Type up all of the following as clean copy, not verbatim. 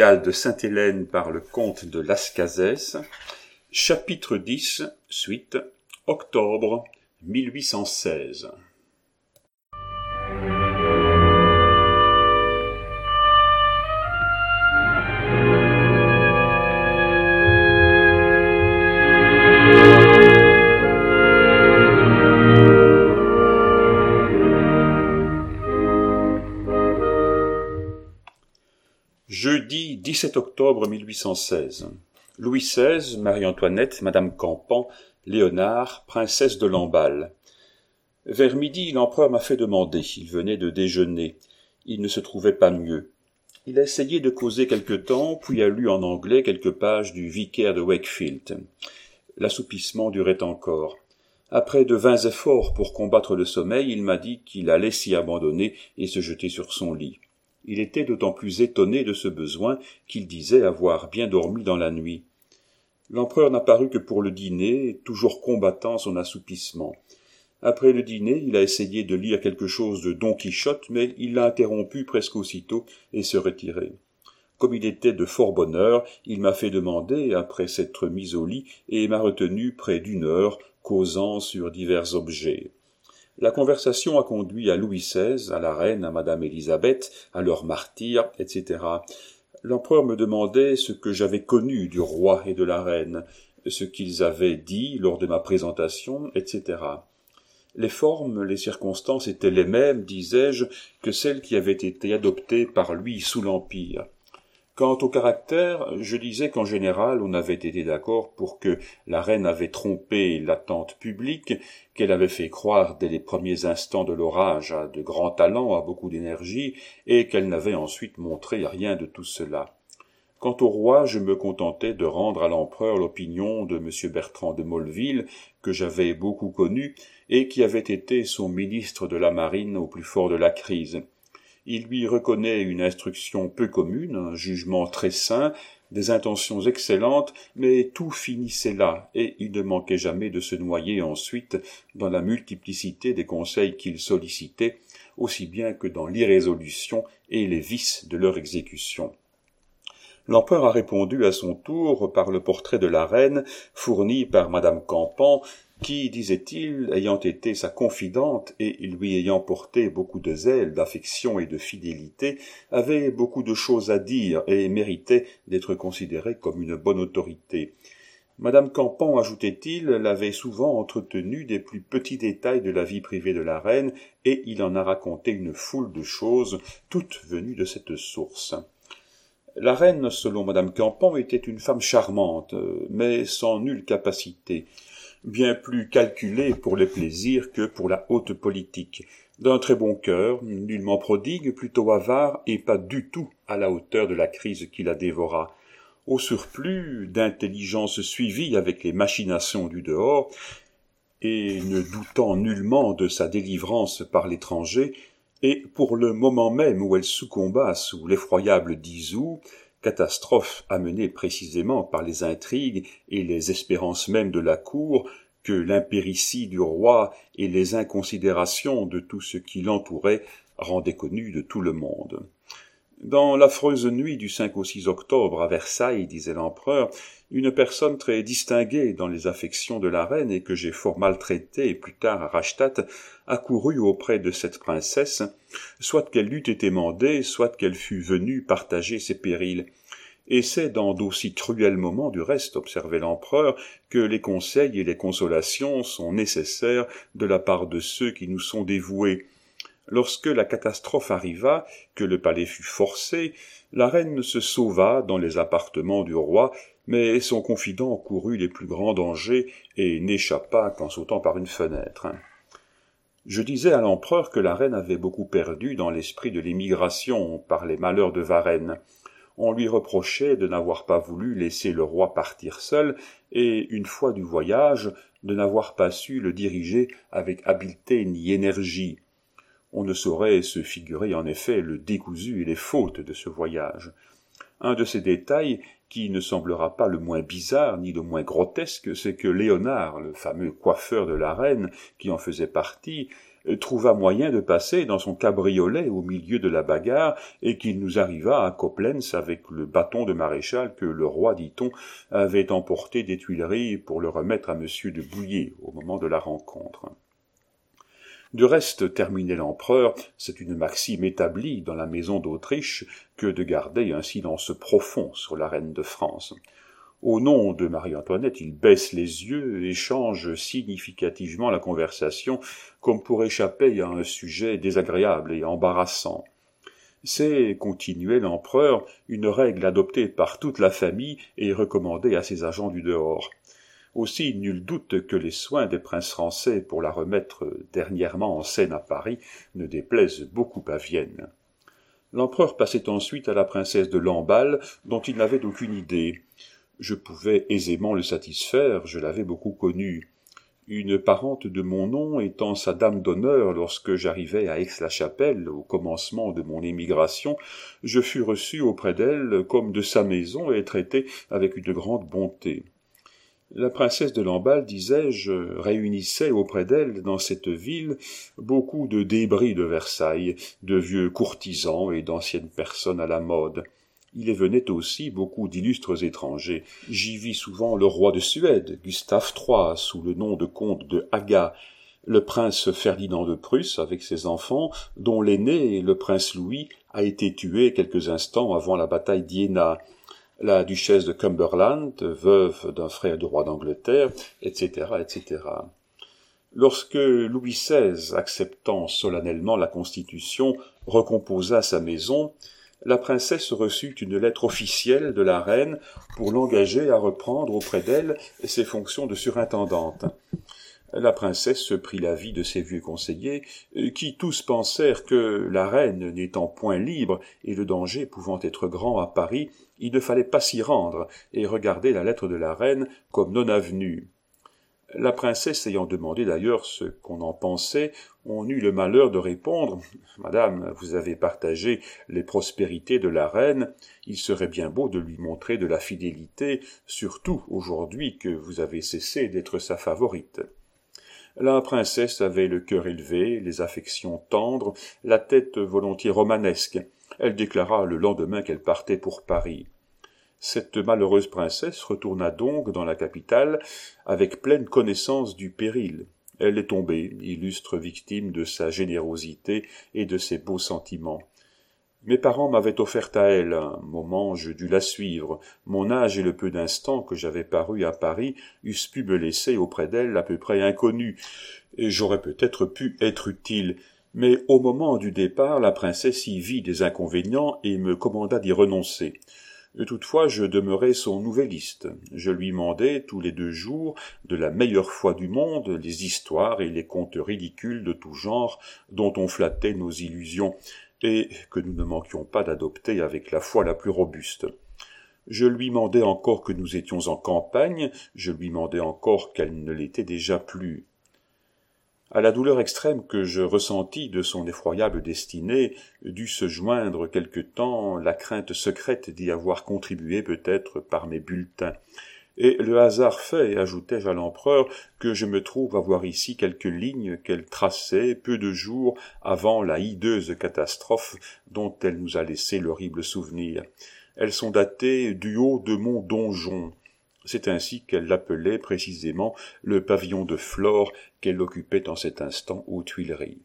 royale de Sainte-Hélène par le comte de Las-Casès, chapitre 10, suite, octobre 1816. Jeudi 17 octobre 1816. Louis XVI, Marie-Antoinette, Madame Campan, Léonard, princesse de Lamballe. Vers midi, l'empereur m'a fait demander. Il venait de déjeuner. Il ne se trouvait pas mieux. Il a essayé de causer quelque temps, puis a lu en anglais quelques pages du Vicaire de Wakefield. L'assoupissement durait encore. Après de vains efforts pour combattre le sommeil, il m'a dit qu'il allait s'y abandonner et se jeter sur son lit. Il était d'autant plus étonné de ce besoin qu'il disait avoir bien dormi dans la nuit. L'empereur n'a paru que pour le dîner, toujours combattant son assoupissement. Après le dîner, il a essayé de lire quelque chose de Don Quichotte, mais il l'a interrompu presque aussitôt et se retirait. Comme il était de fort bonne heure, il m'a fait demander, après s'être mis au lit, et m'a retenu près d'1 heure, causant sur divers objets. La conversation a conduit à Louis XVI, à la reine, à Madame Élisabeth, à leur martyr, etc. L'empereur me demandait ce que j'avais connu du roi et de la reine, ce qu'ils avaient dit lors de ma présentation, etc. Les formes, les circonstances étaient les mêmes, disais-je, que celles qui avaient été adoptées par lui sous l'Empire. Quant au caractère, je disais qu'en général on avait été d'accord pour que la reine avait trompé l'attente publique, qu'elle avait fait croire dès les premiers instants de l'orage à de grands talents, à beaucoup d'énergie, et qu'elle n'avait ensuite montré rien de tout cela. Quant au roi, je me contentais de rendre à l'empereur l'opinion de M. Bertrand de Molleville, que j'avais beaucoup connu, et qui avait été son ministre de la Marine au plus fort de la crise. Il lui reconnaît une instruction peu commune, un jugement très sain, des intentions excellentes, mais tout finissait là, et il ne manquait jamais de se noyer ensuite dans la multiplicité des conseils qu'il sollicitait, aussi bien que dans l'irrésolution et les vices de leur exécution. L'empereur a répondu à son tour par le portrait de la reine, fourni par Madame Campan, qui, disait-il, ayant été sa confidente et lui ayant porté beaucoup de zèle, d'affection et de fidélité, avait beaucoup de choses à dire et méritait d'être considérée comme une bonne autorité. Madame Campan, ajoutait-il, l'avait souvent entretenu des plus petits détails de la vie privée de la reine, et il en a raconté une foule de choses, toutes venues de cette source. La reine, selon Madame Campan, était une femme charmante, mais sans nulle capacité, bien plus calculée pour les plaisirs que pour la haute politique, d'un très bon cœur, nullement prodigue, plutôt avare, et pas du tout à la hauteur de la crise qui la dévora. Au surplus, d'intelligence suivie avec les machinations du dehors, et ne doutant nullement de sa délivrance par l'étranger, et pour le moment même où elle succomba sous l'effroyable 10 août, catastrophe amenée précisément par les intrigues et les espérances mêmes de la cour, que l'impéritie du roi et les inconsidérations de tout ce qui l'entourait rendaient connues de tout le monde. Dans l'affreuse nuit du 5 au 6 octobre à Versailles, disait l'empereur, une personne très distinguée dans les affections de la reine et que j'ai fort maltraitée plus tard à Rastatt, accourut auprès de cette princesse, soit qu'elle l'eût été mandée, soit qu'elle fût venue partager ses périls. Et c'est dans d'aussi cruels moments, du reste, observait l'empereur, que les conseils et les consolations sont nécessaires de la part de ceux qui nous sont dévoués. Lorsque la catastrophe arriva, que le palais fut forcé, la reine se sauva dans les appartements du roi, mais son confident courut les plus grands dangers et n'échappa qu'en sautant par une fenêtre. Je disais à l'empereur que la reine avait beaucoup perdu dans l'esprit de l'émigration par les malheurs de Varennes. On lui reprochait de n'avoir pas voulu laisser le roi partir seul, et, une fois du voyage, de n'avoir pas su le diriger avec habileté ni énergie. On ne saurait se figurer en effet le décousu et les fautes de ce voyage. Un de ces détails, qui ne semblera pas le moins bizarre ni le moins grotesque, c'est que Léonard, le fameux coiffeur de la reine, qui en faisait partie, trouva moyen de passer dans son cabriolet au milieu de la bagarre, et qu'il nous arriva à Coblentz avec le bâton de maréchal que le roi, dit-on, avait emporté des Tuileries pour le remettre à monsieur de Bouillé au moment de la rencontre. Du reste, terminait l'empereur, c'est une maxime établie dans la maison d'Autriche que de garder un silence profond sur la reine de France. Au nom de Marie-Antoinette, il baisse les yeux et change significativement la conversation comme pour échapper à un sujet désagréable et embarrassant. C'est, continuait l'empereur, une règle adoptée par toute la famille et recommandée à ses agents du dehors. Aussi, nul doute que les soins des princes français pour la remettre dernièrement en scène à Paris ne déplaisent beaucoup à Vienne. L'empereur passait ensuite à la princesse de Lamballe, dont il n'avait aucune idée. Je pouvais aisément le satisfaire, je l'avais beaucoup connue. Une parente de mon nom étant sa dame d'honneur lorsque j'arrivai à Aix-la-Chapelle au commencement de mon émigration, je fus reçu auprès d'elle comme de sa maison et traité avec une grande bonté. La princesse de Lamballe, disais-je, réunissait auprès d'elle, dans cette ville, beaucoup de débris de Versailles, de vieux courtisans et d'anciennes personnes à la mode. Il y venait aussi beaucoup d'illustres étrangers. J'y vis souvent le roi de Suède, Gustave III, sous le nom de comte de Haga, le prince Ferdinand de Prusse avec ses enfants, dont l'aîné, le prince Louis, a été tué quelques instants avant la bataille d'Iéna, la duchesse de Cumberland, veuve d'un frère du roi d'Angleterre, etc., etc. Lorsque Louis XVI, acceptant solennellement la Constitution, recomposa sa maison, la princesse reçut une lettre officielle de la reine pour l'engager à reprendre auprès d'elle ses fonctions de surintendante. La princesse prit l'avis de ses vieux conseillers, qui tous pensèrent que, la reine n'étant point libre et le danger pouvant être grand à Paris, il ne fallait pas s'y rendre et regarder la lettre de la reine comme non avenue. La princesse ayant demandé d'ailleurs ce qu'on en pensait, on eut le malheur de répondre « Madame, vous avez partagé les prospérités de la reine, il serait bien beau de lui montrer de la fidélité, surtout aujourd'hui que vous avez cessé d'être sa favorite. » La princesse avait le cœur élevé, les affections tendres, la tête volontiers romanesque. Elle déclara le lendemain qu'elle partait pour Paris. Cette malheureuse princesse retourna donc dans la capitale avec pleine connaissance du péril. Elle est tombée, illustre victime de sa générosité et de ses beaux sentiments. Mes parents m'avaient offert à elle, un moment je dus la suivre, mon âge et le peu d'instants que j'avais paru à Paris eussent pu me laisser auprès d'elle à peu près inconnu, et j'aurais peut-être pu être utile, mais au moment du départ la princesse y vit des inconvénients et me commanda d'y renoncer. Toutefois, je demeurai son nouvelliste. Je lui mandai tous les 2 jours, de la meilleure foi du monde, les histoires et les contes ridicules de tout genre dont on flattait nos illusions, et que nous ne manquions pas d'adopter avec la foi la plus robuste. Je lui mandai encore que nous étions en campagne, je lui mandai encore qu'elle ne l'était déjà plus. À la douleur extrême que je ressentis de son effroyable destinée, dut se joindre quelque temps la crainte secrète d'y avoir contribué peut-être par mes bulletins. Et le hasard fait, ajoutai-je à l'empereur, que je me trouve avoir ici quelques lignes qu'elle traçait peu de jours avant la hideuse catastrophe dont elle nous a laissé l'horrible souvenir. Elles sont datées du haut de mon donjon. C'est ainsi qu'elle l'appelait précisément le pavillon de Flore qu'elle occupait en cet instant aux Tuileries.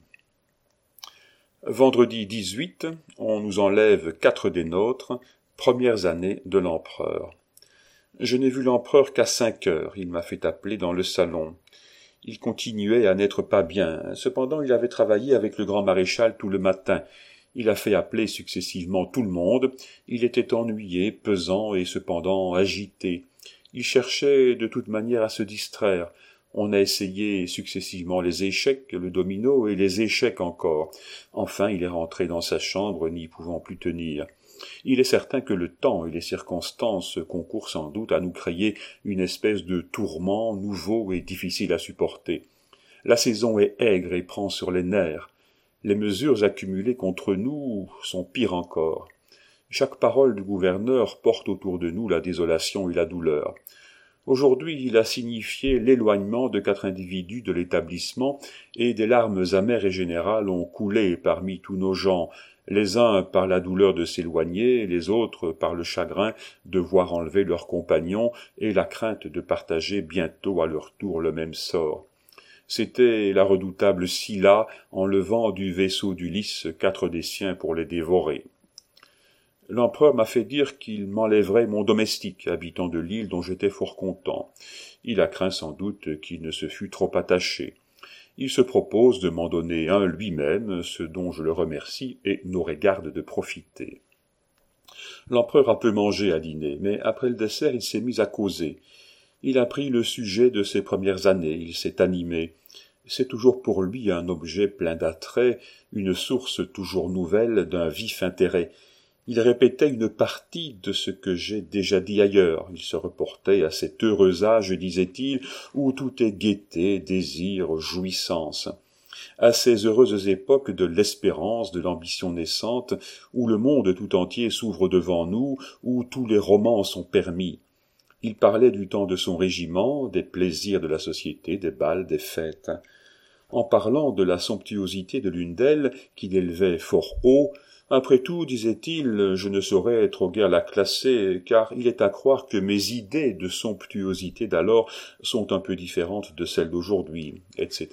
Vendredi 18, on nous enlève 4 des nôtres, premières années de l'empereur. Je n'ai vu l'empereur qu'à 5 heures, il m'a fait appeler dans le salon. Il continuait à n'être pas bien, cependant il avait travaillé avec le grand maréchal tout le matin. Il a fait appeler successivement tout le monde, il était ennuyé, pesant et cependant agité. Il cherchait de toute manière à se distraire. On a essayé successivement les échecs, le domino et les échecs encore. Enfin, il est rentré dans sa chambre, n'y pouvant plus tenir. Il est certain que le temps et les circonstances concourent sans doute à nous créer une espèce de tourment nouveau et difficile à supporter. La saison est aigre et prend sur les nerfs. Les mesures accumulées contre nous sont pires encore. Chaque parole du gouverneur porte autour de nous la désolation et la douleur. Aujourd'hui, il a signifié l'éloignement de 4 individus de l'établissement, et des larmes amères et générales ont coulé parmi tous nos gens, les uns par la douleur de s'éloigner, les autres par le chagrin de voir enlever leurs compagnons et la crainte de partager bientôt à leur tour le même sort. C'était la redoutable Scylla enlevant du vaisseau d'Ulysse 4 des siens pour les dévorer. L'empereur m'a fait dire qu'il m'enlèverait mon domestique, habitant de l'île dont j'étais fort content. Il a craint sans doute qu'il ne se fût trop attaché. Il se propose de m'en donner un lui-même, ce dont je le remercie et n'aurai garde de profiter. L'empereur a peu mangé à dîner, mais après le dessert il s'est mis à causer. Il a pris le sujet de ses premières années, il s'est animé. C'est toujours pour lui un objet plein d'attrait, une source toujours nouvelle d'un vif intérêt. Il répétait une partie de ce que j'ai déjà dit ailleurs. Il se reportait à cet heureux âge, disait-il, où tout est gaieté, désir, jouissance. À ces heureuses époques de l'espérance, de l'ambition naissante, où le monde tout entier s'ouvre devant nous, où tous les romans sont permis. Il parlait du temps de son régiment, des plaisirs de la société, des bals, des fêtes. En parlant de la somptuosité de l'une d'elles, qu'il élevait fort haut, après tout, disait-il, je ne saurais trop guère la classer, car il est à croire que mes idées de somptuosité d'alors sont un peu différentes de celles d'aujourd'hui, etc.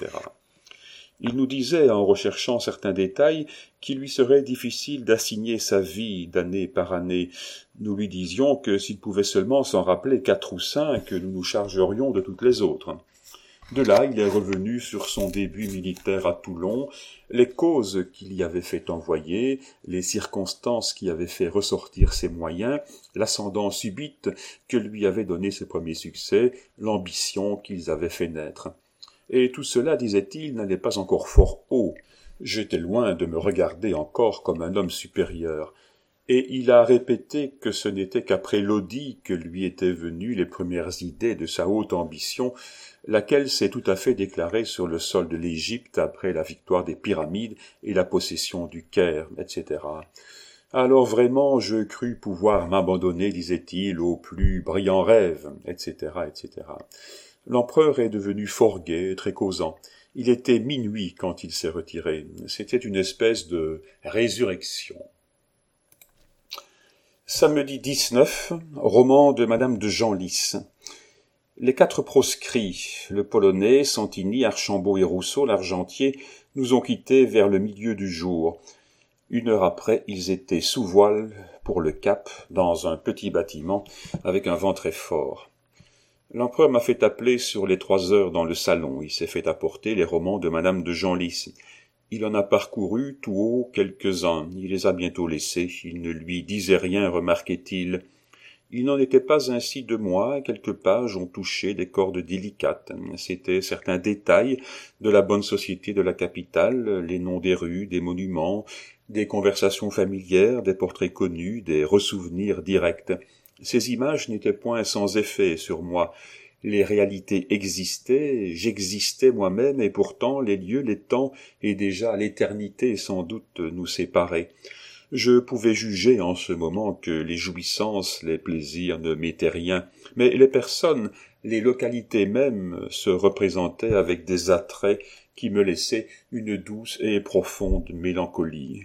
Il nous disait, en recherchant certains détails, qu'il lui serait difficile d'assigner sa vie d'année par année. Nous lui disions que s'il pouvait seulement s'en rappeler 4 ou 5, nous nous chargerions de toutes les autres. De là, il est revenu sur son début militaire à Toulon, les causes qui l'y avaient fait envoyer, les circonstances qui avaient fait ressortir ses moyens, l'ascendant subite que lui avaient donné ses premiers succès, l'ambition qu'ils avaient fait naître. Et tout cela, disait-il, n'allait pas encore fort haut. J'étais loin de me regarder encore comme un homme supérieur. Et il a répété que ce n'était qu'après Lodi que lui étaient venues les premières idées de sa haute ambition, laquelle s'est tout à fait déclarée sur le sol de l'Égypte après la victoire des Pyramides et la possession du Caire, etc. Alors vraiment je crus pouvoir m'abandonner, disait-il, aux plus brillants rêves, etc., etc. L'empereur est devenu fort gai, très causant. Il était minuit quand il s'est retiré. C'était une espèce de résurrection. Samedi 19, roman de Madame de Genlis. Les 4 proscrits, le Polonais, Santini, Archambault et Rousseau, l'argentier, nous ont quittés vers le milieu du jour. 1 heure après, ils étaient sous voile pour le Cap, dans un petit bâtiment, avec un vent très fort. L'empereur m'a fait appeler sur les 3 heures dans le salon. Il s'est fait apporter les romans de Madame de Genlis. Il en a parcouru tout haut quelques-uns. Il les a bientôt laissés. Il ne lui disait rien, remarquait-il. Il n'en était pas ainsi de moi. Quelques pages ont touché des cordes délicates. C'étaient certains détails de la bonne société de la capitale, les noms des rues, des monuments, des conversations familières, des portraits connus, des ressouvenirs directs. Ces images n'étaient point sans effet sur moi. Les réalités existaient, j'existais moi-même, et pourtant les lieux, les temps, et déjà l'éternité sans doute nous séparaient. Je pouvais juger en ce moment que les jouissances, les plaisirs ne m'étaient rien, mais les personnes, les localités mêmes se représentaient avec des attraits qui me laissaient une douce et profonde mélancolie.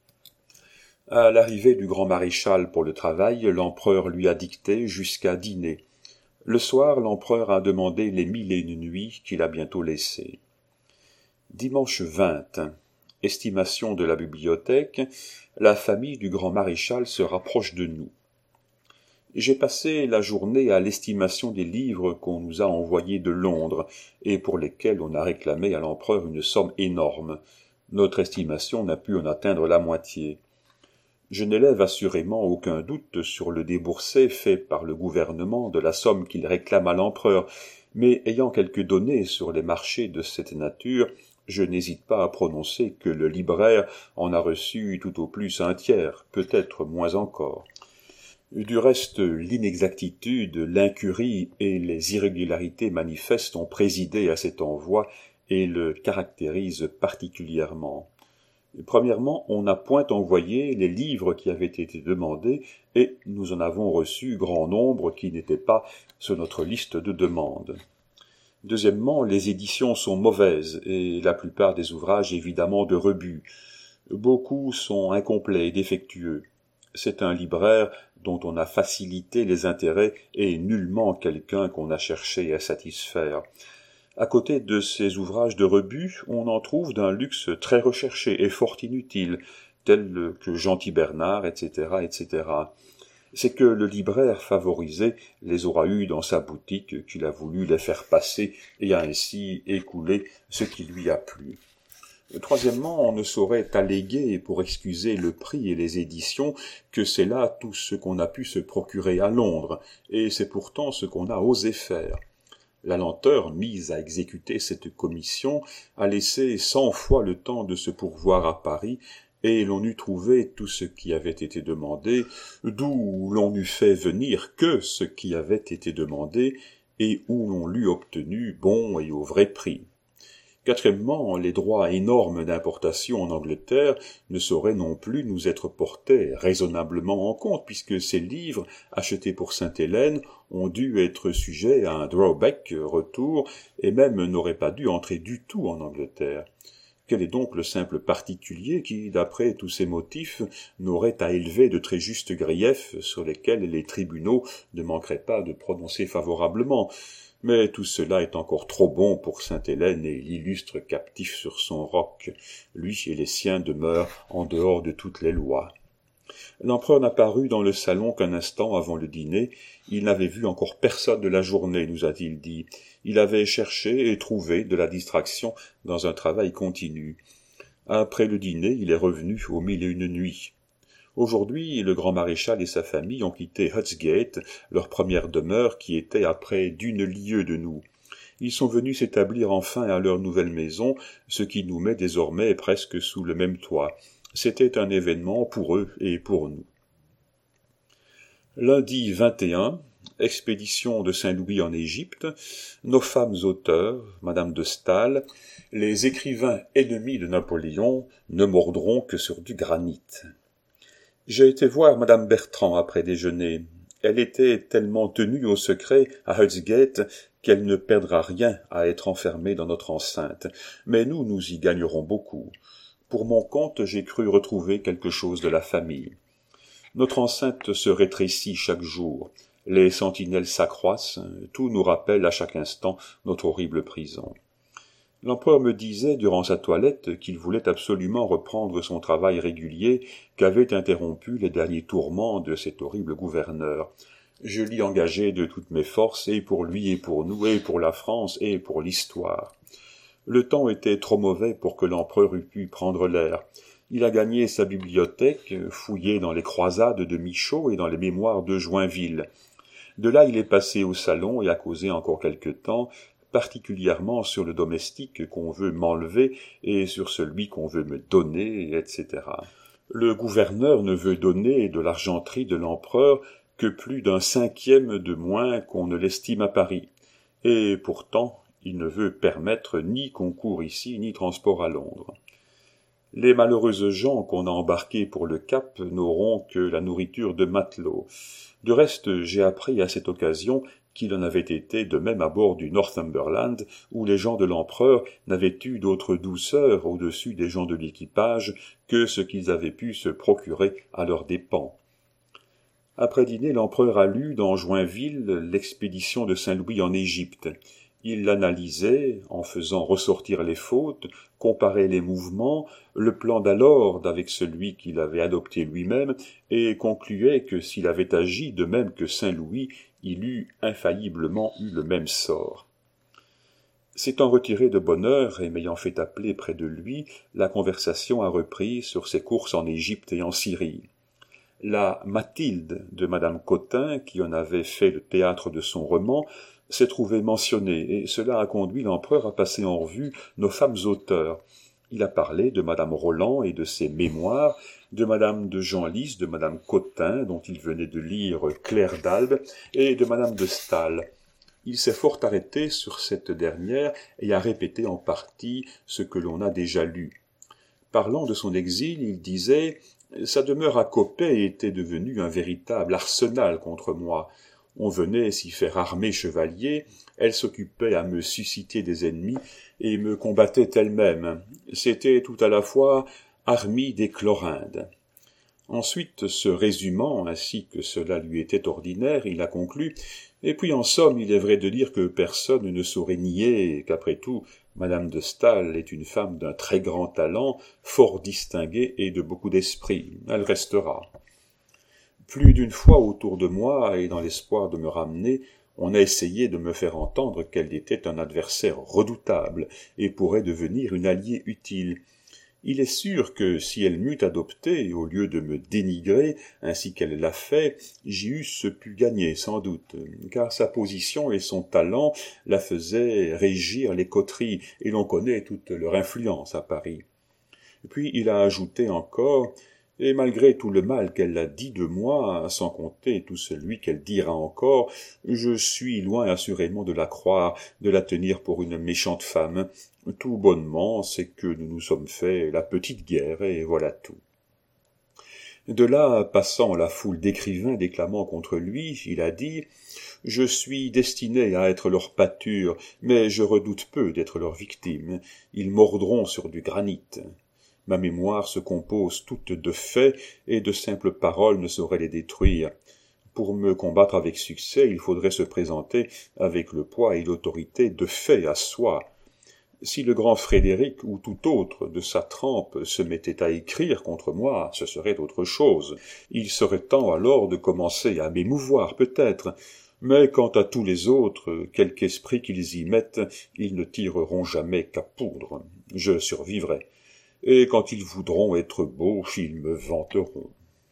À l'arrivée du grand maréchal pour le travail, l'empereur lui a dicté jusqu'à dîner. Le soir, l'empereur a demandé les 1001 nuits qu'il a bientôt laissées. Dimanche 20. Estimation de la bibliothèque. La famille du grand maréchal se rapproche de nous. J'ai passé la journée à l'estimation des livres qu'on nous a envoyés de Londres et pour lesquels on a réclamé à l'empereur une somme énorme. Notre estimation n'a pu en atteindre la moitié. Je n'élève assurément aucun doute sur le déboursé fait par le gouvernement de la somme qu'il réclame à l'empereur, mais ayant quelques données sur les marchés de cette nature, je n'hésite pas à prononcer que le libraire en a reçu tout au plus 1/3, peut-être moins encore. Du reste, l'inexactitude, l'incurie et les irrégularités manifestes ont présidé à cet envoi et le caractérisent particulièrement. Premièrement, on n'a point envoyé les livres qui avaient été demandés, et nous en avons reçu grand nombre qui n'étaient pas sur notre liste de demandes. Deuxièmement, les éditions sont mauvaises, et la plupart des ouvrages évidemment de rebut. Beaucoup sont incomplets et défectueux. C'est un libraire dont on a facilité les intérêts et nullement quelqu'un qu'on a cherché à satisfaire. À côté de ces ouvrages de rebut, on en trouve d'un luxe très recherché et fort inutile, tels que Gentil Bernard, etc., etc. C'est que le libraire favorisé les aura eus dans sa boutique, qu'il a voulu les faire passer et a ainsi écoulé ce qui lui a plu. Troisièmement, on ne saurait alléguer pour excuser le prix et les éditions que c'est là tout ce qu'on a pu se procurer à Londres, et c'est pourtant ce qu'on a osé faire. La lenteur mise à exécuter cette commission a laissé 100 fois le temps de se pourvoir à Paris, et l'on eût trouvé tout ce qui avait été demandé, d'où l'on n'eût fait venir que ce qui avait été demandé, et où l'on l'eût obtenu bon et au vrai prix. Quatrièmement, les droits énormes d'importation en Angleterre ne sauraient non plus nous être portés raisonnablement en compte, puisque ces livres, achetés pour Sainte-Hélène, ont dû être sujets à un drawback retour, et même n'auraient pas dû entrer du tout en Angleterre. Quel est donc le simple particulier qui, d'après tous ces motifs, n'aurait à élever de très justes griefs sur lesquels les tribunaux ne manqueraient pas de prononcer favorablement? Mais tout cela est encore trop bon pour Sainte-Hélène et l'illustre captif sur son roc. Lui et les siens demeurent en dehors de toutes les lois. L'empereur n'a paru dans le salon qu'un instant avant le dîner. Il n'avait vu encore personne de la journée, nous a-t-il dit. Il avait cherché et trouvé de la distraction dans un travail continu. Après le dîner, il est revenu aux 1001 nuits. Aujourd'hui, le grand maréchal et sa famille ont quitté Hutsgate, leur première demeure qui était à près d'1 lieue de nous. Ils sont venus s'établir enfin à leur nouvelle maison, ce qui nous met désormais presque sous le même toit. C'était un événement pour eux et pour nous. Lundi 21, expédition de Saint-Louis en Égypte, nos femmes auteurs, Madame de Staël, les écrivains ennemis de Napoléon ne mordront que sur du granit. J'ai été voir Madame Bertrand après déjeuner. Elle était tellement tenue au secret à Hutsgate qu'elle ne perdra rien à être enfermée dans notre enceinte, mais nous y gagnerons beaucoup. Pour mon compte, j'ai cru retrouver quelque chose de la famille. Notre enceinte se rétrécit chaque jour, les sentinelles s'accroissent, tout nous rappelle à chaque instant notre horrible prison. L'empereur me disait durant sa toilette qu'il voulait absolument reprendre son travail régulier qu'avaient interrompu les derniers tourments de cet horrible gouverneur. Je l'y engageai de toutes mes forces, et pour lui et pour nous, et pour la France, et pour l'histoire. Le temps était trop mauvais pour que l'empereur eût pu prendre l'air. Il a gagné sa bibliothèque, fouillé dans les croisades de Michaud et dans les mémoires de Joinville. De là, il est passé au salon et a causé encore quelque temps, particulièrement sur le domestique qu'on veut m'enlever et sur celui qu'on veut me donner, etc. Le gouverneur ne veut donner de l'argenterie de l'empereur que plus d'1/5 de moins qu'on ne l'estime à Paris, et pourtant il ne veut permettre ni concours ici, ni transport à Londres. Les malheureuses gens qu'on a embarqués pour le Cap n'auront que la nourriture de matelots. De reste, j'ai appris à cette occasion qu'il en avait été de même à bord du Northumberland, où les gens de l'empereur n'avaient eu d'autre douceur au-dessus des gens de l'équipage que ce qu'ils avaient pu se procurer à leurs dépens. Après dîner, l'empereur a lu dans Joinville l'expédition de Saint-Louis en Égypte. Il l'analysait en faisant ressortir les fautes, comparait les mouvements, le plan d'Alord avec celui qu'il avait adopté lui-même, et concluait que s'il avait agi de même que Saint-Louis, il eût infailliblement eu le même sort. S'étant retiré de bonne heure et m'ayant fait appeler près de lui, la conversation a repris sur ses courses en Égypte et en Syrie. La Mathilde de Madame Cottin, qui en avait fait le théâtre de son roman, s'est trouvée mentionnée, et cela a conduit l'empereur à passer en revue nos femmes auteurs. Il a parlé de Madame Roland et de ses mémoires, de Madame de Genlis, de Madame Cottin, dont il venait de lire Claire d'Albe, et de Madame de Staël. Il s'est fort arrêté sur cette dernière et a répété en partie ce que l'on a déjà lu. Parlant de son exil, il disait « Sa demeure à Coppet était devenue un véritable arsenal contre moi. On venait s'y faire armer chevalier, elle s'occupait à me susciter des ennemis et me combattait elle-même. C'était tout à la fois Armide et Chlorinde. » Ensuite, se résumant ainsi que cela lui était ordinaire, il a conclu « Et puis en somme, il est vrai de dire que personne ne saurait nier qu'après tout, Madame de Staël est une femme d'un très grand talent, fort distinguée et de beaucoup d'esprit. Elle restera. » Plus d'une fois autour de moi, et dans l'espoir de me ramener, on a essayé de me faire entendre qu'elle était un adversaire redoutable et pourrait devenir une alliée utile. Il est sûr que si elle m'eût adopté, au lieu de me dénigrer, ainsi qu'elle l'a fait, j'y eusse pu gagner, sans doute, car sa position et son talent la faisaient régir les coteries, et l'on connaît toute leur influence à Paris. Puis il a ajouté encore, et malgré tout le mal qu'elle a dit de moi, sans compter tout celui qu'elle dira encore, je suis loin assurément de la croire, de la tenir pour une méchante femme. Tout bonnement, c'est que nous nous sommes fait la petite guerre, et voilà tout. De là, passant la foule d'écrivains déclamant contre lui, il a dit « Je suis destiné à être leur pâture, mais je redoute peu d'être leur victime. Ils mordront sur du granit. » Ma mémoire se compose toute de faits, et de simples paroles ne sauraient les détruire. Pour me combattre avec succès, il faudrait se présenter avec le poids et l'autorité de faits à soi. Si le grand Frédéric ou tout autre de sa trempe se mettait à écrire contre moi, ce serait autre chose. Il serait temps alors de commencer à m'émouvoir peut-être, mais quant à tous les autres, quelque esprit qu'ils y mettent, ils ne tireront jamais qu'à poudre. Je survivrai. Et quand ils voudront être beaux, ils me vanteront.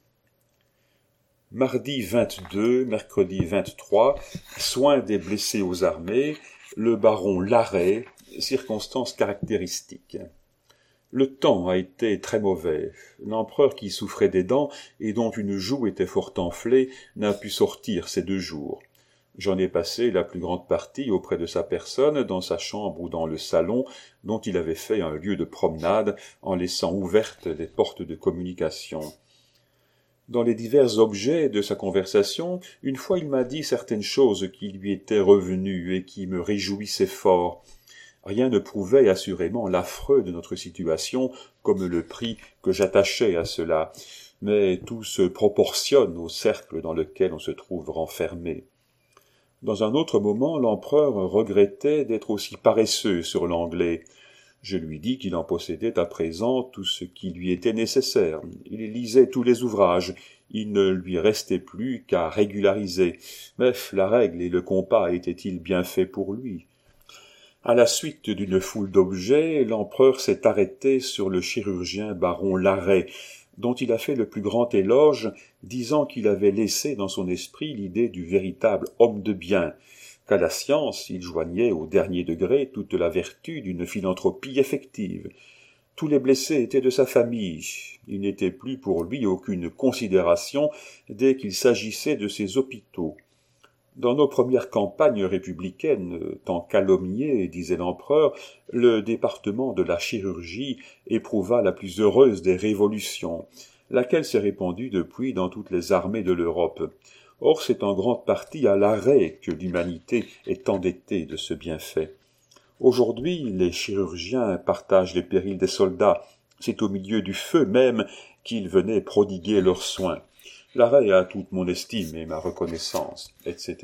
Mardi 22, mercredi 23, soins des blessés aux armées, le baron Larrey, circonstances caractéristiques. Le temps a été très mauvais. L'empereur qui souffrait des dents et dont une joue était fort enflée n'a pu sortir ces 2 jours. J'en ai passé la plus grande partie auprès de sa personne, dans sa chambre ou dans le salon, dont il avait fait un lieu de promenade, en laissant ouvertes les portes de communication. Dans les divers objets de sa conversation, une fois il m'a dit certaines choses qui lui étaient revenues et qui me réjouissaient fort. Rien ne prouvait assurément l'affreux de notre situation comme le prix que j'attachais à cela, mais tout se proportionne au cercle dans lequel on se trouve renfermé. Dans un autre moment, l'empereur regrettait d'être aussi paresseux sur l'anglais. Je lui dis qu'il en possédait à présent tout ce qui lui était nécessaire. Il lisait tous les ouvrages. Il ne lui restait plus qu'à régulariser. Mais la règle et le compas étaient-ils bien faits pour lui? À la suite d'une foule d'objets, l'empereur s'est arrêté sur le chirurgien baron Larrey, dont il a fait le plus grand éloge, disant qu'il avait laissé dans son esprit l'idée du véritable homme de bien, qu'à la science il joignait au dernier degré toute la vertu d'une philanthropie effective. Tous les blessés étaient de sa famille, il n'était plus pour lui aucune considération dès qu'il s'agissait de ses hôpitaux. Dans nos premières campagnes républicaines, tant calomniées, disait l'empereur, le département de la chirurgie éprouva la plus heureuse des révolutions, laquelle s'est répandue depuis dans toutes les armées de l'Europe. Or, c'est en grande partie à l'arrêt que l'humanité est endettée de ce bienfait. Aujourd'hui, les chirurgiens partagent les périls des soldats. C'est au milieu du feu même qu'ils venaient prodiguer leurs soins. Larrey a toute mon estime et ma reconnaissance, etc.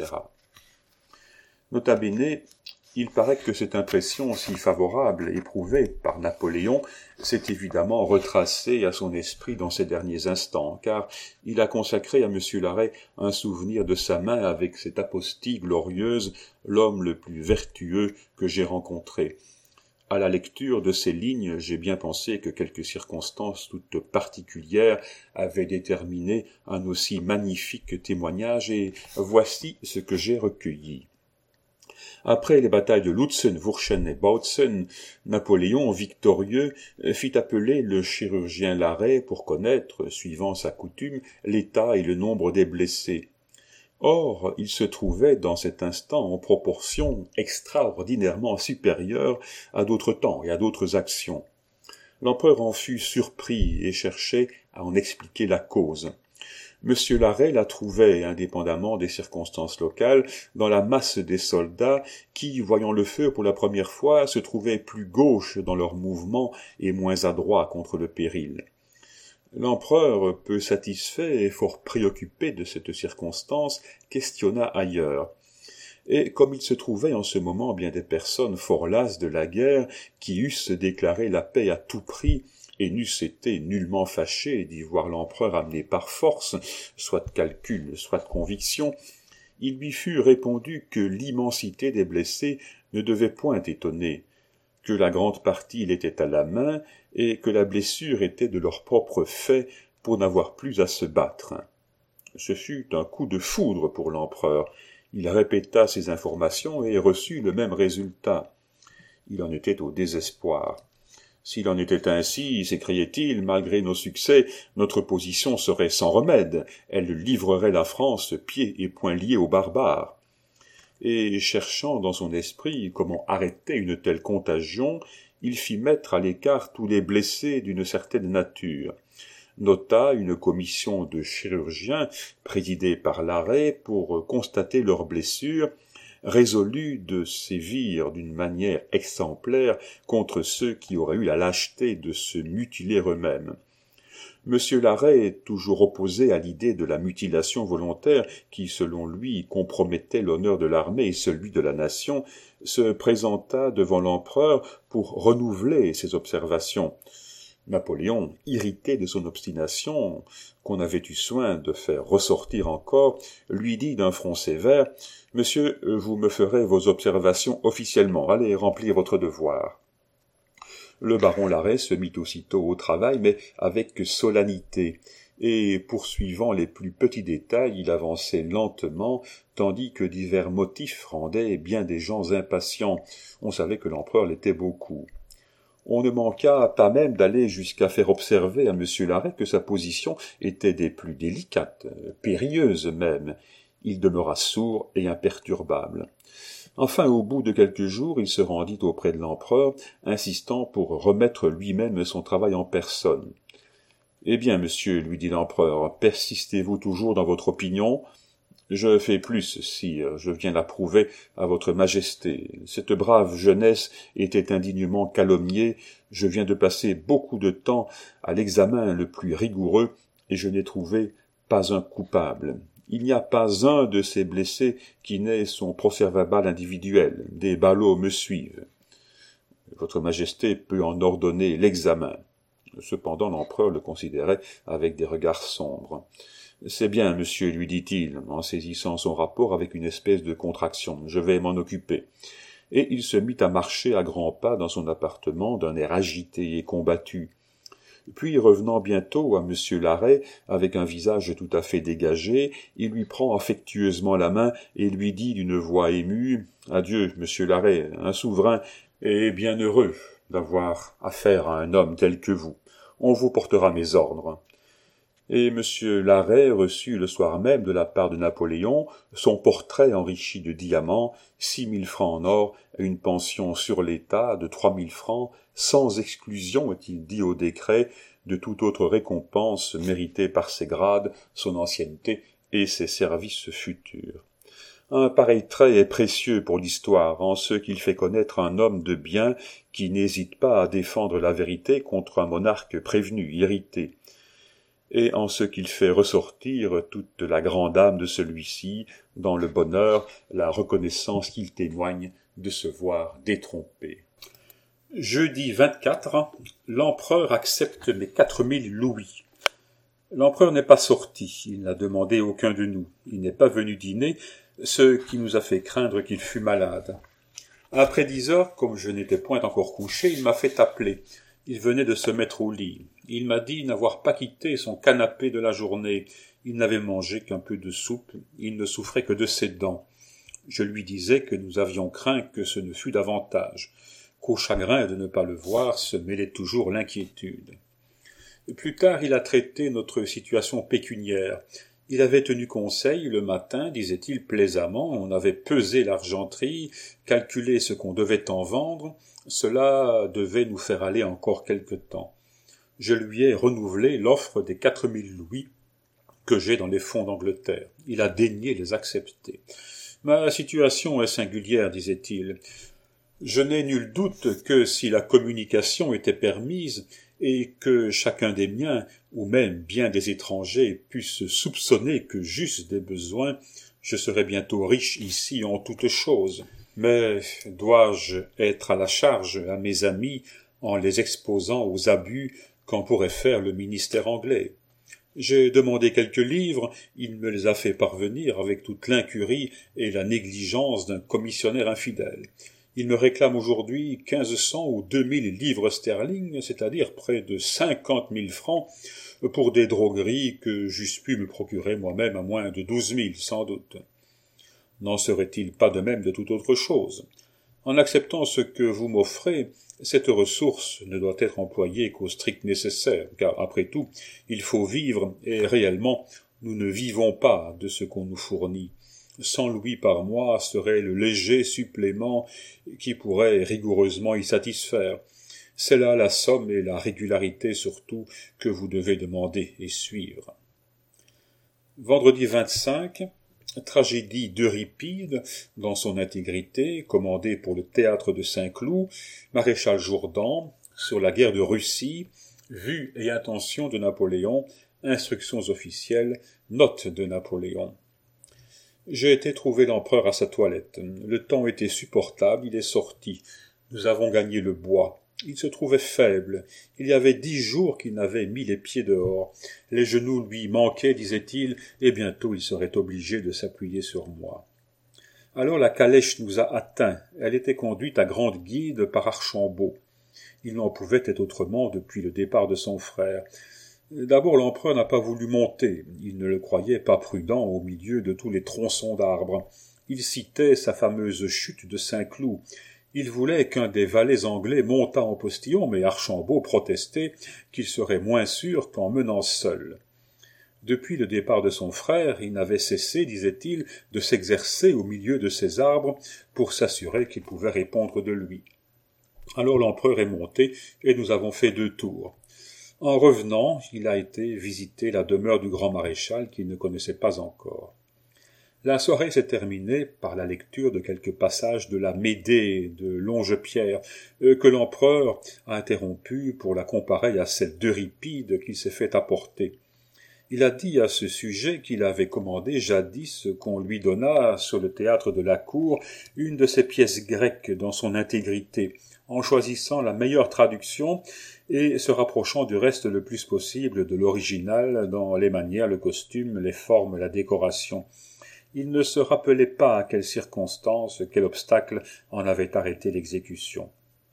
Nota bene, il paraît que cette impression si favorable éprouvée par Napoléon s'est évidemment retracée à son esprit dans ces derniers instants, car il a consacré à M. Larrey un souvenir de sa main avec cette apostille glorieuse, l'homme le plus vertueux que j'ai rencontré. À la lecture de ces lignes, j'ai bien pensé que quelques circonstances toutes particulières avaient déterminé un aussi magnifique témoignage, et voici ce que j'ai recueilli. Après les batailles de Lutzen, Wurchen et Bautzen, Napoléon, victorieux, fit appeler le chirurgien Larrey pour connaître, suivant sa coutume, l'état et le nombre des blessés. Or, il se trouvait dans cet instant en proportion extraordinairement supérieure à d'autres temps et à d'autres actions. L'empereur en fut surpris et cherchait à en expliquer la cause. Monsieur Larrey la trouvait, indépendamment des circonstances locales, dans la masse des soldats qui, voyant le feu pour la première fois, se trouvaient plus gauches dans leurs mouvements et moins adroits contre le péril. L'empereur, peu satisfait et fort préoccupé de cette circonstance, questionna ailleurs. Et comme il se trouvait en ce moment bien des personnes fort lasses de la guerre, qui eussent déclaré la paix à tout prix, et n'eussent été nullement fâchés d'y voir l'empereur amené par force, soit de calcul, soit de conviction, il lui fut répondu que l'immensité des blessés ne devait point étonner, que la grande partie l'était à la main, et que la blessure était de leur propre fait pour n'avoir plus à se battre. Ce fut un coup de foudre pour l'empereur. Il répéta ces informations et reçut le même résultat. Il en était au désespoir. S'il en était ainsi, s'écriait-il, malgré nos succès, notre position serait sans remède, elle livrerait la France pieds et poings liés aux barbares. Et cherchant dans son esprit comment arrêter une telle contagion, il fit mettre à l'écart tous les blessés d'une certaine nature, nota une commission de chirurgiens présidée par Larrey pour constater leurs blessures, résolut de sévir d'une manière exemplaire contre ceux qui auraient eu la lâcheté de se mutiler eux-mêmes. Monsieur Larrey, toujours opposé à l'idée de la mutilation volontaire qui, selon lui, compromettait l'honneur de l'armée et celui de la nation, se présenta devant l'empereur pour renouveler ses observations. Napoléon, irrité de son obstination, qu'on avait eu soin de faire ressortir encore, lui dit d'un front sévère « Monsieur, vous me ferez vos observations officiellement, allez remplir votre devoir. » Le baron Larrey se mit aussitôt au travail, mais avec solennité, et poursuivant les plus petits détails, il avançait lentement, tandis que divers motifs rendaient bien des gens impatients. On savait que l'empereur l'était beaucoup. On ne manqua pas même d'aller jusqu'à faire observer à M. Larrey que sa position était des plus délicates, périlleuse même. Il demeura sourd et imperturbable. Enfin, au bout de quelques jours, il se rendit auprès de l'empereur, insistant pour remettre lui-même son travail en personne. « Eh bien, monsieur, lui dit l'empereur, persistez-vous toujours dans votre opinion ? Je fais plus, sire, je viens l'approuver à votre majesté. Cette brave jeunesse était indignement calomniée, je viens de passer beaucoup de temps à l'examen le plus rigoureux, et je n'ai trouvé pas un coupable. Il n'y a pas un de ces blessés qui n'ait son procès-verbal individuel. Des ballots me suivent. Votre majesté peut en ordonner l'examen. » Cependant, l'empereur le considérait avec des regards sombres. « C'est bien, monsieur, lui dit-il, en saisissant son rapport avec une espèce de contraction. Je vais m'en occuper. » Et il se mit à marcher à grands pas dans son appartement d'un air agité et combattu. Puis, revenant bientôt à M. Larrey, avec un visage tout à fait dégagé, il lui prend affectueusement la main et lui dit d'une voix émue « Adieu, M. Larrey, un souverain est bien heureux d'avoir affaire à un homme tel que vous. On vous portera mes ordres. » Et M. Larrey reçut le soir même de la part de Napoléon son portrait enrichi de diamants, 6 000 francs en or et une pension sur l'État de 3 000 francs, sans exclusion, est-il dit au décret, de toute autre récompense méritée par ses grades, son ancienneté et ses services futurs. Un pareil trait est précieux pour l'histoire, en ce qu'il fait connaître un homme de bien qui n'hésite pas à défendre la vérité contre un monarque prévenu, irrité, et en ce qu'il fait ressortir toute la grande âme de celui-ci, dans le bonheur, la reconnaissance qu'il témoigne de se voir détrompé. Jeudi 24, l'empereur accepte mes 4000 louis. L'empereur n'est pas sorti, il n'a demandé aucun de nous, il n'est pas venu dîner, ce qui nous a fait craindre qu'il fût malade. Après 10 heures, comme je n'étais point encore couché, il m'a fait appeler. Il venait de se mettre au lit. Il m'a dit n'avoir pas quitté son canapé de la journée. Il n'avait mangé qu'un peu de soupe, il ne souffrait que de ses dents. Je lui disais que nous avions craint que ce ne fût davantage, qu'au chagrin de ne pas le voir se mêlait toujours l'inquiétude. Plus tard, il a traité notre situation pécuniaire. Il avait tenu conseil le matin, disait-il plaisamment, on avait pesé l'argenterie, calculé ce qu'on devait en vendre, cela devait nous faire aller encore quelque temps. Je lui ai renouvelé l'offre des 4000 louis que j'ai dans les fonds d'Angleterre. Il a daigné les accepter. Ma situation est singulière, disait-il. Je n'ai nul doute que si la communication était permise et que chacun des miens, ou même bien des étrangers, puissent soupçonner que j'eusse des besoins, je serais bientôt riche ici en toutes choses. Mais dois-je être à la charge à mes amis en les exposant aux abus qu'en pourrait faire le ministère anglais? J'ai demandé quelques livres, il me les a fait parvenir avec toute l'incurie et la négligence d'un commissionnaire infidèle. Il me réclame aujourd'hui 1500 ou 2000 livres sterling, c'est-à-dire près de 50 000 francs, pour des drogueries que j'eusse pu me procurer moi-même à moins de 12 000, sans doute. N'en serait-il pas de même de toute autre chose? En acceptant ce que vous m'offrez, cette ressource ne doit être employée qu'au strict nécessaire, car après tout, il faut vivre, et réellement, nous ne vivons pas de ce qu'on nous fournit. 100 louis par mois serait le léger supplément qui pourrait rigoureusement y satisfaire. C'est là la somme et la régularité surtout que vous devez demander et suivre. Vendredi 25, tragédie d'Euripide, dans son intégrité, commandée pour le théâtre de Saint-Cloud, maréchal Jourdan, sur la guerre de Russie, vue et intention de Napoléon, instructions officielles, notes de Napoléon. J'ai été trouver l'empereur à sa toilette. Le temps était supportable, il est sorti. Nous avons gagné le bois. Il se trouvait faible. Il y avait 10 jours qu'il n'avait mis les pieds dehors. Les genoux lui manquaient, disait-il, et bientôt il serait obligé de s'appuyer sur moi. Alors la calèche nous a atteints. Elle était conduite à grande guide par Archambault. Il n'en pouvait être autrement depuis le départ de son frère. D'abord l'empereur n'a pas voulu monter, il ne le croyait pas prudent au milieu de tous les tronçons d'arbres. Il citait sa fameuse chute de Saint-Cloud. Il voulait qu'un des valets anglais montât en postillon, mais Archambault protestait qu'il serait moins sûr qu'en menant seul. Depuis le départ de son frère, il n'avait cessé, disait-il, de s'exercer au milieu de ces arbres pour s'assurer qu'il pouvait répondre de lui. Alors l'empereur est monté et nous avons fait 2 tours. En revenant, il a été visiter la demeure du grand maréchal qu'il ne connaissait pas encore. La soirée s'est terminée par la lecture de quelques passages de la Médée de Longepierre, que l'empereur a interrompu pour la comparer à celle d'Euripide qu'il s'est fait apporter. Il a dit à ce sujet qu'il avait commandé jadis qu'on lui donnât, sur le théâtre de la cour, une de ses pièces grecques dans son intégrité, en choisissant la meilleure traduction et se rapprochant du reste le plus possible de l'original dans les manières, le costume, les formes, la décoration. Il ne se rappelait pas à quelle circonstance, quel obstacle en avait arrêté l'exécution.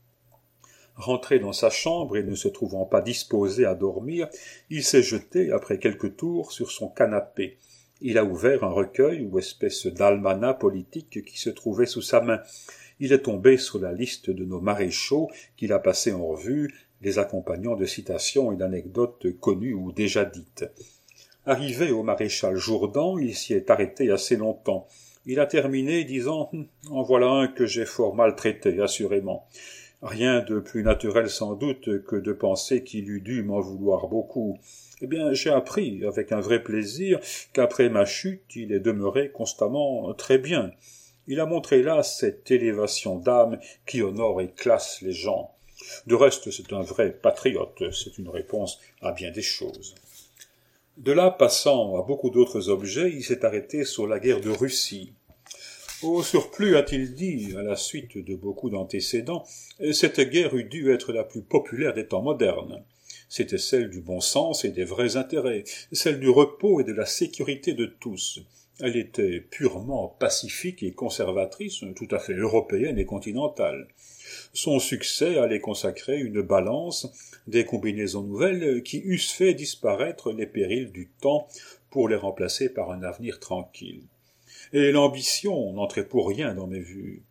Rentré dans sa chambre et ne se trouvant pas disposé à dormir, il s'est jeté, après quelques tours, sur son canapé. Il a ouvert un recueil ou espèce d'almanach politique qui se trouvait sous sa main. Il est tombé sur la liste de nos maréchaux qu'il a passé en revue, les accompagnant de citations et d'anecdotes connues ou déjà dites. Arrivé au maréchal Jourdan, il s'y est arrêté assez longtemps. Il a terminé disant « En voilà un que j'ai fort maltraité, assurément. » Rien de plus naturel sans doute que de penser qu'il eût dû m'en vouloir beaucoup. Eh bien, j'ai appris, avec un vrai plaisir, qu'après ma chute, il est demeuré constamment très bien. Il a montré là cette élévation d'âme qui honore et classe les gens. De reste, c'est un vrai patriote, c'est une réponse à bien des choses. De là, passant à beaucoup d'autres objets, il s'est arrêté sur la guerre de Russie. Au surplus, a-t-il dit, à la suite de beaucoup d'antécédents, cette guerre eût dû être la plus populaire des temps modernes. C'était celle du bon sens et des vrais intérêts, celle du repos et de la sécurité de tous. Elle était purement pacifique et conservatrice, tout à fait européenne et continentale. Son succès allait consacrer une balance, des combinaisons nouvelles qui eussent fait disparaître les périls du temps pour les remplacer par un avenir tranquille. Et l'ambition n'entrait pour rien dans mes vues.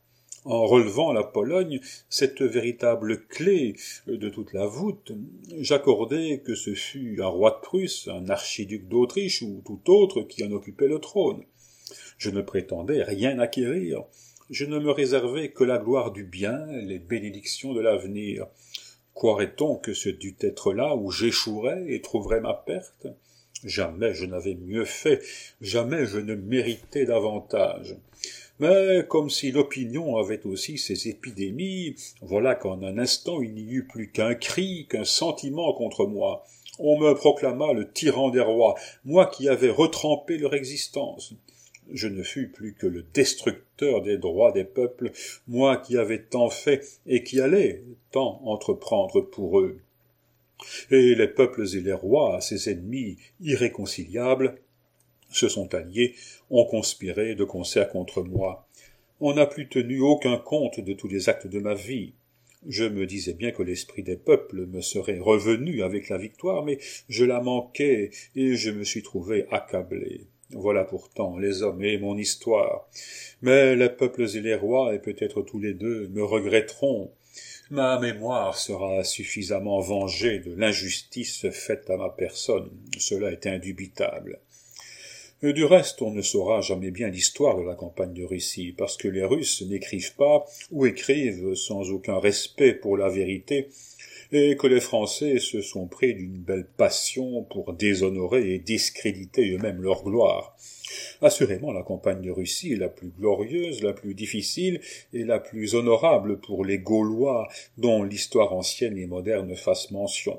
En relevant la Pologne, cette véritable clé de toute la voûte, j'accordais que ce fût un roi de Prusse, un archiduc d'Autriche ou tout autre qui en occupait le trône. Je ne prétendais rien acquérir. Je ne me réservais que la gloire du bien, les bénédictions de l'avenir. Croirait-on que ce dût être là où j'échouerais et trouverais ma perte? Jamais je n'avais mieux fait, jamais je ne méritais davantage. Mais comme si l'opinion avait aussi ses épidémies, voilà qu'en un instant il n'y eut plus qu'un cri, qu'un sentiment contre moi. On me proclama le tyran des rois, moi qui avais retrempé leur existence. Je ne fus plus que le destructeur des droits des peuples, moi qui avais tant fait et qui allais tant entreprendre pour eux. Et les peuples et les rois, ces ennemis irréconciliables, se sont alliés, ont conspiré de concert contre moi. On n'a plus tenu aucun compte de tous les actes de ma vie. Je me disais bien que l'esprit des peuples me serait revenu avec la victoire, mais je la manquais et je me suis trouvé accablé. Voilà pourtant les hommes et mon histoire. Mais les peuples et les rois, et peut-être tous les deux, me regretteront. Ma mémoire sera suffisamment vengée de l'injustice faite à ma personne, cela est indubitable. Du reste, on ne saura jamais bien l'histoire de la campagne de Russie, parce que les Russes n'écrivent pas ou écrivent sans aucun respect pour la vérité, et que les Français se sont pris d'une belle passion pour déshonorer et discréditer eux-mêmes leur gloire. Assurément, la campagne de Russie est la plus glorieuse, la plus difficile et la plus honorable pour les Gaulois dont l'histoire ancienne et moderne fasse mention.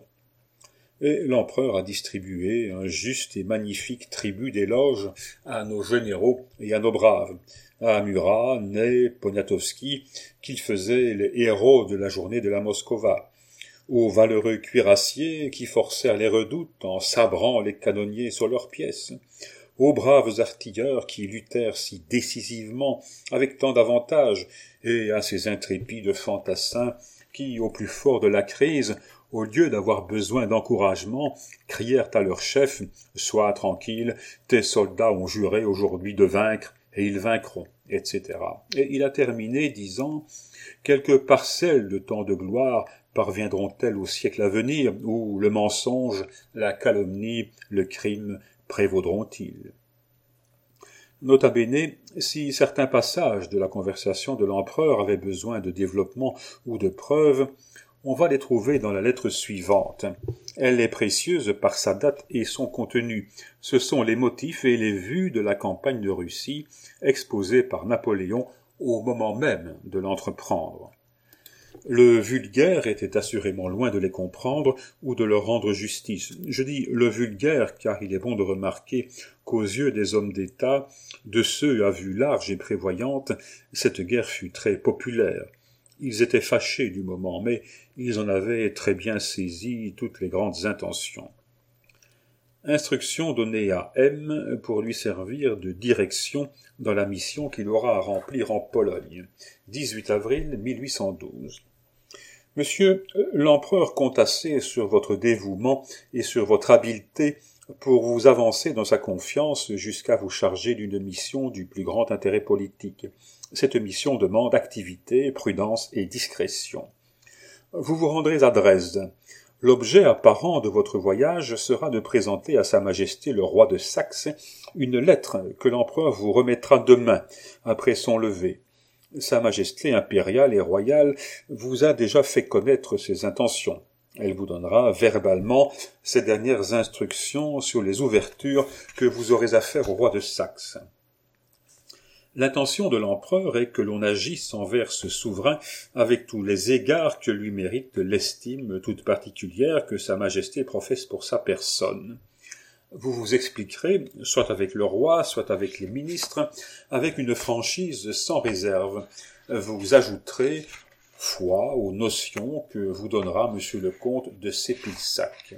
Et l'empereur a distribué un juste et magnifique tribut d'éloges à nos généraux et à nos braves, à Murat, Ney, Poniatowski, qu'ils faisaient les héros de la journée de la Moskova, aux valeureux cuirassiers qui forcèrent les redoutes en sabrant les canonniers sur leurs pièces, aux braves artilleurs qui luttèrent si décisivement avec tant d'avantage, et à ces intrépides fantassins qui, au plus fort de la crise, au lieu d'avoir besoin d'encouragement, crièrent à leur chef « Sois tranquille, tes soldats ont juré aujourd'hui de vaincre, et ils vaincront, etc. » Et il a terminé disant « Quelques parcelles de temps de gloire parviendront-elles au siècle à venir, où le mensonge, la calomnie, le crime prévaudront-ils » Nota bene, si certains passages de la conversation de l'empereur avaient besoin de développement ou de preuves, on va les trouver dans la lettre suivante. Elle est précieuse par sa date et son contenu. Ce sont les motifs et les vues de la campagne de Russie, exposés par Napoléon au moment même de l'entreprendre. Le vulgaire était assurément loin de les comprendre ou de leur rendre justice. Je dis le vulgaire car il est bon de remarquer qu'aux yeux des hommes d'État, de ceux à vue large et prévoyante, cette guerre fut très populaire. Ils étaient fâchés du moment, mais ils en avaient très bien saisi toutes les grandes intentions. Instruction donnée à M pour lui servir de direction dans la mission qu'il aura à remplir en Pologne. 18 avril 1812. Monsieur, l'empereur compte assez sur votre dévouement et sur votre habileté pour vous avancer dans sa confiance jusqu'à vous charger d'une mission du plus grand intérêt politique. Cette mission demande activité, prudence et discrétion. Vous vous rendrez à Dresde. L'objet apparent de votre voyage sera de présenter à Sa Majesté le roi de Saxe une lettre que l'empereur vous remettra demain, après son lever. Sa Majesté impériale et royale vous a déjà fait connaître ses intentions. Elle vous donnera verbalement ses dernières instructions sur les ouvertures que vous aurez à faire au roi de Saxe. L'intention de l'empereur est que l'on agisse envers ce souverain avec tous les égards que lui mérite l'estime toute particulière que Sa Majesté professe pour sa personne. Vous vous expliquerez, soit avec le roi, soit avec les ministres, avec une franchise sans réserve. Vous ajouterez foi aux notions que vous donnera monsieur le comte de Sépilsac.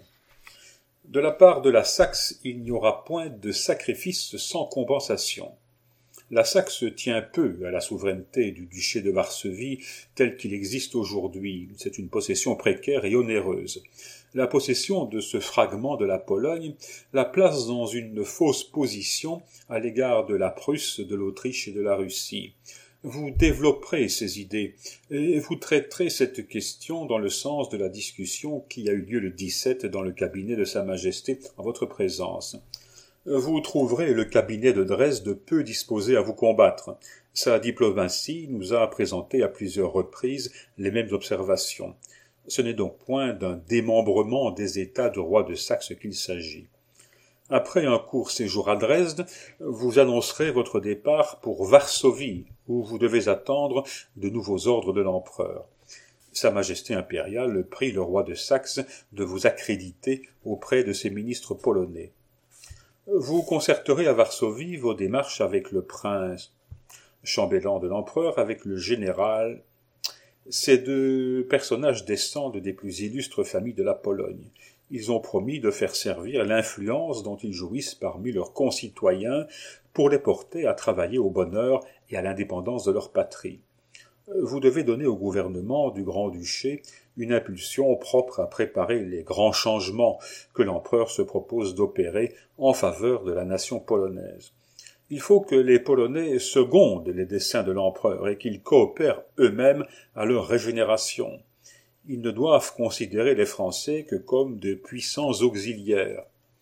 De la part de la Saxe, il n'y aura point de sacrifice sans compensation. La Saxe tient peu à la souveraineté du duché de Varsovie tel qu'il existe aujourd'hui. C'est une possession précaire et onéreuse. La possession de ce fragment de la Pologne la place dans une fausse position à l'égard de la Prusse, de l'Autriche et de la Russie. Vous développerez ces idées et vous traiterez cette question dans le sens de la discussion qui a eu lieu le 17 dans le cabinet de Sa Majesté en votre présence. Vous trouverez le cabinet de Dresde peu disposé à vous combattre. Sa diplomatie nous a présenté à plusieurs reprises les mêmes observations. Ce n'est donc point d'un démembrement des États du roi de Saxe qu'il s'agit. Après un court séjour à Dresde, vous annoncerez votre départ pour Varsovie, où vous devez attendre de nouveaux ordres de l'empereur. Sa Majesté impériale prie le roi de Saxe de vous accréditer auprès de ses ministres polonais. Vous concerterez à Varsovie vos démarches avec le prince, chambellan de l'empereur, avec le général. Ces deux personnages descendent des plus illustres familles de la Pologne. Ils ont promis de faire servir l'influence dont ils jouissent parmi leurs concitoyens pour les porter à travailler au bonheur et à l'indépendance de leur patrie. Vous devez donner au gouvernement du Grand-Duché une impulsion propre à préparer les grands changements que l'empereur se propose d'opérer en faveur de la nation polonaise. Il faut que les Polonais secondent les desseins de l'empereur et qu'ils coopèrent eux-mêmes à leur régénération. Ils ne doivent considérer les Français que comme de puissants auxiliaires.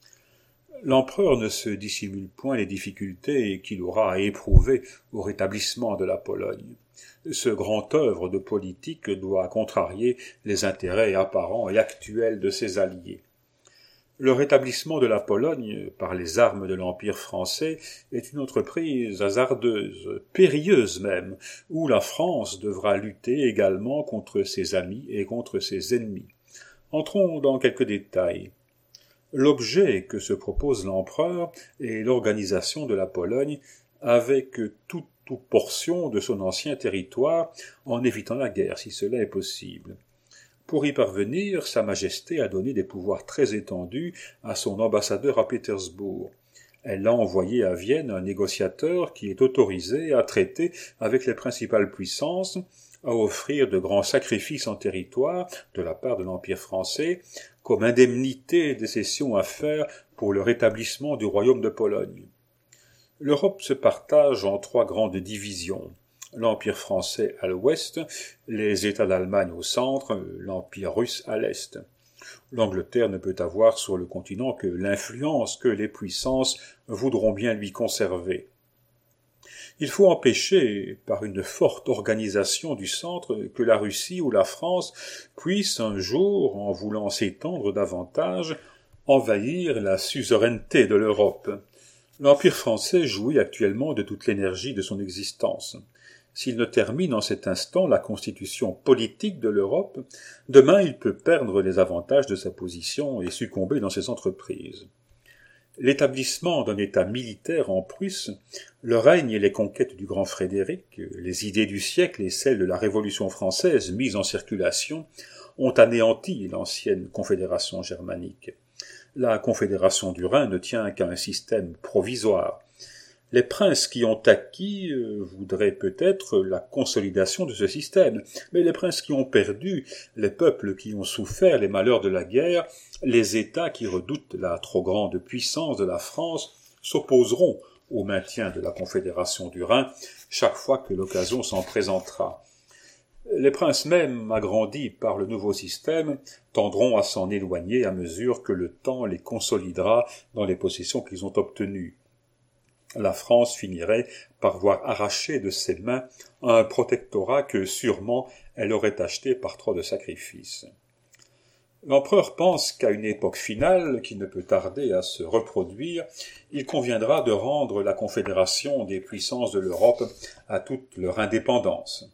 L'empereur ne se dissimule point les difficultés qu'il aura à éprouver au rétablissement de la Pologne. Ce grand œuvre de politique doit contrarier les intérêts apparents et actuels de ses alliés. Le rétablissement de la Pologne par les armes de l'Empire français est une entreprise hasardeuse, périlleuse même, où la France devra lutter également contre ses amis et contre ses ennemis. Entrons dans quelques détails. L'objet que se propose l'empereur est l'organisation de la Pologne avec toute portion de son ancien territoire en évitant la guerre, si cela est possible. Pour y parvenir, Sa Majesté a donné des pouvoirs très étendus à son ambassadeur à Pétersbourg. Elle a envoyé à Vienne un négociateur qui est autorisé à traiter avec les principales puissances, à offrir de grands sacrifices en territoire de la part de l'Empire français, comme indemnité des cessions à faire pour le rétablissement du royaume de Pologne. L'Europe se partage en 3 grandes divisions. L'Empire français à l'ouest, les États d'Allemagne au centre, l'Empire russe à l'est. L'Angleterre ne peut avoir sur le continent que l'influence que les puissances voudront bien lui conserver. Il faut empêcher, par une forte organisation du centre, que la Russie ou la France puisse un jour, en voulant s'étendre davantage, envahir la suzeraineté de l'Europe. L'Empire français jouit actuellement de toute l'énergie de son existence. S'il ne termine en cet instant la constitution politique de l'Europe, demain il peut perdre les avantages de sa position et succomber dans ses entreprises. L'établissement d'un État militaire en Prusse, le règne et les conquêtes du grand Frédéric, les idées du siècle et celles de la Révolution française mises en circulation ont anéanti l'ancienne confédération germanique. La confédération du Rhin ne tient qu'à un système provisoire. Les princes qui ont acquis voudraient peut-être la consolidation de ce système, mais les princes qui ont perdu, les peuples qui ont souffert les malheurs de la guerre, les États qui redoutent la trop grande puissance de la France s'opposeront au maintien de la confédération du Rhin chaque fois que l'occasion s'en présentera. Les princes mêmes, agrandis par le nouveau système, tendront à s'en éloigner à mesure que le temps les consolidera dans les possessions qu'ils ont obtenues. La France finirait par voir arracher de ses mains un protectorat que sûrement elle aurait acheté par trop de sacrifices. L'empereur pense qu'à une époque finale, qui ne peut tarder à se reproduire, il conviendra de rendre la confédération des puissances de l'Europe à toute leur indépendance.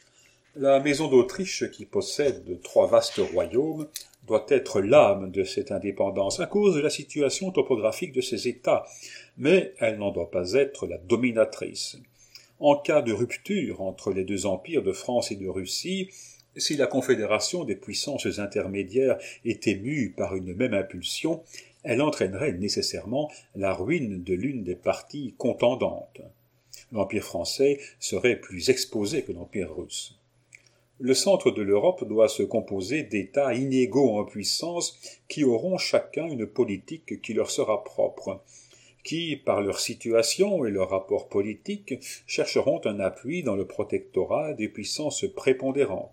La maison d'Autriche, qui possède 3 vastes royaumes, doit être l'âme de cette indépendance à cause de la situation topographique de ces États, mais elle n'en doit pas être la dominatrice. En cas de rupture entre les 2 empires de France et de Russie, si la confédération des puissances intermédiaires était mue par une même impulsion, elle entraînerait nécessairement la ruine de l'une des parties contendantes. L'Empire français serait plus exposé que l'Empire russe. Le centre de l'Europe doit se composer d'États inégaux en puissance qui auront chacun une politique qui leur sera propre. qui, par leur situation et leur rapport politique, chercheront un appui dans le protectorat des puissances prépondérantes.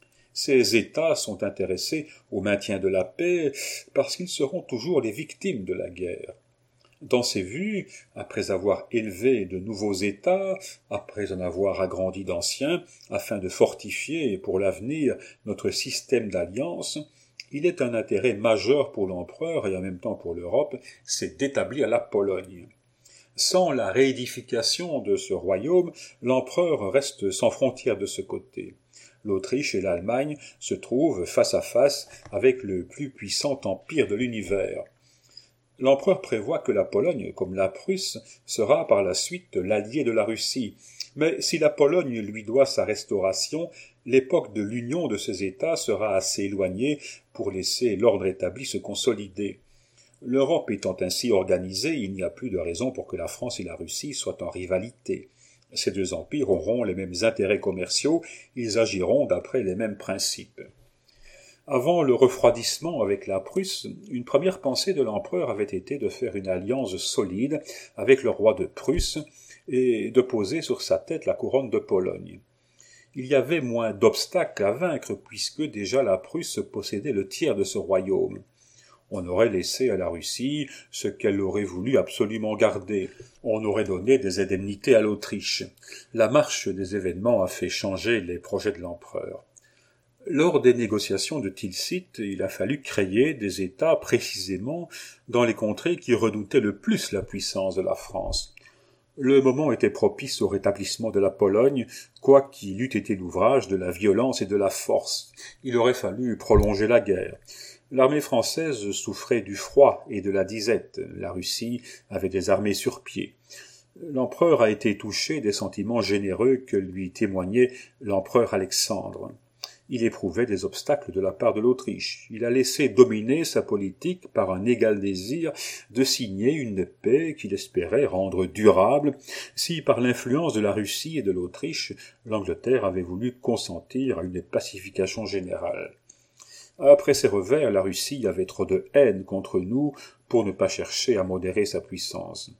Ces États sont intéressés au maintien de la paix parce qu'ils seront toujours les victimes de la guerre. Dans ces vues, après avoir élevé de nouveaux États, après en avoir agrandi d'anciens, afin de fortifier pour l'avenir notre système d'alliance, il est un intérêt majeur pour l'empereur et en même temps pour l'Europe, c'est d'établir la Pologne. Sans la réédification de ce royaume, l'empereur reste sans frontières de ce côté. L'Autriche et l'Allemagne se trouvent face à face avec le plus puissant empire de l'univers. L'empereur prévoit que la Pologne, comme la Prusse, sera par la suite l'allié de la Russie. Mais si la Pologne lui doit sa restauration, l'époque de l'union de ces États sera assez éloignée pour laisser l'ordre établi se consolider. L'Europe étant ainsi organisée, il n'y a plus de raison pour que la France et la Russie soient en rivalité. Ces deux empires auront les mêmes intérêts commerciaux, ils agiront d'après les mêmes principes. Avant le refroidissement avec la Prusse, une première pensée de l'empereur avait été de faire une alliance solide avec le roi de Prusse et de poser sur sa tête la couronne de Pologne. Il y avait moins d'obstacles à vaincre puisque déjà la Prusse possédait le tiers de ce royaume. On aurait laissé à la Russie ce qu'elle aurait voulu absolument garder. On aurait donné des indemnités à l'Autriche. La marche des événements a fait changer les projets de l'empereur. Lors des négociations de Tilsit, il a fallu créer des États précisément dans les contrées qui redoutaient le plus la puissance de la France. Le moment était propice au rétablissement de la Pologne, quoi qu'il eût été l'ouvrage de la violence et de la force. Il aurait fallu prolonger la guerre. L'armée française souffrait du froid et de la disette. La Russie avait des armées sur pied. L'empereur a été touché des sentiments généreux que lui témoignait l'empereur Alexandre. Il éprouvait des obstacles de la part de l'Autriche. Il a laissé dominer sa politique par un égal désir de signer une paix qu'il espérait rendre durable si, par l'influence de la Russie et de l'Autriche, l'Angleterre avait voulu consentir à une pacification générale. Après ces revers, la Russie avait trop de haine contre nous pour ne pas chercher à modérer sa puissance.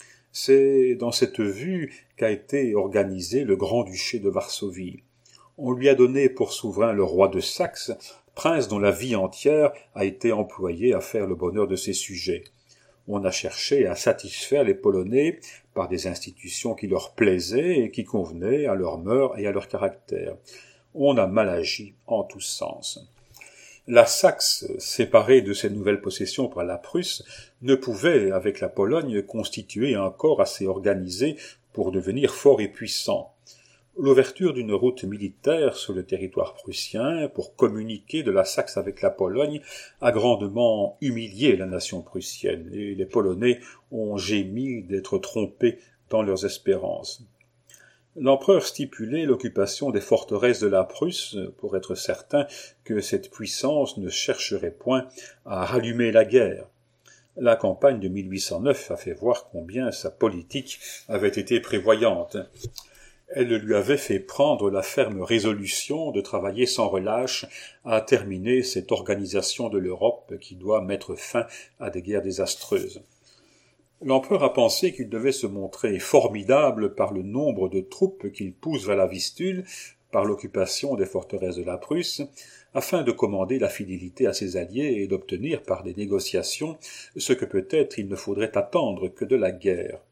C'est dans cette vue qu'a été organisé le Grand-Duché de Varsovie. On lui a donné pour souverain le roi de Saxe, prince dont la vie entière a été employée à faire le bonheur de ses sujets. On a cherché à satisfaire les Polonais par des institutions qui leur plaisaient et qui convenaient à leurs mœurs et à leur caractère. On a mal agi en tous sens. La Saxe, séparée de ses nouvelles possessions par la Prusse, ne pouvait, avec la Pologne, constituer un corps assez organisé pour devenir fort et puissant. L'ouverture d'une route militaire sur le territoire prussien pour communiquer de la Saxe avec la Pologne a grandement humilié la nation prussienne, et les Polonais ont gémi d'être trompés dans leurs espérances. L'empereur stipulait l'occupation des forteresses de la Prusse pour être certain que cette puissance ne chercherait point à rallumer la guerre. La campagne de 1809 a fait voir combien sa politique avait été prévoyante. Elle lui avait fait prendre la ferme résolution de travailler sans relâche à terminer cette organisation de l'Europe qui doit mettre fin à des guerres désastreuses. L'empereur a pensé qu'il devait se montrer formidable par le nombre de troupes qu'il pousse vers la Vistule, par l'occupation des forteresses de la Prusse, afin de commander la fidélité à ses alliés et d'obtenir par des négociations ce que peut-être il ne faudrait attendre que de la guerre.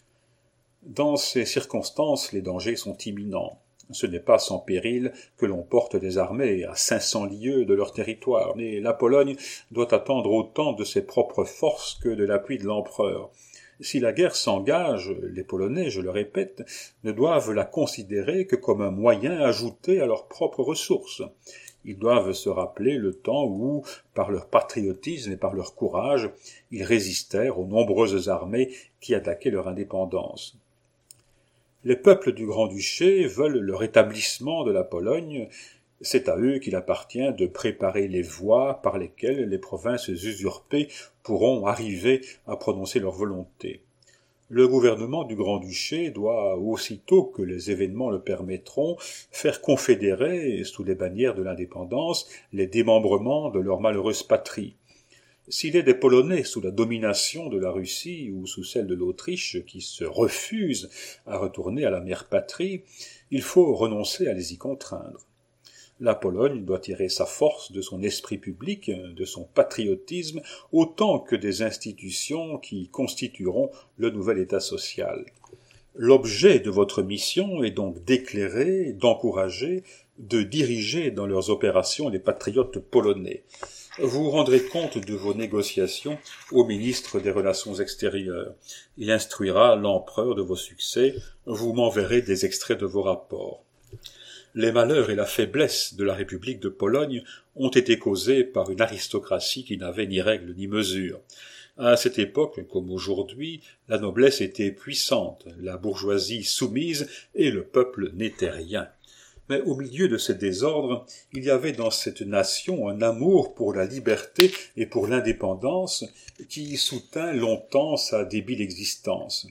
Dans ces circonstances, les dangers sont imminents. Ce n'est pas sans péril que l'on porte des armées à 500 lieues de leur territoire, mais la Pologne doit attendre autant de ses propres forces que de l'appui de l'empereur. Si la guerre s'engage, les Polonais, je le répète, ne doivent la considérer que comme un moyen ajouté à leurs propres ressources. Ils doivent se rappeler le temps où, par leur patriotisme et par leur courage, ils résistèrent aux nombreuses armées qui attaquaient leur indépendance. Les peuples du Grand-Duché veulent le rétablissement de la Pologne. C'est à eux qu'il appartient de préparer les voies par lesquelles les provinces usurpées pourront arriver à prononcer leur volonté. Le gouvernement du Grand-Duché doit, aussitôt que les événements le permettront, faire confédérer, sous les bannières de l'indépendance, les démembrements de leur malheureuse patrie. S'il est des Polonais sous la domination de la Russie ou sous celle de l'Autriche qui se refusent à retourner à la mère patrie, il faut renoncer à les y contraindre. La Pologne doit tirer sa force de son esprit public, de son patriotisme, autant que des institutions qui constitueront le nouvel État social. L'objet de votre mission est donc d'éclairer, d'encourager, de diriger dans leurs opérations les patriotes polonais. Vous rendrez compte de vos négociations au ministre des Relations extérieures. Il instruira l'empereur de vos succès, vous m'enverrez des extraits de vos rapports. Les malheurs et la faiblesse de la République de Pologne ont été causés par une aristocratie qui n'avait ni règles ni mesures. À cette époque, comme aujourd'hui, la noblesse était puissante, la bourgeoisie soumise et le peuple n'était rien. Mais au milieu de ces désordres, il y avait dans cette nation un amour pour la liberté et pour l'indépendance qui soutint longtemps sa débile existence.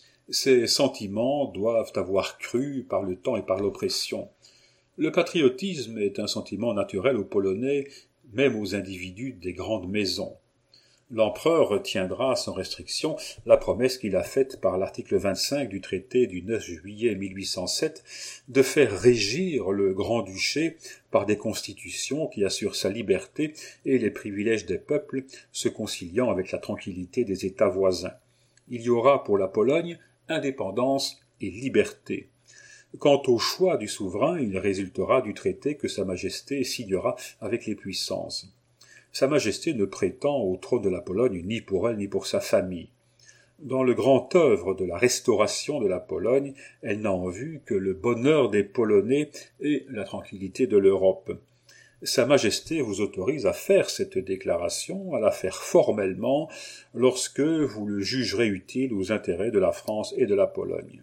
Ces sentiments doivent avoir cru par le temps et par l'oppression. Le patriotisme est un sentiment naturel aux Polonais, même aux individus des grandes maisons. L'empereur tiendra sans restriction la promesse qu'il a faite par l'article 25 du traité du 9 juillet 1807 de faire régir le Grand-Duché par des constitutions qui assurent sa liberté et les privilèges des peuples, se conciliant avec la tranquillité des États voisins. Il y aura pour la Pologne indépendance et liberté. Quant au choix du souverain, il résultera du traité que Sa Majesté signera avec les puissances. Sa Majesté ne prétend au trône de la Pologne ni pour elle ni pour sa famille. Dans le grand œuvre de la restauration de la Pologne, elle n'a en vue que le bonheur des Polonais et la tranquillité de l'Europe. Sa Majesté vous autorise à faire cette déclaration, à la faire formellement, lorsque vous le jugerez utile aux intérêts de la France et de la Pologne.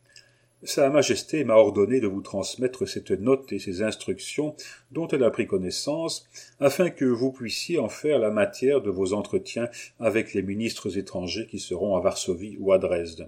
Sa Majesté m'a ordonné de vous transmettre cette note et ces instructions dont elle a pris connaissance, afin que vous puissiez en faire la matière de vos entretiens avec les ministres étrangers qui seront à Varsovie ou à Dresde.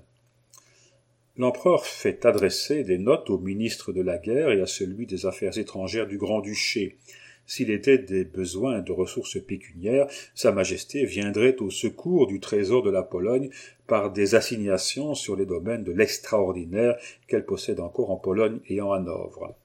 L'empereur fait adresser des notes au ministre de la guerre et à celui des affaires étrangères du Grand-Duché. S'il était des besoins de ressources pécuniaires, Sa Majesté viendrait au secours du trésor de la Pologne par des assignations sur les domaines de l'extraordinaire qu'elle possède encore en Pologne et en Hanovre.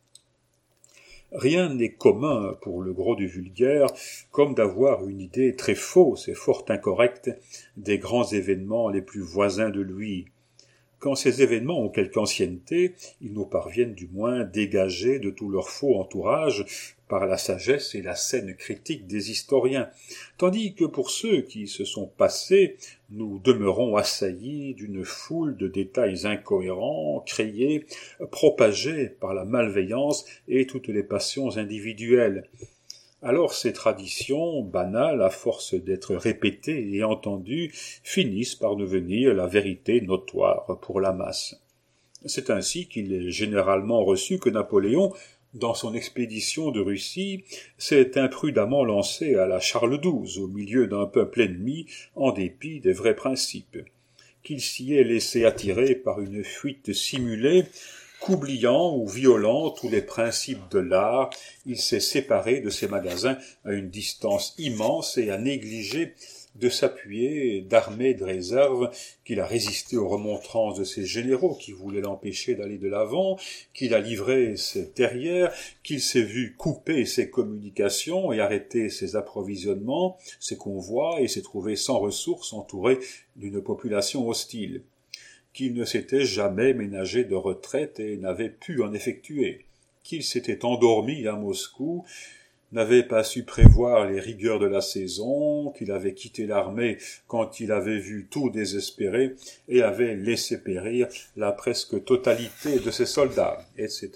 Rien n'est commun pour le gros du vulgaire, comme d'avoir une idée très fausse et fort incorrecte des grands événements les plus voisins de lui. Quand ces événements ont quelque ancienneté, ils nous parviennent du moins dégagés de tout leur faux entourage par la sagesse et la saine critique des historiens, tandis que pour ceux qui se sont passés, nous demeurons assaillis d'une foule de détails incohérents, créés, propagés par la malveillance et toutes les passions individuelles. Alors ces traditions, banales à force d'être répétées et entendues, finissent par devenir la vérité notoire pour la masse. C'est ainsi qu'il est généralement reçu que Napoléon, dans son expédition de Russie, s'est imprudemment lancé à la Charles XII, au milieu d'un peuple ennemi, en dépit des vrais principes. Qu'il s'y est laissé attirer par une fuite simulée, qu'oubliant ou violant tous les principes de l'art, il s'est séparé de ses magasins à une distance immense et a négligé de s'appuyer d'armées de réserve, qu'il a résisté aux remontrances de ses généraux qui voulaient l'empêcher d'aller de l'avant, qu'il a livré ses terrières, qu'il s'est vu couper ses communications et arrêter ses approvisionnements, ses convois, et s'est trouvé sans ressources entouré d'une population hostile, qu'il ne s'était jamais ménagé de retraite et n'avait pu en effectuer, qu'il s'était endormi à Moscou, n'avait pas su prévoir les rigueurs de la saison, qu'il avait quitté l'armée quand il avait vu tout désespérer et avait laissé périr la presque totalité de ses soldats, etc.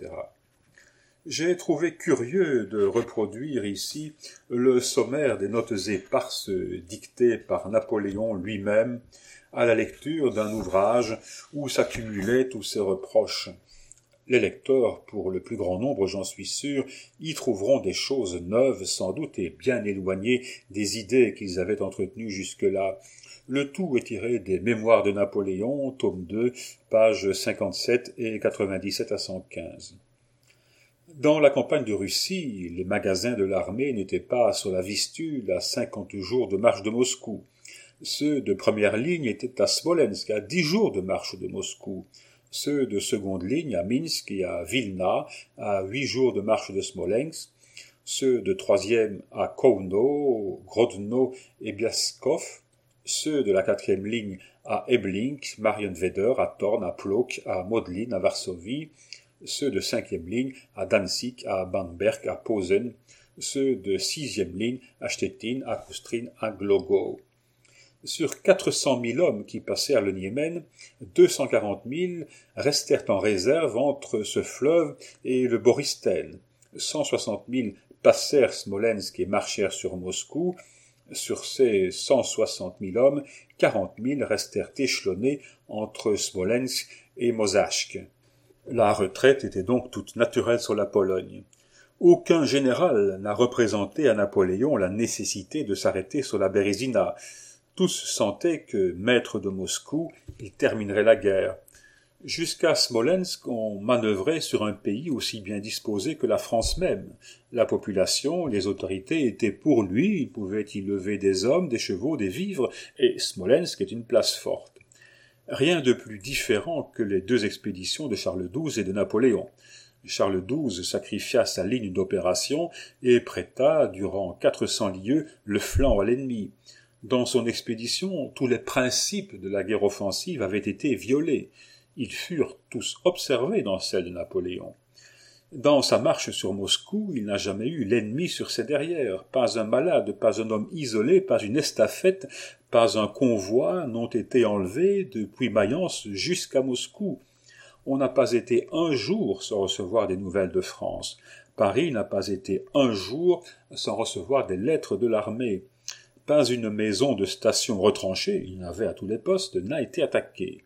J'ai trouvé curieux de reproduire ici le sommaire des notes éparses dictées par Napoléon lui-même à la lecture d'un ouvrage où s'accumulaient tous ses reproches. Les lecteurs, pour le plus grand nombre j'en suis sûr, y trouveront des choses neuves sans doute et bien éloignées des idées qu'ils avaient entretenues jusque-là. Le tout est tiré des Mémoires de Napoléon, tome 2, pages 57 et 97 à 115. Dans la campagne de Russie, les magasins de l'armée n'étaient pas sur la Vistule à 50 jours de marche de Moscou. Ceux de première ligne étaient à Smolensk, à 10 jours de marche de Moscou. Ceux de seconde ligne à Minsk et à Vilna, à 8 jours de marche de Smolensk. Ceux de troisième à Kovno, Grodno et Biaskov. Ceux de la quatrième ligne à Eblink, Marienwerder, à Thorn, à Plock, à Modlin, à Varsovie. Ceux de cinquième ligne à Danzig, à Bamberg, à Posen. Ceux de sixième ligne à Stettin, à Kustrin, à Glogau. Sur 400 000 hommes qui passèrent le Niémen, 240 000 restèrent en réserve entre ce fleuve et le Borysthène. 160 000 passèrent Smolensk et marchèrent sur Moscou. Sur ces 160 000 hommes, 40 000 restèrent échelonnés entre Smolensk et Mosachk. La retraite était donc toute naturelle sur la Pologne. Aucun général n'a représenté à Napoléon la nécessité de s'arrêter sur la Bérézina. Tous sentaient que, maître de Moscou, il terminerait la guerre. Jusqu'à Smolensk, on manœuvrait sur un pays aussi bien disposé que la France même. La population, les autorités étaient pour lui, il pouvait y lever des hommes, des chevaux, des vivres, et Smolensk est une place forte. Rien de plus différent que les deux expéditions de Charles XII et de Napoléon. Charles XII sacrifia sa ligne d'opération et prêta, durant 400 lieues, le flanc à l'ennemi. Dans son expédition, tous les principes de la guerre offensive avaient été violés. Ils furent tous observés dans celle de Napoléon. Dans sa marche sur Moscou, il n'a jamais eu l'ennemi sur ses derrières. Pas un malade, pas un homme isolé, pas une estafette, pas un convoi n'ont été enlevés depuis Mayence jusqu'à Moscou. On n'a pas été un jour sans recevoir des nouvelles de France. Paris n'a pas été un jour sans recevoir des lettres de l'armée. Pas une maison de station retranchée, il y en avait à tous les postes, n'a été attaquée.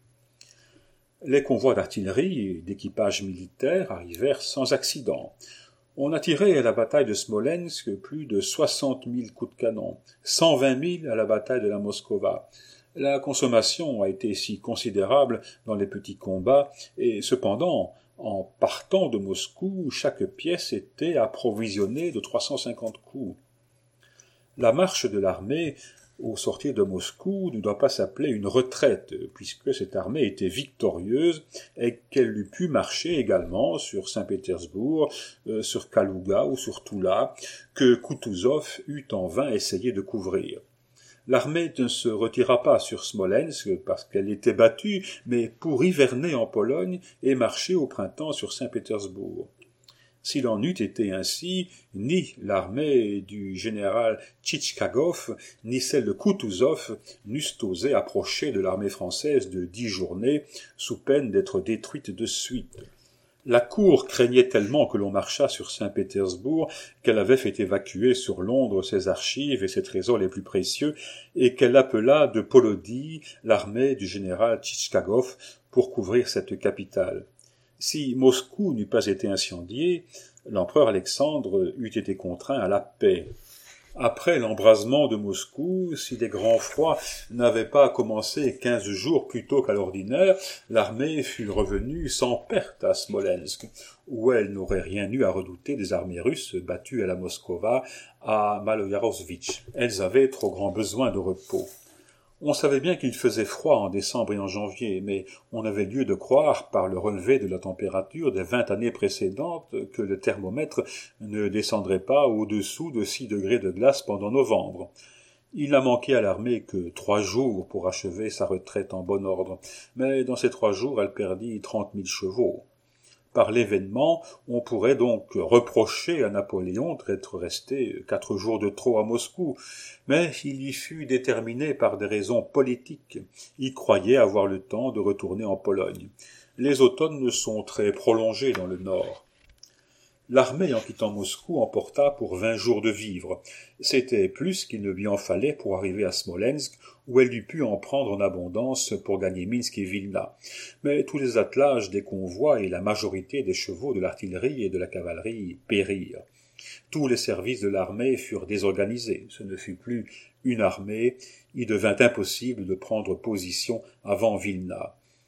Les convois d'artillerie et d'équipage militaire arrivèrent sans accident. On a tiré à la bataille de Smolensk plus de 60 000 coups de canon, 120 000 à la bataille de la Moskova. La consommation a été si considérable dans les petits combats, et cependant, en partant de Moscou, chaque pièce était approvisionnée de 350 coups. La marche de l'armée au sortir de Moscou ne doit pas s'appeler une retraite, puisque cette armée était victorieuse et qu'elle eût pu marcher également sur Saint-Pétersbourg, sur Kalouga ou sur Toula, que Kutuzov eut en vain essayé de couvrir. L'armée ne se retira pas sur Smolensk parce qu'elle était battue, mais pour hiverner en Pologne et marcher au printemps sur Saint-Pétersbourg. S'il en eût été ainsi, ni l'armée du général Tchitchkagov, ni celle de Kutuzov n'eussent osé approcher de l'armée française de 10 journées, sous peine d'être détruite de suite. La cour craignait tellement que l'on marchât sur Saint-Pétersbourg qu'elle avait fait évacuer sur Londres ses archives et ses trésors les plus précieux, et qu'elle appela de Polodie l'armée du général Tchitchkagov pour couvrir cette capitale. Si Moscou n'eût pas été incendiée, l'empereur Alexandre eût été contraint à la paix. Après l'embrasement de Moscou, si les grands froids n'avaient pas commencé 15 jours plus tôt qu'à l'ordinaire, l'armée fut revenue sans perte à Smolensk, où elle n'aurait rien eu à redouter des armées russes battues à la Moskova, à Maloyarovitch. Elles avaient trop grand besoin de repos. On savait bien qu'il faisait froid en décembre et en janvier, mais on avait lieu de croire, par le relevé de la température des 20 années précédentes, que le thermomètre ne descendrait pas au-dessous de 6 degrés de glace pendant novembre. Il n'a manqué à l'armée que 3 jours pour achever sa retraite en bon ordre, mais dans ces 3 jours, elle perdit 30 000 chevaux. Par l'événement, on pourrait donc reprocher à Napoléon d'être resté 4 jours de trop à Moscou, mais il y fut déterminé par des raisons politiques. Il croyait avoir le temps de retourner en Pologne. Les automnes sont très prolongés dans le nord. L'armée, en quittant Moscou, emporta pour 20 jours de vivres. C'était plus qu'il ne lui en fallait pour arriver à Smolensk, où elle eût pu en prendre en abondance pour gagner Minsk et Vilna. Mais tous les attelages des convois et la majorité des chevaux de l'artillerie et de la cavalerie périrent. Tous les services de l'armée furent désorganisés. Ce ne fut plus une armée. Il devint impossible de prendre position avant Vilna.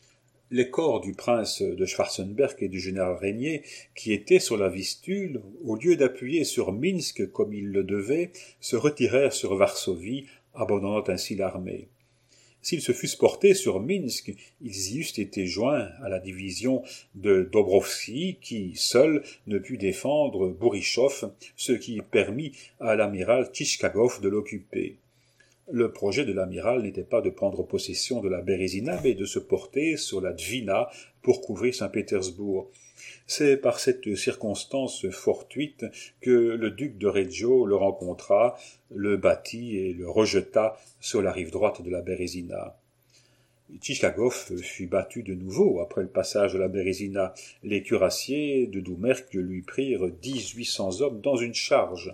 Les corps du prince de Schwarzenberg et du général Régnier, qui étaient sur la Vistule, au lieu d'appuyer sur Minsk comme ils le devaient, se retirèrent sur Varsovie, abandonnant ainsi l'armée. S'ils se fussent portés sur Minsk, ils y eussent été joints à la division de Dobrovsky, qui, seul, ne put défendre Bourichov, ce qui permit à l'amiral Tchitchkagov de l'occuper. Le projet de l'amiral n'était pas de prendre possession de la Bérésina, mais de se porter sur la Dvina pour couvrir Saint-Pétersbourg. C'est par cette circonstance fortuite que le duc de Reggio le rencontra, le battit et le rejeta sur la rive droite de la Bérésina. Tchitchkagov fut battu de nouveau après le passage de la Bérésina. Les cuirassiers de Doumerc lui prirent 1800 hommes dans une charge.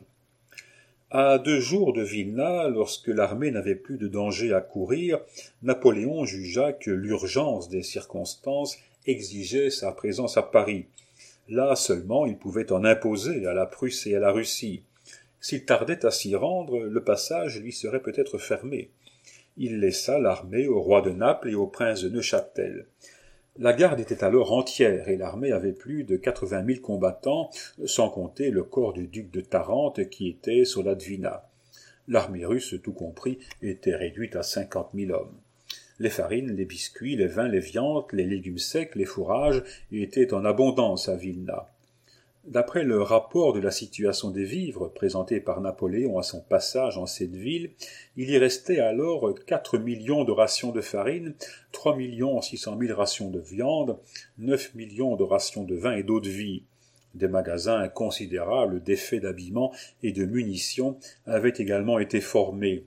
À 2 jours de Vilna, lorsque l'armée n'avait plus de danger à courir, Napoléon jugea que l'urgence des circonstances exigeait sa présence à Paris. Là seulement il pouvait en imposer à la Prusse et à la Russie. S'il tardait à s'y rendre, le passage lui serait peut-être fermé. Il laissa l'armée au roi de Naples et au prince de Neuchâtel. La garde était alors entière et l'armée avait plus de 80 000 combattants, sans compter le corps du duc de Tarente qui était sur la Dvina. L'armée russe, tout compris, était réduite à 50 000 hommes. Les farines, les biscuits, les vins, les viandes, les légumes secs, les fourrages étaient en abondance à Vilna. D'après le rapport de la situation des vivres présenté par Napoléon à son passage en cette ville, il y restait alors 4 millions de rations de farine, 3 600 000 rations de viande, 9 millions de rations de vin et d'eau-de-vie. Des magasins considérables d'effets d'habillement et de munitions avaient également été formés.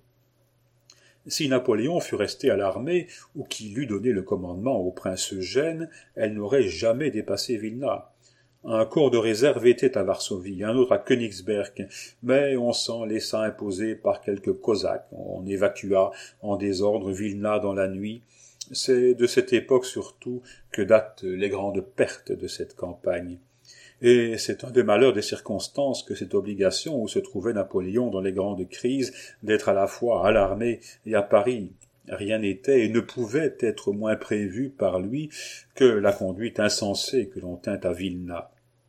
Si Napoléon fût resté à l'armée ou qu'il eût donné le commandement au prince Eugène, elle n'aurait jamais dépassé Vilna. Un corps de réserve était à Varsovie, un autre à Königsberg, mais on s'en laissa imposer par quelques Cosaques. On évacua en désordre Vilna dans la nuit. C'est de cette époque surtout que datent les grandes pertes de cette campagne. Et c'est un des malheurs des circonstances que cette obligation où se trouvait Napoléon dans les grandes crises d'être à la fois à l'armée et à Paris. Rien n'était et ne pouvait être moins prévu par lui que la conduite insensée que l'on tint à Vilna.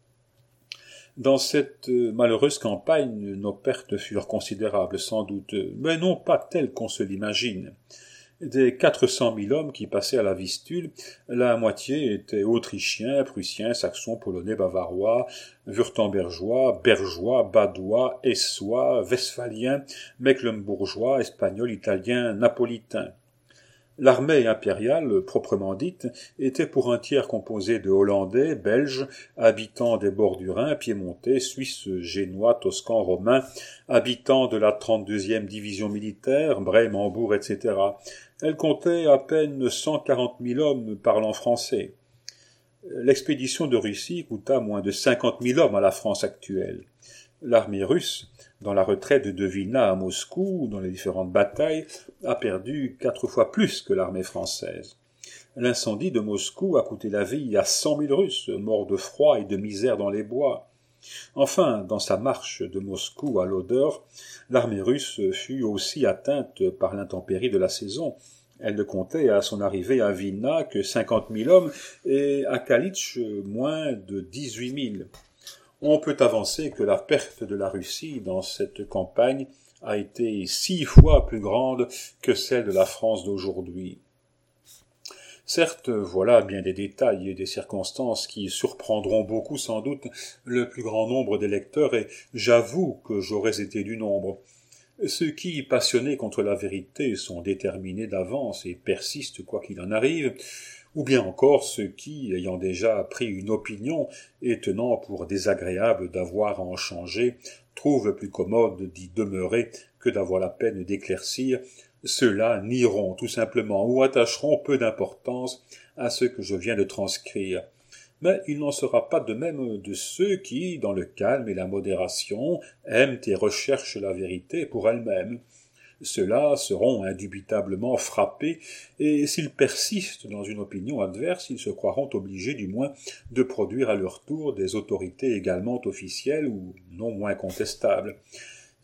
Dans cette malheureuse campagne, nos pertes furent considérables, sans doute, mais non pas telles qu'on se l'imagine. Des 400 000 hommes qui passaient à la Vistule, la moitié étaient autrichiens, prussiens, saxons, polonais, bavarois, wurtembergeois, bergeois, badois, essois, westphaliens, mecklembourgeois, espagnols, italiens, napolitains. L'armée impériale, proprement dite, était pour un tiers composée de Hollandais, Belges, habitants des bords du Rhin, Piémontais, Suisses, Génois, Toscans, Romains, habitants de la 32e division militaire, Brême, Hambourg, etc. Elle comptait à peine 140 000 hommes parlant français. L'expédition de Russie coûta moins de 50 000 hommes à la France actuelle. L'armée russe, dans la retraite de Vilna à Moscou, dans les différentes batailles, a perdu 4 fois plus que l'armée française. L'incendie de Moscou a coûté la vie à 100 000 Russes, morts de froid et de misère dans les bois. Enfin, dans sa marche de Moscou à l'Oder, l'armée russe fut aussi atteinte par l'intempérie de la saison. Elle ne comptait à son arrivée à Vilna que 50 000 hommes et à Kalitch moins de 18 000. On peut avancer que la perte de la Russie dans cette campagne a été 6 fois plus grande que celle de la France d'aujourd'hui. Certes, voilà bien des détails et des circonstances qui surprendront beaucoup sans doute le plus grand nombre des lecteurs, et j'avoue que j'aurais été du nombre. Ceux qui, passionnés contre la vérité, sont déterminés d'avance et persistent quoi qu'il en arrive, ou bien encore ceux qui, ayant déjà pris une opinion et tenant pour désagréable d'avoir à en changer, trouvent plus commode d'y demeurer que d'avoir la peine d'éclaircir, ceux-là nieront tout simplement ou attacheront peu d'importance à ce que je viens de transcrire. Mais il n'en sera pas de même de ceux qui, dans le calme et la modération, aiment et recherchent la vérité pour elle-même. Ceux-là seront indubitablement frappés, et s'ils persistent dans une opinion adverse, ils se croiront obligés du moins de produire à leur tour des autorités également officielles ou non moins contestables.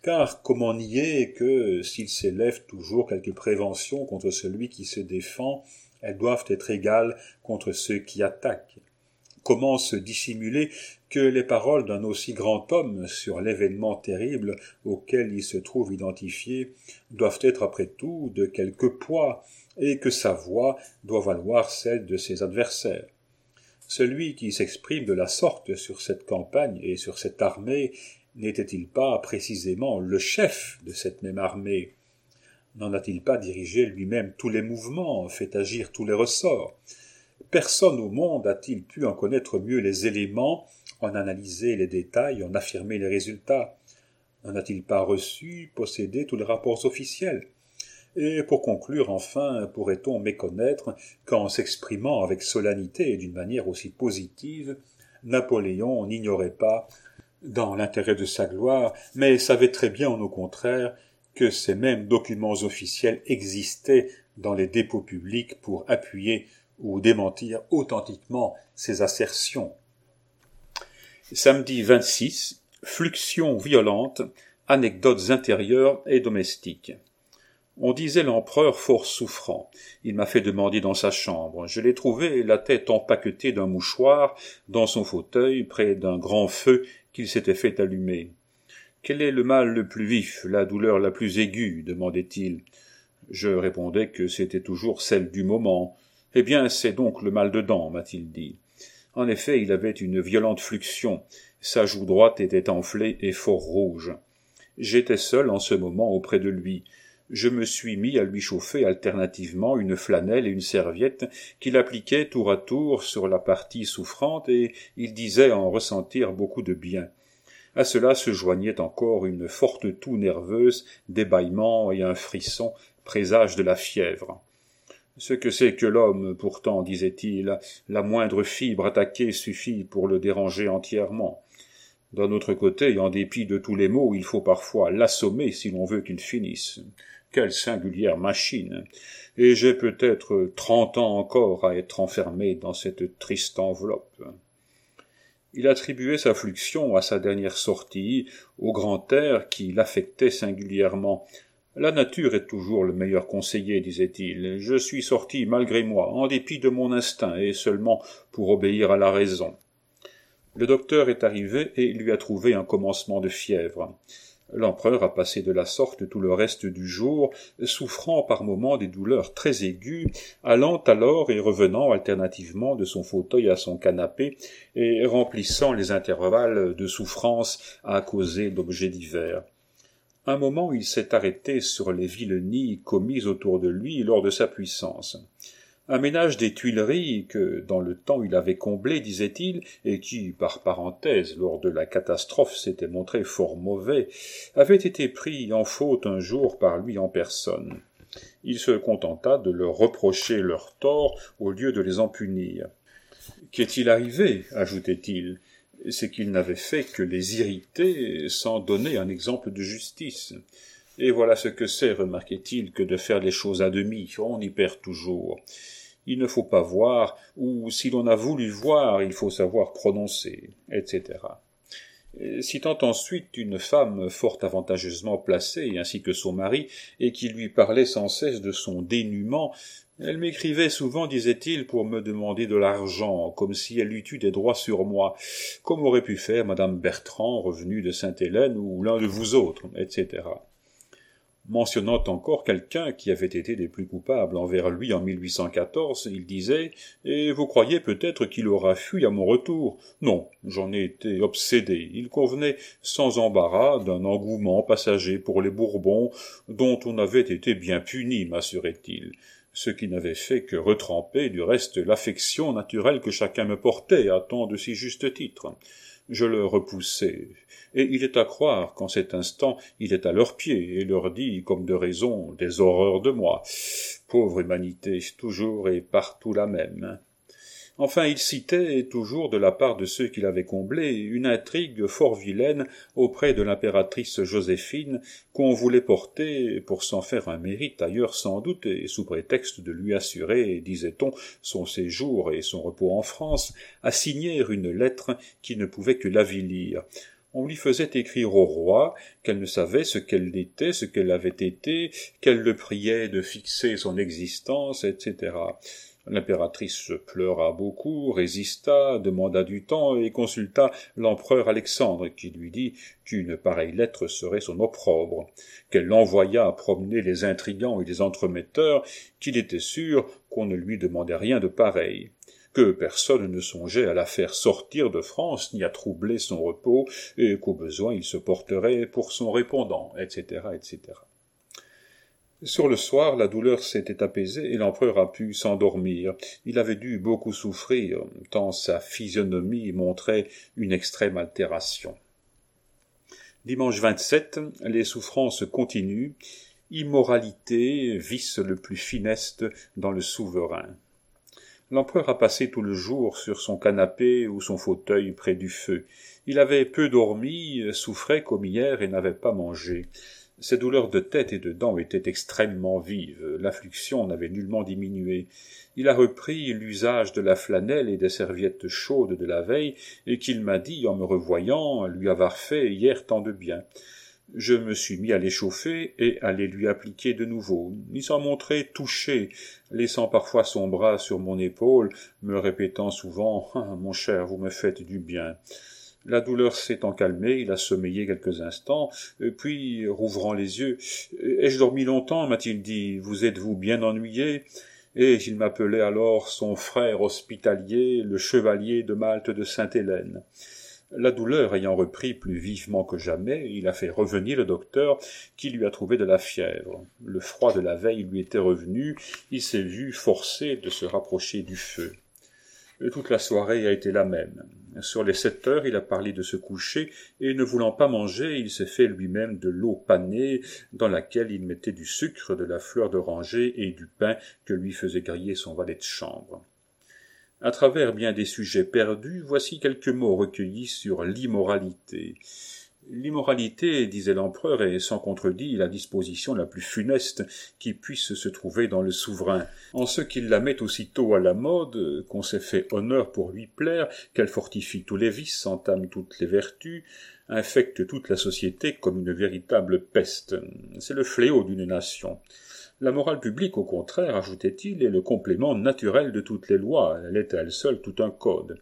car comment nier que, s'il s'élève toujours quelques préventions contre celui qui se défend, elles doivent être égales contre ceux qui attaquent? Comment se dissimuler que les paroles d'un aussi grand homme sur l'événement terrible auquel il se trouve identifié doivent être après tout de quelque poids, et que sa voix doit valoir celle de ses adversaires? Celui qui s'exprime de la sorte sur cette campagne et sur cette armée n'était-il pas précisément le chef de cette même armée? N'en a-t-il pas dirigé lui-même tous les mouvements, fait agir tous les ressorts? Personne au monde a-t-il pu en connaître mieux les éléments, en analyser les détails, en affirmer les résultats? N'en a-t-il pas reçu, possédé tous les rapports officiels? Et pour conclure, enfin, pourrait-on méconnaître qu'en s'exprimant avec solennité et d'une manière aussi positive, Napoléon n'ignorait pas, dans l'intérêt de sa gloire, mais savait très bien, au contraire, que ces mêmes documents officiels existaient dans les dépôts publics pour appuyer ou démentir authentiquement ses assertions. Samedi 26, fluxion violente, anecdotes intérieures et domestiques. On disait l'empereur fort souffrant. Il m'a fait demander dans sa chambre. Je l'ai trouvé la tête empaquetée d'un mouchoir dans son fauteuil près d'un grand feu qu'il s'était fait allumer. « Quel est le mal le plus vif, la douleur la plus aiguë ?» demandait-il. Je répondais que c'était toujours celle du moment. « Eh bien, c'est donc le mal de dents, m'a-t-il dit. » En effet, il avait une violente fluxion. Sa joue droite était enflée et fort rouge. J'étais seul en ce moment auprès de lui. Je me suis mis à lui chauffer alternativement une flanelle et une serviette qu'il appliquait tour à tour sur la partie souffrante, et il disait en ressentir beaucoup de bien. À cela se joignait encore une forte toux nerveuse, des bâillements et un frisson, présage de la fièvre. « Ce que c'est que l'homme, pourtant, disait-il, la moindre fibre attaquée suffit pour le déranger entièrement. D'un autre côté, en dépit de tous les maux, il faut parfois l'assommer si l'on veut qu'il finisse. Quelle singulière machine! Et j'ai peut-être 30 ans encore à être enfermé dans cette triste enveloppe. » Il attribuait sa fluxion à sa dernière sortie, au grand air qui l'affectait singulièrement. « La nature est toujours le meilleur conseiller, disait-il. Je suis sorti malgré moi, en dépit de mon instinct, et seulement pour obéir à la raison. » Le docteur est arrivé et lui a trouvé un commencement de fièvre. L'empereur a passé de la sorte tout le reste du jour, souffrant par moments des douleurs très aiguës, allant alors et revenant alternativement de son fauteuil à son canapé, et remplissant les intervalles de souffrance à causer d'objets divers. Un moment, il s'est arrêté sur les vilenies commises autour de lui lors de sa puissance. Un ménage des Tuileries que, dans le temps, il avait comblé, disait-il, et qui, par parenthèse, lors de la catastrophe, s'était montré fort mauvais, avait été pris en faute un jour par lui en personne. Il se contenta de leur reprocher leurs torts au lieu de les en punir. « Qu'est-il arrivé ?» ajoutait-il. « C'est qu'il n'avait fait que les irriter sans donner un exemple de justice. Et voilà ce que c'est, remarquait-il, que de faire les choses à demi, on y perd toujours. Il ne faut pas voir, ou si l'on a voulu voir, il faut savoir prononcer, etc. » Citant ensuite une femme fort avantageusement placée, ainsi que son mari, et qui lui parlait sans cesse de son dénuement, elle m'écrivait souvent, disait-il, pour me demander de l'argent, comme si elle eût eu des droits sur moi, comme aurait pu faire madame Bertrand, revenue de Sainte-Hélène, ou l'un de vous autres, etc. Mentionnant encore quelqu'un qui avait été des plus coupables envers lui en 1814, il disait « Et vous croyez peut-être qu'il aura fui à mon retour ? Non, j'en ai été obsédé. Il convenait sans embarras d'un engouement passager pour les Bourbons, dont on avait été bien puni, m'assurait-il. Ce qui n'avait fait que retremper du reste l'affection naturelle que chacun me portait à tant de si justes titres. Je le repoussai, et il est à croire qu'en cet instant il est à leurs pieds et leur dit, comme de raison, des horreurs de moi. Pauvre humanité, toujours et partout la même. » Enfin, il citait, toujours de la part de ceux qui l'avaient comblé, une intrigue fort vilaine auprès de l'impératrice Joséphine, qu'on voulait porter, pour s'en faire un mérite ailleurs sans doute, et sous prétexte de lui assurer, disait-on, son séjour et son repos en France, à signer une lettre qui ne pouvait que l'avilir. On lui faisait écrire au roi qu'elle ne savait ce qu'elle était, ce qu'elle avait été, qu'elle le priait de fixer son existence, etc. L'impératrice pleura beaucoup, résista, demanda du temps et consulta l'empereur Alexandre, qui lui dit qu'une pareille lettre serait son opprobre, qu'elle l'envoya promener les intrigants et les entremetteurs, qu'il était sûr qu'on ne lui demandait rien de pareil, que personne ne songeait à la faire sortir de France ni à troubler son repos, et qu'au besoin il se porterait pour son répondant, etc., etc. Sur le soir, la douleur s'était apaisée et l'empereur a pu s'endormir. Il avait dû beaucoup souffrir, tant sa physionomie montrait une extrême altération. Dimanche 27, les souffrances continuent. Immoralité, vice le plus funeste dans le souverain. L'empereur a passé tout le jour sur son canapé ou son fauteuil près du feu. Il avait peu dormi, souffrait comme hier et n'avait pas mangé. Ses douleurs de tête et de dents étaient extrêmement vives, l'affliction n'avait nullement diminué. Il a repris l'usage de la flanelle et des serviettes chaudes de la veille, et qu'il m'a dit, en me revoyant, lui avoir fait hier tant de bien. Je me suis mis à les chauffer et à les lui appliquer de nouveau. Il s'en montrait touché, laissant parfois son bras sur mon épaule, me répétant souvent « Ah, mon cher, vous me faites du bien ». La douleur s'étant calmée, il a sommeillé quelques instants, puis, rouvrant les yeux, « Ai-je dormi longtemps ?» m'a-t-il dit. « Vous êtes-vous bien ennuyé ?» Et il m'appelait alors son frère hospitalier, le chevalier de Malte de Sainte-Hélène. La douleur ayant repris plus vivement que jamais, il a fait revenir le docteur, qui lui a trouvé de la fièvre. Le froid de la veille lui était revenu, il s'est vu forcé de se rapprocher du feu. Toute la soirée a été la même. Sur les 7 heures, il a parlé de se coucher, et ne voulant pas manger, il s'est fait lui-même de l'eau panée, dans laquelle il mettait du sucre, de la fleur d'oranger et du pain que lui faisait griller son valet de chambre. À travers bien des sujets perdus, voici quelques mots recueillis sur l'immoralité. L'immoralité, disait l'empereur, est sans contredit la disposition la plus funeste qui puisse se trouver dans le souverain, en ce qu'il la met aussitôt à la mode, qu'on s'est fait honneur pour lui plaire, qu'elle fortifie tous les vices, entame toutes les vertus, infecte toute la société comme une véritable peste. C'est le fléau d'une nation. La morale publique, au contraire, ajoutait-il, est le complément naturel de toutes les lois, elle est à elle seule tout un code.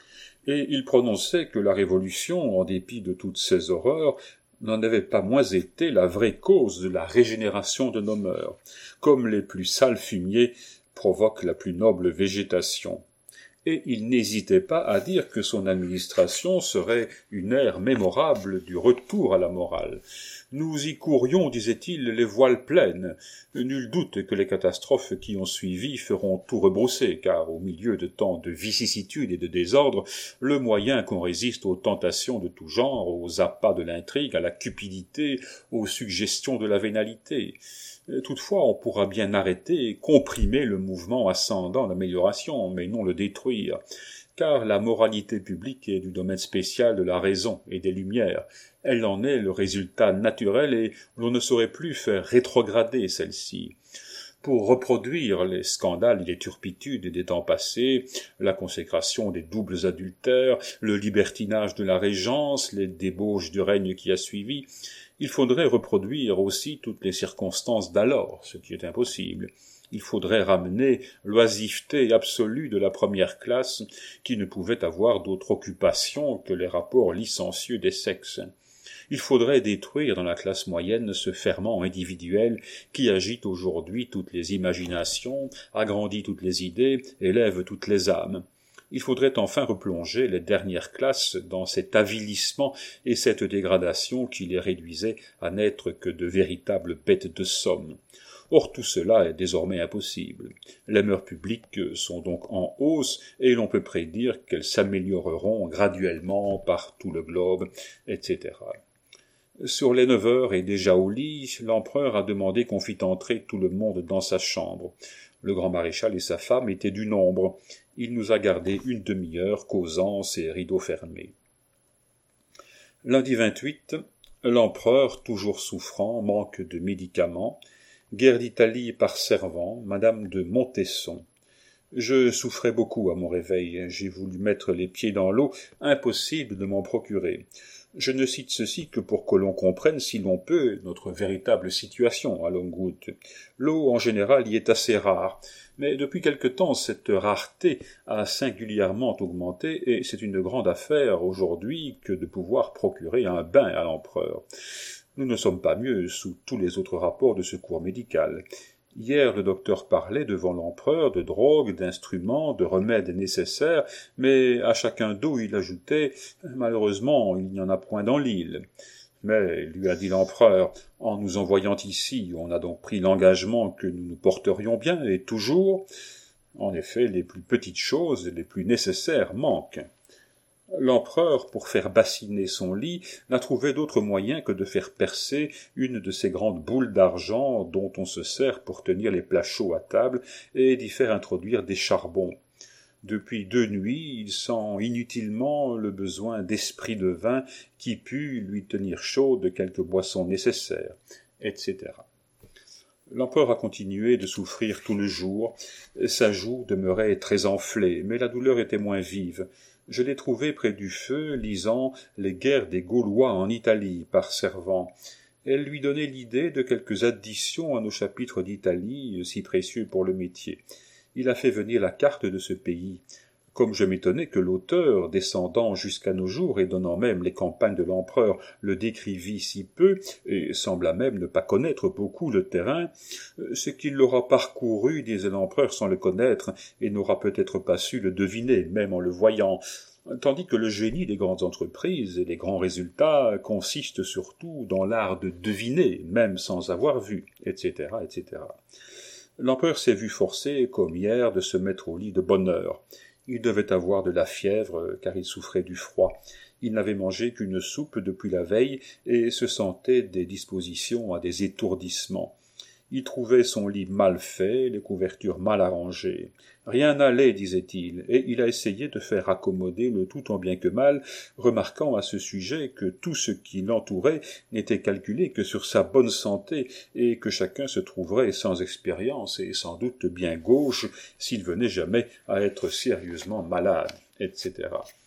Et il prononçait que la Révolution, en dépit de toutes ces horreurs, n'en avait pas moins été la vraie cause de la régénération de nos mœurs, comme les plus sales fumiers provoquent la plus noble végétation. Et il n'hésitait pas à dire que son administration serait une ère mémorable du retour à la morale. Nous y courions, disait-il, les voiles pleines. Nul doute que les catastrophes qui ont suivi feront tout rebrousser, car au milieu de tant de vicissitudes et de désordre, le moyen qu'on résiste aux tentations de tout genre, aux appâts de l'intrigue, à la cupidité, aux suggestions de la vénalité. Toutefois, on pourra bien arrêter et comprimer le mouvement ascendant d'amélioration, mais non le détruire, car la moralité publique est du domaine spécial de la raison et des lumières. Elle en est le résultat naturel et l'on ne saurait plus faire rétrograder celle-ci. Pour reproduire les scandales et les turpitudes des temps passés, la consécration des doubles adultères, le libertinage de la régence, les débauches du règne qui a suivi, il faudrait reproduire aussi toutes les circonstances d'alors, ce qui est impossible. Il faudrait ramener l'oisiveté absolue de la première classe, qui ne pouvait avoir d'autre occupation que les rapports licencieux des sexes. Il faudrait détruire dans la classe moyenne ce ferment individuel qui agite aujourd'hui toutes les imaginations, agrandit toutes les idées, élève toutes les âmes. Il faudrait enfin replonger les dernières classes dans cet avilissement et cette dégradation qui les réduisait à n'être que de véritables bêtes de somme. Or tout cela est désormais impossible. Les mœurs publiques sont donc en hausse et l'on peut prédire qu'elles s'amélioreront graduellement par tout le globe, etc. Sur les 9 heures et déjà au lit, l'empereur a demandé qu'on fît entrer tout le monde dans sa chambre. Le grand maréchal et sa femme étaient du nombre. Il nous a gardé une demi-heure causant ses rideaux fermés. Lundi 28, l'empereur, toujours souffrant, manque de médicaments. Guerre d'Italie par servant, madame de Montesson. Je souffrais beaucoup à mon réveil. J'ai voulu mettre les pieds dans l'eau, impossible de m'en procurer. Je ne cite ceci que pour que l'on comprenne, si l'on peut, notre véritable situation à Longwood. L'eau, en général, y est assez rare, mais depuis quelque temps, cette rareté a singulièrement augmenté, et c'est une grande affaire aujourd'hui que de pouvoir procurer un bain à l'empereur. Nous ne sommes pas mieux sous tous les autres rapports de secours médical. Hier, le docteur parlait devant l'empereur de drogues, d'instruments, de remèdes nécessaires, mais à chacun d'eux il ajoutait « Malheureusement, il n'y en a point dans l'île ». Mais, lui a dit l'empereur, en nous envoyant ici, on a donc pris l'engagement que nous nous porterions bien, et toujours. En effet, les plus petites choses, les plus nécessaires, manquent. L'empereur, pour faire bassiner son lit, n'a trouvé d'autre moyen que de faire percer une de ces grandes boules d'argent dont on se sert pour tenir les plats chauds à table et d'y faire introduire des charbons. Depuis 2 nuits, il sent inutilement le besoin d'esprit de vin qui pût lui tenir chaud de quelques boissons nécessaires, etc. L'empereur a continué de souffrir tout le jour. Sa joue demeurait très enflée, mais la douleur était moins vive. Je l'ai trouvé près du feu, lisant les guerres des Gaulois en Italie par Servan. Elle lui donnait l'idée de quelques additions à nos chapitres d'Italie, si précieux pour le métier. Il a fait venir la carte de ce pays. Comme je m'étonnais que l'auteur, descendant jusqu'à nos jours et donnant même les campagnes de l'empereur, le décrivît si peu, et sembla même ne pas connaître beaucoup le terrain, c'est qu'il l'aura parcouru, disait l'empereur, sans le connaître, et n'aura peut-être pas su le deviner, même en le voyant, tandis que le génie des grandes entreprises et les grands résultats consistent surtout dans l'art de deviner, même sans avoir vu, etc., etc. L'empereur s'est vu forcé, comme hier, de se mettre au lit de bonne heure. Il devait avoir de la fièvre, car il souffrait du froid. Il n'avait mangé qu'une soupe depuis la veille, et se sentait des dispositions à des étourdissements. Il trouvait son lit mal fait, les couvertures mal arrangées. Rien n'allait, disait-il, et il a essayé de faire accommoder le tout tant bien que mal, remarquant à ce sujet que tout ce qui l'entourait n'était calculé que sur sa bonne santé, et que chacun se trouverait sans expérience et sans doute bien gauche s'il venait jamais à être sérieusement malade, etc.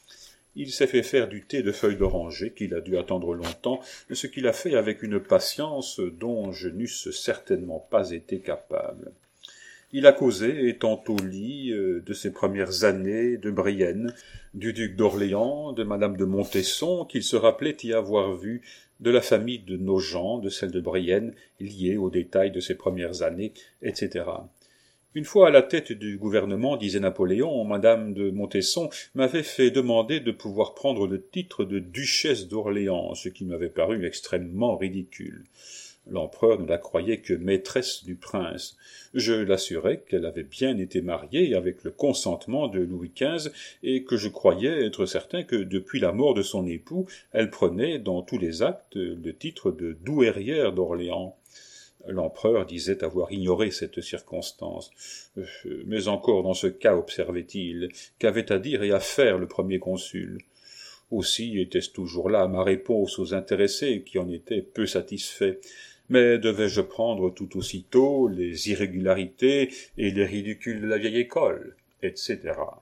Il s'est fait faire du thé de feuilles d'oranger qu'il a dû attendre longtemps, ce qu'il a fait avec une patience dont je n'eusse certainement pas été capable. Il a causé, étant au lit, de ses premières années de Brienne, du duc d'Orléans, de madame de Montesson, qu'il se rappelait y avoir vu, de la famille de Nogent, de celle de Brienne, liée aux détails de ses premières années, etc. Une fois à la tête du gouvernement, disait Napoléon, madame de Montesson m'avait fait demander de pouvoir prendre le titre de duchesse d'Orléans, ce qui m'avait paru extrêmement ridicule. L'empereur ne la croyait que maîtresse du prince. Je l'assurais qu'elle avait bien été mariée avec le consentement de Louis XV et que je croyais être certain que depuis la mort de son époux, elle prenait dans tous les actes le titre de douairière d'Orléans. L'empereur disait avoir ignoré cette circonstance. Mais encore dans ce cas, observait-il, qu'avait à dire et à faire le premier consul? Aussi était-ce toujours là ma réponse aux intéressés qui en étaient peu satisfaits. Mais devais-je prendre tout aussitôt les irrégularités et les ridicules de la vieille école, etc.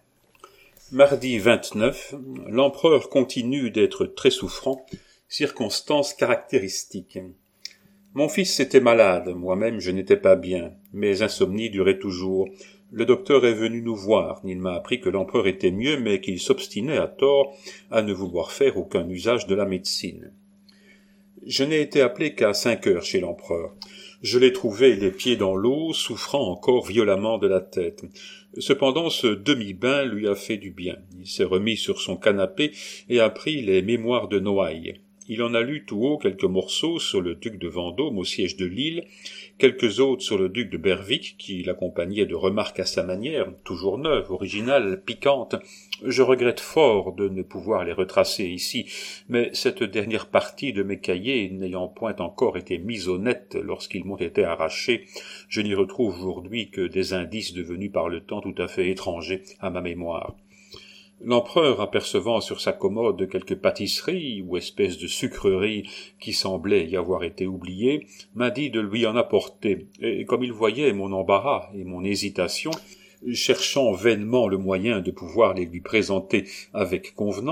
Mardi 29, l'empereur continue d'être très souffrant, circonstance caractéristique. Mon fils était malade, moi-même je n'étais pas bien, mes insomnies duraient toujours. Le docteur est venu nous voir, il m'a appris que l'empereur était mieux, mais qu'il s'obstinait à tort à ne vouloir faire aucun usage de la médecine. Je n'ai été appelé qu'à 5 heures chez l'empereur. Je l'ai trouvé les pieds dans l'eau, souffrant encore violemment de la tête. Cependant, ce demi-bain lui a fait du bien. Il s'est remis sur son canapé et a pris les mémoires de Noailles. Il en a lu tout haut quelques morceaux sur le duc de Vendôme au siège de Lille, quelques autres sur le duc de Berwick, qui l'accompagnait de remarques à sa manière, toujours neuves, originales, piquantes. Je regrette fort de ne pouvoir les retracer ici, mais cette dernière partie de mes cahiers n'ayant point encore été mise au net lorsqu'ils m'ont été arrachés, je n'y retrouve aujourd'hui que des indices devenus par le temps tout à fait étrangers à ma mémoire. L'empereur, apercevant sur sa commode quelques pâtisseries ou espèces de sucreries qui semblaient y avoir été oubliées, m'a dit de lui en apporter, et comme il voyait mon embarras et mon hésitation, cherchant vainement le moyen de pouvoir les lui présenter avec convenance,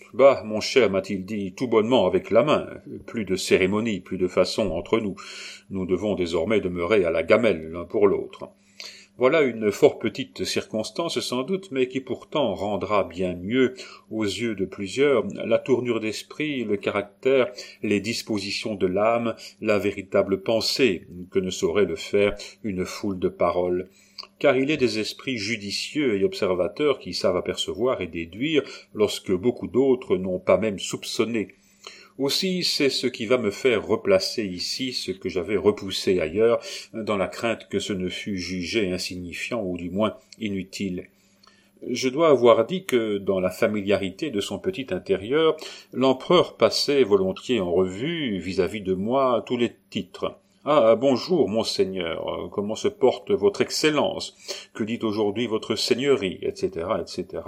Bah, mon cher, m'a-t-il dit, tout bonnement avec la main. Plus de cérémonie, plus de façon entre nous. Nous devons désormais demeurer à la gamelle l'un pour l'autre. Voilà une fort petite circonstance sans doute, mais qui pourtant rendra bien mieux, aux yeux de plusieurs, la tournure d'esprit, le caractère, les dispositions de l'âme, la véritable pensée, que ne saurait le faire une foule de paroles. Car il est des esprits judicieux et observateurs qui savent apercevoir et déduire lorsque beaucoup d'autres n'ont pas même soupçonné. Aussi, c'est ce qui va me faire replacer ici ce que j'avais repoussé ailleurs, dans la crainte que ce ne fût jugé insignifiant ou du moins inutile. Je dois avoir dit que, dans la familiarité de son petit intérieur, l'empereur passait volontiers en revue, vis-à-vis de moi, tous les titres. « Ah, bonjour, monseigneur, comment se porte votre excellence? Que dit aujourd'hui votre seigneurie? » etc., etc.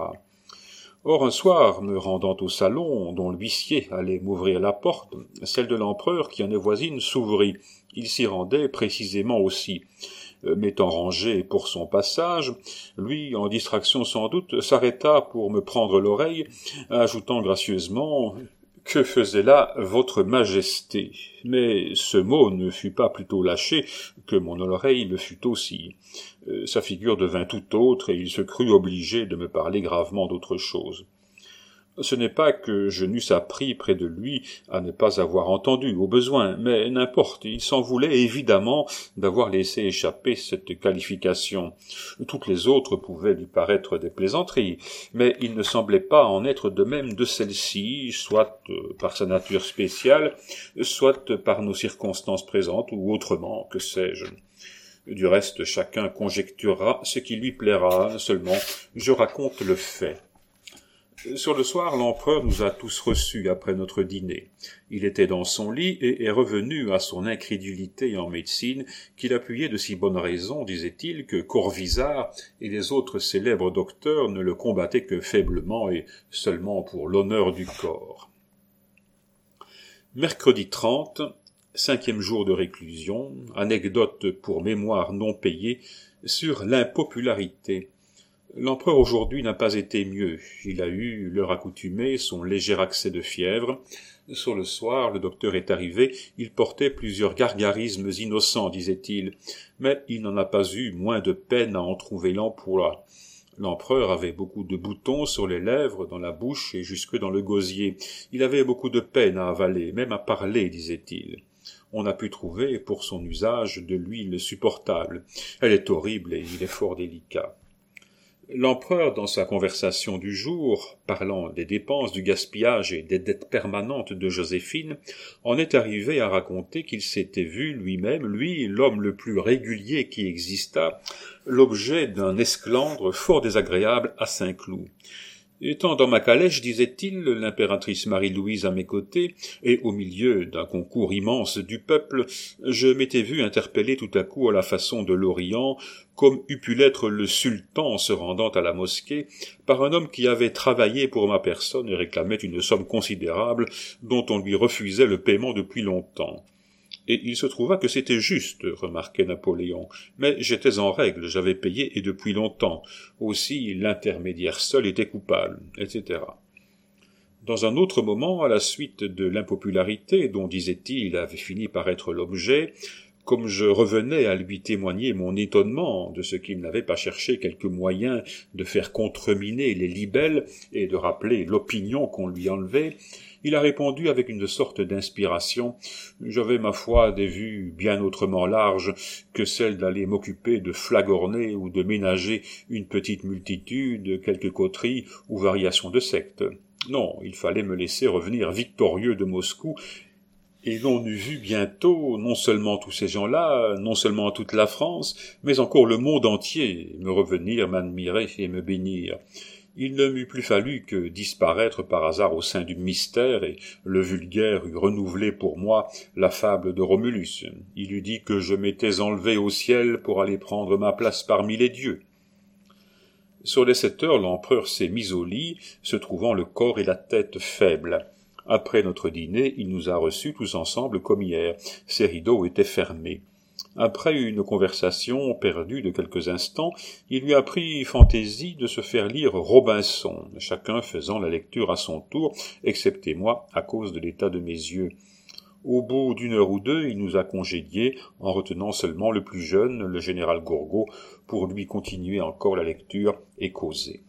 Or, un soir, me rendant au salon, dont l'huissier allait m'ouvrir la porte, celle de l'empereur, qui en est voisine, s'ouvrit. Il s'y rendait précisément aussi. M'étant rangé pour son passage, lui, en distraction sans doute, s'arrêta pour me prendre l'oreille, ajoutant gracieusement « Que faisait là votre majesté ?» Mais ce mot ne fut pas plutôt lâché que mon oreille le fut aussi. Sa figure devint tout autre, et il se crut obligé de me parler gravement d'autre chose. Ce n'est pas que je n'eusse appris près de lui à ne pas avoir entendu, au besoin, mais n'importe, il s'en voulait évidemment d'avoir laissé échapper cette qualification. Toutes les autres pouvaient lui paraître des plaisanteries, mais il ne semblait pas en être de même de celle-ci, soit par sa nature spéciale, soit par nos circonstances présentes, ou autrement, que sais-je. Du reste, chacun conjecturera ce qui lui plaira, seulement je raconte le fait. Sur le soir, l'empereur nous a tous reçus après notre dîner. Il était dans son lit et est revenu à son incrédulité en médecine, qu'il appuyait de si bonnes raisons, disait-il, que Corvisart et les autres célèbres docteurs ne le combattaient que faiblement et seulement pour l'honneur du corps. Mercredi 30, 5e jour de réclusion, anecdote pour mémoire non payée sur l'impopularité. L'empereur aujourd'hui n'a pas été mieux. Il a eu, l'heure accoutumée, son léger accès de fièvre. Sur le soir, le docteur est arrivé, il portait plusieurs gargarismes innocents, disait-il, mais il n'en a pas eu moins de peine à en trouver l'emploi. L'empereur avait beaucoup de boutons sur les lèvres, dans la bouche et jusque dans le gosier. Il avait beaucoup de peine à avaler, même à parler, disait-il. On a pu trouver, pour son usage, de l'huile supportable. Elle est horrible et il est fort délicat. L'empereur, dans sa conversation du jour, parlant des dépenses, du gaspillage et des dettes permanentes de Joséphine, en est arrivé à raconter qu'il s'était vu lui-même, lui, l'homme le plus régulier qui existât, l'objet d'un esclandre fort désagréable à Saint-Cloud. Étant dans ma calèche, disait-il, l'impératrice Marie-Louise à mes côtés, et au milieu d'un concours immense du peuple, je m'étais vu interpeller tout à coup à la façon de l'Orient, comme eût pu l'être le sultan se rendant à la mosquée, par un homme qui avait travaillé pour ma personne et réclamait une somme considérable dont on lui refusait le paiement depuis longtemps. Et il se trouva que c'était juste, remarquait Napoléon, mais j'étais en règle, j'avais payé et depuis longtemps. Aussi l'intermédiaire seul était coupable, etc. Dans un autre moment, à la suite de l'impopularité dont, disait-il, avait fini par être l'objet, comme je revenais à lui témoigner mon étonnement de ce qu'il n'avait pas cherché quelque moyen de faire contreminer les libelles et de rappeler l'opinion qu'on lui enlevait, il a répondu avec une sorte d'inspiration « J'avais, ma foi, des vues bien autrement larges que celles d'aller m'occuper de flagorner ou de ménager une petite multitude, quelques coteries ou variations de sectes. Non, il fallait me laisser revenir victorieux de Moscou, et l'on eût vu bientôt non seulement tous ces gens-là, non seulement toute la France, mais encore le monde entier, me revenir, m'admirer et me bénir. » Il ne m'eût plus fallu que disparaître par hasard au sein du mystère, et le vulgaire eût renouvelé pour moi la fable de Romulus. Il eût dit que je m'étais enlevé au ciel pour aller prendre ma place parmi les dieux. Sur les 7 heures, l'empereur s'est mis au lit, se trouvant le corps et la tête faibles. Après notre dîner, il nous a reçus tous ensemble comme hier. Ses rideaux étaient fermés. Après une conversation perdue de quelques instants, il lui a pris fantaisie de se faire lire Robinson, chacun faisant la lecture à son tour, excepté moi, à cause de l'état de mes yeux. Au bout d'une heure ou deux, il nous a congédiés, en retenant seulement le plus jeune, le général Gourgaud, pour lui continuer encore la lecture et causer.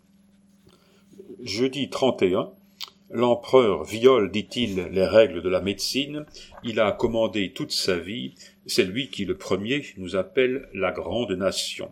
Jeudi 31, l'empereur viole, dit-il, les règles de la médecine, il a commandé toute sa vie, c'est lui qui le premier nous appelle la grande nation.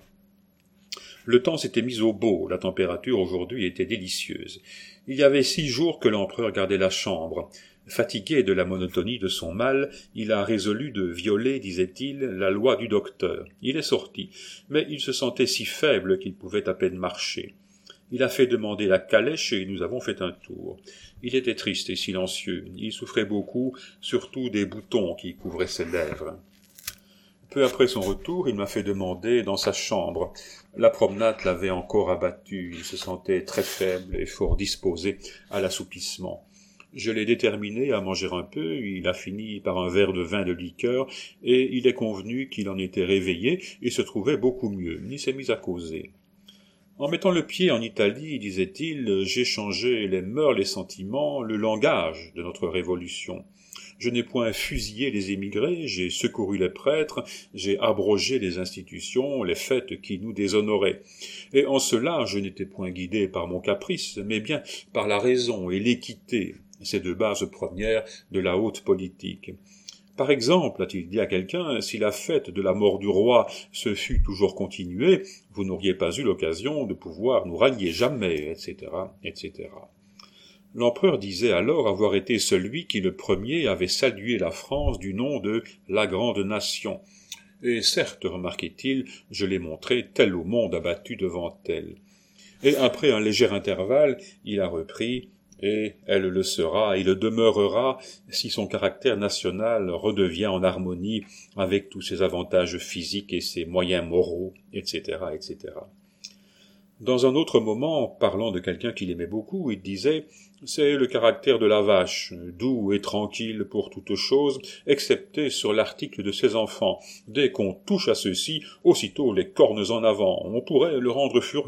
Le temps s'était mis au beau, la température aujourd'hui était délicieuse. Il y avait 6 jours que l'empereur gardait la chambre. Fatigué de la monotonie de son mal, il a résolu de violer, disait-il, la loi du docteur. Il est sorti, mais il se sentait si faible qu'il pouvait à peine marcher. Il a fait demander la calèche et nous avons fait un tour. Il était triste et silencieux. Il souffrait beaucoup, surtout des boutons qui couvraient ses lèvres. Peu après son retour, il m'a fait demander dans sa chambre. La promenade l'avait encore abattu. Il se sentait très faible et fort disposé à l'assouplissement. Je l'ai déterminé à manger un peu, il a fini par un verre de vin de liqueur, et il est convenu qu'il en était réveillé et se trouvait beaucoup mieux. Il s'est mis à causer. En mettant le pied en Italie, disait-il, j'ai changé les mœurs, les sentiments, le langage de notre révolution. Je n'ai point fusillé les émigrés, j'ai secouru les prêtres, j'ai abrogé les institutions, les fêtes qui nous déshonoraient. Et en cela, je n'étais point guidé par mon caprice, mais bien par la raison et l'équité, ces deux bases premières de la haute politique. Par exemple, a-t-il dit à quelqu'un, si la fête de la mort du roi se fût toujours continuée, vous n'auriez pas eu l'occasion de pouvoir nous rallier jamais, etc., etc. L'empereur disait alors avoir été celui qui le premier avait salué la France du nom de « la grande nation ». Et certes, remarquait-il, je l'ai montré tel au monde abattu devant elle. Et après un léger intervalle, il a repris « et elle le sera et le demeurera si son caractère national redevient en harmonie avec tous ses avantages physiques et ses moyens moraux, etc., etc. » Dans un autre moment, parlant de quelqu'un qu'il aimait beaucoup, il disait « C'est le caractère de la vache, doux et tranquille pour toute chose, excepté sur l'article de ses enfants. Dès qu'on touche à ceux-ci, aussitôt les cornes en avant, on pourrait le rendre furieux. »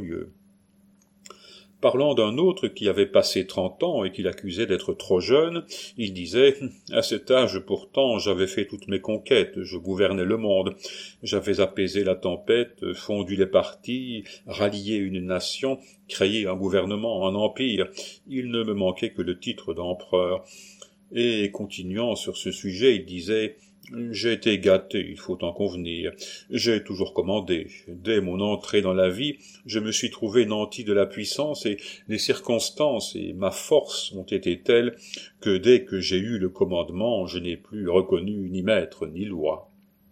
Parlant d'un autre qui avait passé 30 ans et qu'il accusait d'être trop jeune, il disait « À cet âge, pourtant, j'avais fait toutes mes conquêtes, je gouvernais le monde, j'avais apaisé la tempête, fondu les partis, rallié une nation, créé un gouvernement, un empire, il ne me manquait que le titre d'empereur. » Et continuant sur ce sujet, il disait « J'ai été gâté, il faut en convenir. J'ai toujours commandé. Dès mon entrée dans la vie, je me suis trouvé nanti de la puissance et les circonstances et ma force ont été telles que dès que j'ai eu le commandement, je n'ai plus reconnu ni maître ni loi. »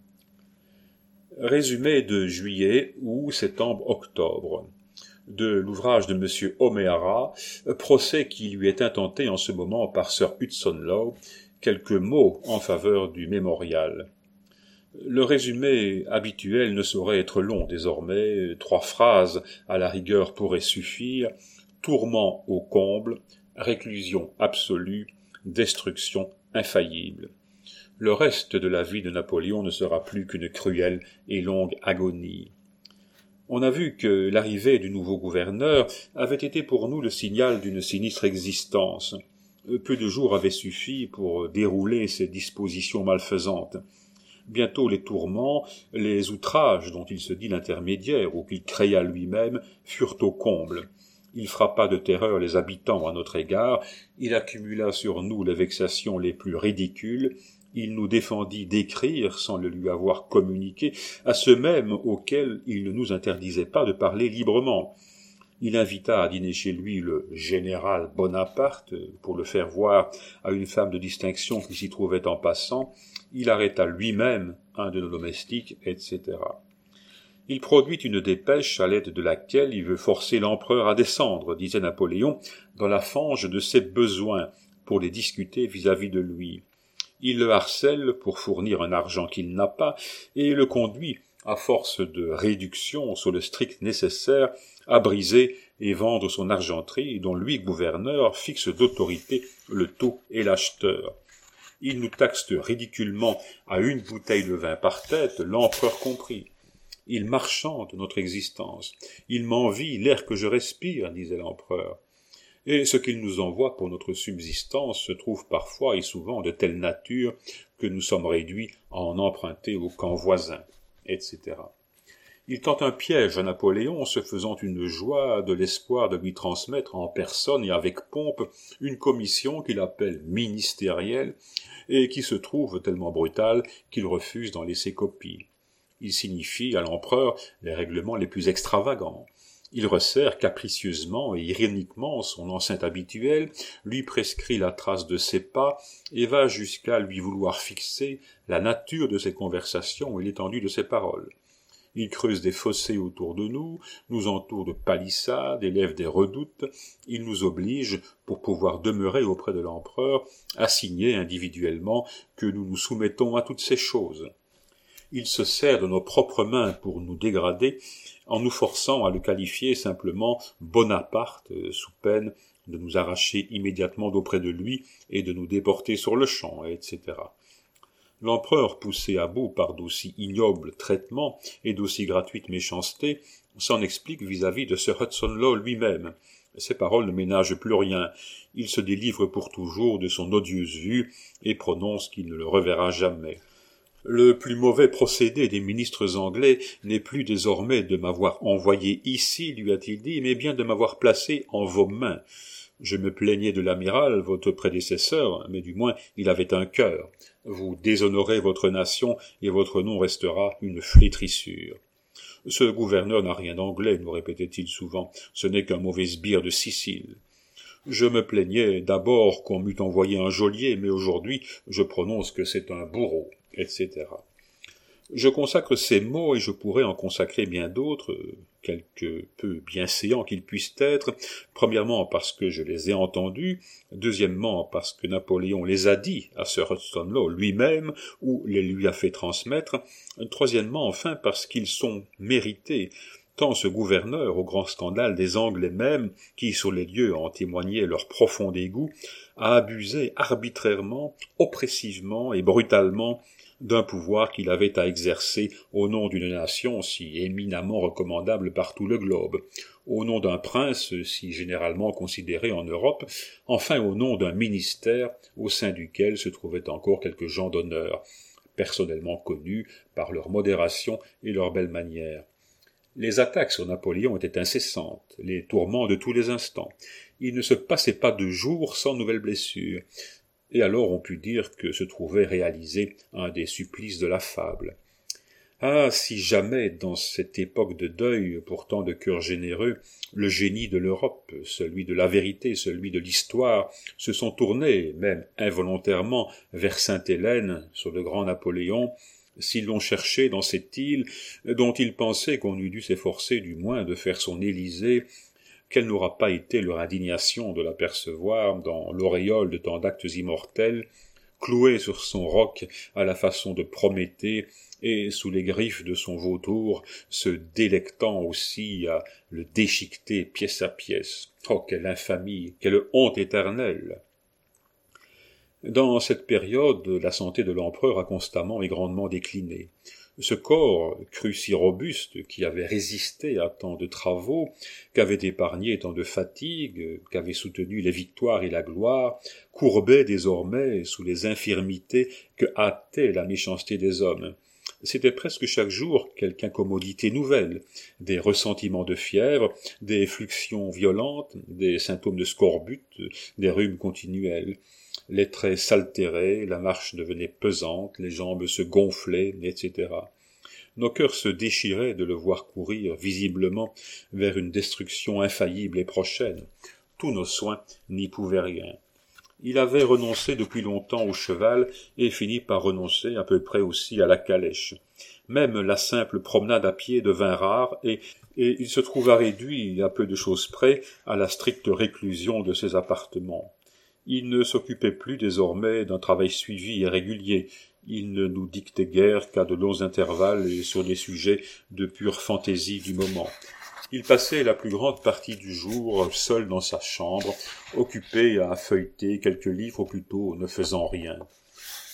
Résumé de juillet ou septembre-octobre de l'ouvrage de M. O'Meara, procès qui lui est intenté en ce moment par Sir Hudson Lowe, quelques mots en faveur du mémorial. Le résumé habituel ne saurait être long désormais, 3 phrases à la rigueur pourraient suffire, tourment au comble, réclusion absolue, destruction infaillible. Le reste de la vie de Napoléon ne sera plus qu'une cruelle et longue agonie. On a vu que l'arrivée du nouveau gouverneur avait été pour nous le signal d'une sinistre existence. Peu de jours avaient suffi pour dérouler ces dispositions malfaisantes. Bientôt les tourments, les outrages dont il se dit l'intermédiaire ou qu'il créa lui-même furent au comble. Il frappa de terreur les habitants à notre égard, il accumula sur nous les vexations les plus ridicules, il nous défendit d'écrire, sans le lui avoir communiqué, à ceux mêmes auxquels il ne nous interdisait pas de parler librement. Il invita à dîner chez lui le général Bonaparte pour le faire voir à une femme de distinction qui s'y trouvait en passant. Il arrêta lui-même un de nos domestiques, etc. Il produit une dépêche à l'aide de laquelle il veut forcer l'empereur à descendre, disait Napoléon, dans la fange de ses besoins pour les discuter vis-à-vis de lui. Il le harcèle pour fournir un argent qu'il n'a pas et le conduit, à force de réduction sur le strict nécessaire, à briser et vendre son argenterie dont lui, gouverneur, fixe d'autorité le taux et l'acheteur. Il nous taxe ridiculement à une bouteille de vin par tête, l'empereur compris. Il marchande notre existence. Il m'envie l'air que je respire, disait l'empereur. Et ce qu'il nous envoie pour notre subsistance se trouve parfois et souvent de telle nature que nous sommes réduits à en emprunter au camp voisin, etc. Il tente un piège à Napoléon, se faisant une joie de l'espoir de lui transmettre en personne et avec pompe une commission qu'il appelle ministérielle et qui se trouve tellement brutale qu'il refuse d'en laisser copie. Il signifie à l'empereur les règlements les plus extravagants. Il resserre capricieusement et ironiquement son enceinte habituelle, lui prescrit la trace de ses pas et va jusqu'à lui vouloir fixer la nature de ses conversations et l'étendue de ses paroles. Il creuse des fossés autour de nous, nous entoure de palissades, élève des redoutes, il nous oblige, pour pouvoir demeurer auprès de l'empereur, à signer individuellement que nous nous soumettons à toutes ces choses. Il se sert de nos propres mains pour nous dégrader, en nous forçant à le qualifier simplement Bonaparte, sous peine de nous arracher immédiatement d'auprès de lui et de nous déporter sur le champ, etc. L'empereur, poussé à bout par d'aussi ignobles traitements et d'aussi gratuites méchancetés, s'en explique vis-à-vis de Sir Hudson Law lui-même. Ses paroles ne ménagent plus rien. Il se délivre pour toujours de son odieuse vue et prononce qu'il ne le reverra jamais. Le plus mauvais procédé des ministres anglais n'est plus désormais de m'avoir envoyé ici, lui a-t-il dit, mais bien de m'avoir placé en vos mains. Je me plaignais de l'amiral, votre prédécesseur, mais du moins il avait un cœur. Vous déshonorez votre nation et votre nom restera une flétrissure. Ce gouverneur n'a rien d'anglais, nous répétait-il souvent, ce n'est qu'un mauvais sbire de Sicile. Je me plaignais d'abord qu'on m'eût envoyé un geôlier, mais aujourd'hui je prononce que c'est un bourreau, etc. Je consacre ces mots, et je pourrais en consacrer bien d'autres, quelque peu bienséants qu'ils puissent être, premièrement parce que je les ai entendus, deuxièmement parce que Napoléon les a dit à Sir Hudson Law lui-même, ou les lui a fait transmettre, troisièmement enfin parce qu'ils sont mérités, tant ce gouverneur, au grand scandale des Anglais même, qui sur les lieux en témoignaient leur profond dégoût, a abusé arbitrairement, oppressivement et brutalement d'un pouvoir qu'il avait à exercer au nom d'une nation si éminemment recommandable par tout le globe, au nom d'un prince si généralement considéré en Europe, enfin au nom d'un ministère au sein duquel se trouvaient encore quelques gens d'honneur, personnellement connus par leur modération et leurs belles manières. Les attaques sur Napoléon étaient incessantes, les tourments de tous les instants. Il ne se passait pas de jour sans nouvelles blessures. Et alors on put dire que se trouvait réalisé un des supplices de la fable. Ah, si jamais, dans cette époque de deuil, pourtant de cœurs généreux, le génie de l'Europe, celui de la vérité, celui de l'histoire, se sont tournés, même involontairement, vers Sainte-Hélène, sur le grand Napoléon, s'ils l'ont cherché dans cette île, dont ils pensaient qu'on eût dû s'efforcer du moins de faire son Élysée, quelle n'aura pas été leur indignation de l'apercevoir dans l'auréole de tant d'actes immortels, cloué sur son roc à la façon de Prométhée, et sous les griffes de son vautour, se délectant aussi à le déchiqueter pièce à pièce. Oh, quelle infamie, quelle honte éternelle! Dans cette période, la santé de l'empereur a constamment et grandement décliné. Ce corps, cru si robuste, qui avait résisté à tant de travaux, qu'avait épargné tant de fatigues, qu'avait soutenu les victoires et la gloire, courbait désormais sous les infirmités que hâtait la méchanceté des hommes. C'était presque chaque jour quelque incommodité nouvelle, des ressentiments de fièvre, des fluxions violentes, des symptômes de scorbut, des rhumes continuels. Les traits s'altéraient, la marche devenait pesante, les jambes se gonflaient, etc. Nos cœurs se déchiraient de le voir courir visiblement vers une destruction infaillible et prochaine. Tous nos soins n'y pouvaient rien. Il avait renoncé depuis longtemps au cheval et fini par renoncer à peu près aussi à la calèche. Même la simple promenade à pied devint rare et il se trouva réduit, à peu de choses près, à la stricte réclusion de ses appartements. Il ne s'occupait plus désormais d'un travail suivi et régulier. Il ne nous dictait guère qu'à de longs intervalles et sur des sujets de pure fantaisie du moment. Il passait la plus grande partie du jour seul dans sa chambre, occupé à feuilleter quelques livres ou plutôt ne faisant rien.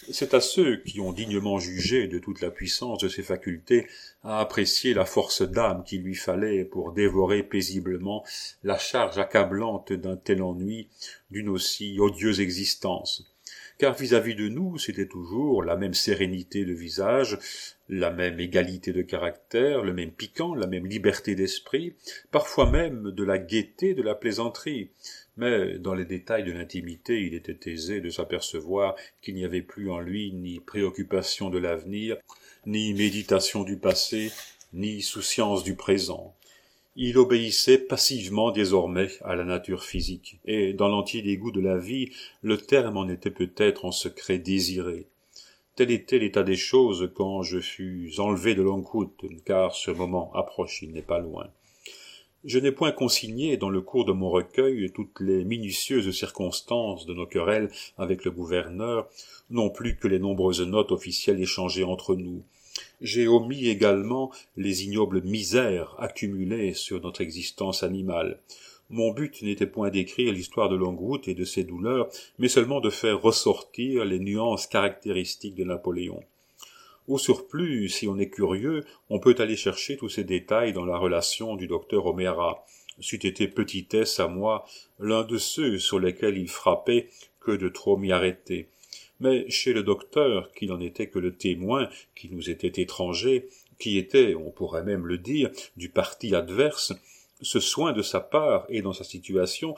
C'est à ceux qui ont dignement jugé de toute la puissance de ses facultés à apprécier la force d'âme qu'il lui fallait pour dévorer paisiblement la charge accablante d'un tel ennui, d'une aussi odieuse existence. Car vis-à-vis de nous, c'était toujours la même sérénité de visage, la même égalité de caractère, le même piquant, la même liberté d'esprit, parfois même de la gaieté, de la plaisanterie. Mais dans les détails de l'intimité, il était aisé de s'apercevoir qu'il n'y avait plus en lui ni préoccupation de l'avenir, ni méditation du passé, ni souciance du présent. Il obéissait passivement désormais à la nature physique, et dans l'entier dégoût de la vie, le terme en était peut-être en secret désiré. Tel était l'état des choses quand je fus enlevé de Longwood, car ce moment approche, il n'est pas loin. Je n'ai point consigné dans le cours de mon recueil toutes les minutieuses circonstances de nos querelles avec le gouverneur, non plus que les nombreuses notes officielles échangées entre nous. J'ai omis également les ignobles misères accumulées sur notre existence animale. Mon but n'était point d'écrire l'histoire de Longwood et de ses douleurs, mais seulement de faire ressortir les nuances caractéristiques de Napoléon. Au surplus, si on est curieux, on peut aller chercher tous ces détails dans la relation du docteur O'Meara. C'eût été petitesse à moi, l'un de ceux sur lesquels il frappait, que de trop m'y arrêter. Mais chez le docteur, qui n'en était que le témoin, qui nous était étranger, qui était, on pourrait même le dire, du parti adverse, ce soin de sa part et dans sa situation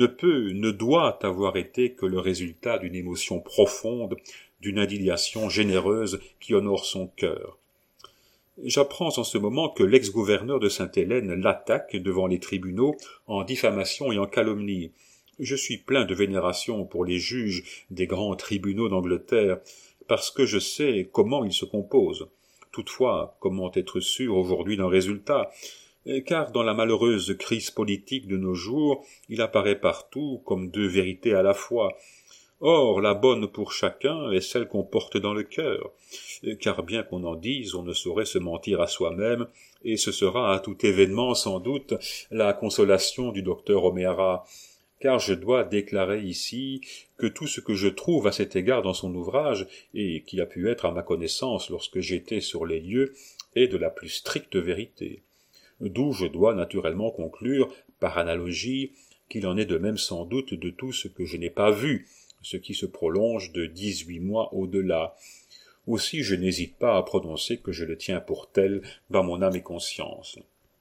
ne doit avoir été que le résultat d'une émotion profonde, d'une indignation généreuse qui honore son cœur. J'apprends en ce moment que l'ex-gouverneur de Sainte-Hélène l'attaque devant les tribunaux en diffamation et en calomnie. Je suis plein de vénération pour les juges des grands tribunaux d'Angleterre, parce que je sais comment ils se composent. Toutefois, comment être sûr aujourd'hui d'un résultat ? Car dans la malheureuse crise politique de nos jours, il apparaît partout comme deux vérités à la fois. Or, la bonne pour chacun est celle qu'on porte dans le cœur, car bien qu'on en dise, on ne saurait se mentir à soi-même, et ce sera à tout événement sans doute la consolation du docteur O'Meara, car je dois déclarer ici que tout ce que je trouve à cet égard dans son ouvrage, et qui a pu être à ma connaissance lorsque j'étais sur les lieux, est de la plus stricte vérité. D'où je dois naturellement conclure, par analogie, qu'il en est de même sans doute de tout ce que je n'ai pas vu, ce qui se prolonge de 18 mois au-delà. Aussi je n'hésite pas à prononcer que je le tiens pour tel dans mon âme et conscience.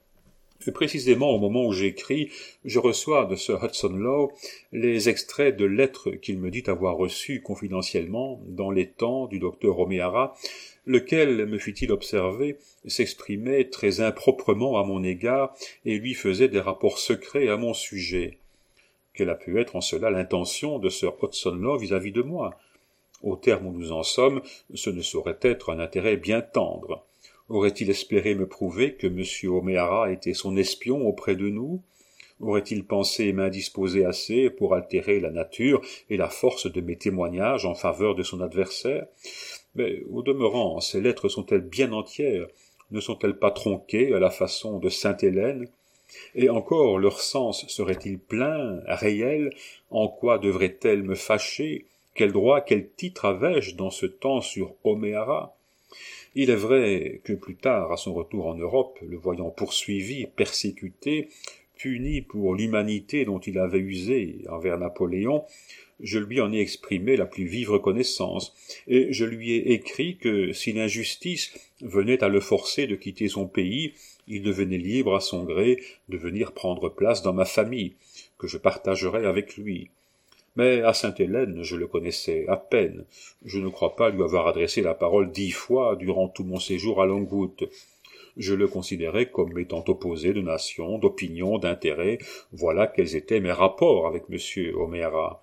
Et précisément au moment où j'écris, je reçois de Sir Hudson Lowe les extraits de lettres qu'il me dit avoir reçues confidentiellement dans les temps du docteur O'Meara, lequel, me fit-il observer, s'exprimait très improprement à mon égard et lui faisait des rapports secrets à mon sujet. Quelle a pu être en cela l'intention de Sir Hudson Lowe vis-à-vis de moi ? Au terme où nous en sommes, ce ne saurait être un intérêt bien tendre. Aurait-il espéré me prouver que M. O'Meara était son espion auprès de nous ? Aurait-il pensé m'indisposer assez pour altérer la nature et la force de mes témoignages en faveur de son adversaire ? Mais, au demeurant, ces lettres sont-elles bien entières ? Ne sont-elles pas tronquées à la façon de Sainte-Hélène ? Et encore, leur sens serait-il plein, réel ? En quoi devrait-elle me fâcher ? Quel droit, quel titre avais-je dans ce temps sur O'Meara ? Il est vrai que plus tard, à son retour en Europe, le voyant poursuivi, persécuté, puni pour l'humanité dont il avait usé envers Napoléon, je lui en ai exprimé la plus vive reconnaissance, et je lui ai écrit que si l'injustice venait à le forcer de quitter son pays, il devenait libre à son gré de venir prendre place dans ma famille, que je partagerais avec lui. Mais à Sainte-Hélène, je le connaissais à peine. Je ne crois pas lui avoir adressé la parole 10 fois durant tout mon séjour à Longwood. Je le considérais comme étant opposé de nation, d'opinion, d'intérêt. Voilà quels étaient mes rapports avec M. O'Meara.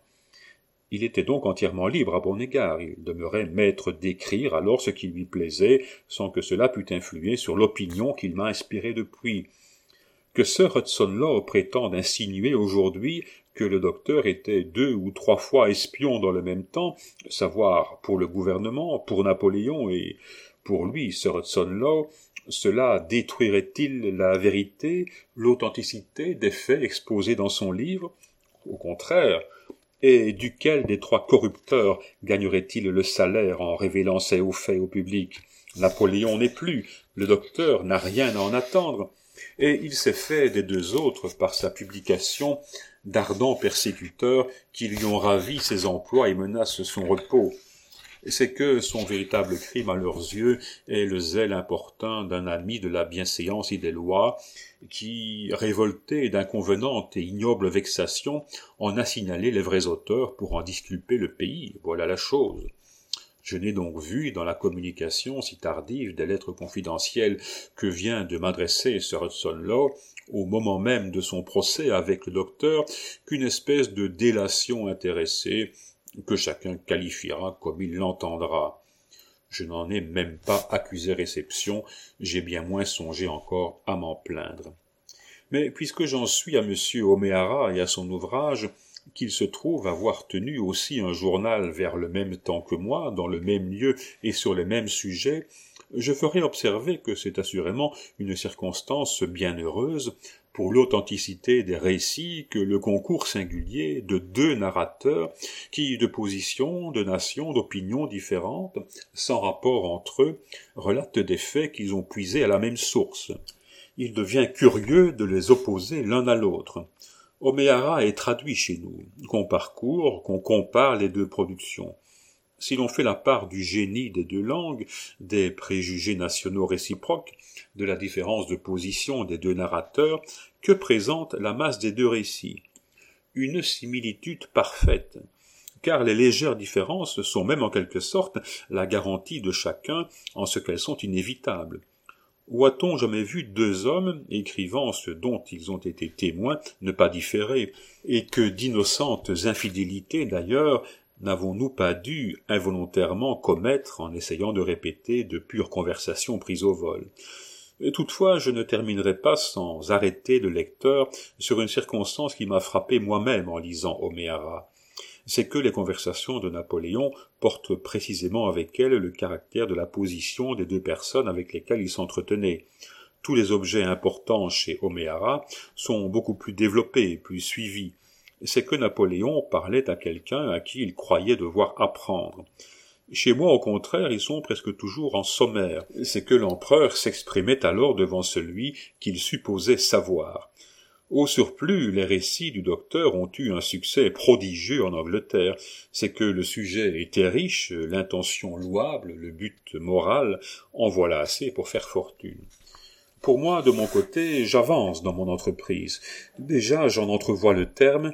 Il était donc entièrement libre à mon égard. Il demeurait maître d'écrire alors ce qui lui plaisait, sans que cela pût influer sur l'opinion qu'il m'a inspirée depuis. Que Sir Hudson Lowe prétende insinuer aujourd'hui que le docteur était 2 ou 3 fois espion dans le même temps, savoir pour le gouvernement, pour Napoléon et pour lui, Sir Hudson Lowe, cela détruirait-il la vérité, l'authenticité des faits exposés dans son livre ? Au contraire, Et duquel des trois corrupteurs gagnerait-il le salaire en révélant ces hauts faits au public? Napoléon n'est plus, le docteur n'a rien à en attendre, et il s'est fait des deux autres par sa publication d'ardents persécuteurs qui lui ont ravi ses emplois et menacent son repos. C'est que son véritable crime à leurs yeux est le zèle importun d'un ami de la bienséance et des lois, qui, révolté d'inconvenantes et ignobles vexations, en a signalé les vrais auteurs pour en disculper le pays. Voilà la chose. Je n'ai donc vu dans la communication si tardive des lettres confidentielles que vient de m'adresser Sir Hudson Lowe, au moment même de son procès avec le docteur, qu'une espèce de délation intéressée, que chacun qualifiera comme il l'entendra. Je n'en ai même pas accusé réception, j'ai bien moins songé encore à m'en plaindre. Mais puisque j'en suis à M. O'Meara et à son ouvrage, qu'il se trouve avoir tenu aussi un journal vers le même temps que moi, dans le même lieu et sur les mêmes sujets, je ferai observer que c'est assurément une circonstance bien heureuse pour l'authenticité des récits que le concours singulier de deux narrateurs qui, de positions, de nations, d'opinions différentes, sans rapport entre eux, relatent des faits qu'ils ont puisés à la même source. Il devient curieux de les opposer l'un à l'autre. O'Meara est traduit chez nous, qu'on parcourt, qu'on compare les deux productions. Si l'on fait la part du génie des deux langues, des préjugés nationaux réciproques, de la différence de position des deux narrateurs, que présente la masse des deux récits? Une similitude parfaite, car les légères différences sont même en quelque sorte la garantie de chacun en ce qu'elles sont inévitables. Où a-t-on jamais vu deux hommes, écrivant ce dont ils ont été témoins, ne pas différer, et que d'innocentes infidélités d'ailleurs n'avons-nous pas dû involontairement commettre en essayant de répéter de pures conversations prises au vol? Toutefois, je ne terminerai pas sans arrêter le lecteur sur une circonstance qui m'a frappé moi-même en lisant O'Meara. C'est que les conversations de Napoléon portent précisément avec elles le caractère de la position des deux personnes avec lesquelles il s'entretenait. Tous les objets importants chez O'Meara sont beaucoup plus développés, plus suivis. C'est que Napoléon parlait à quelqu'un à qui il croyait devoir apprendre. Chez moi, au contraire, ils sont presque toujours en sommaire. C'est que l'empereur s'exprimait alors devant celui qu'il supposait savoir. Au surplus, les récits du docteur ont eu un succès prodigieux en Angleterre. C'est que le sujet était riche, l'intention louable, le but moral, en voilà assez pour faire fortune. Pour moi, de mon côté, j'avance dans mon entreprise. Déjà, j'en entrevois le terme,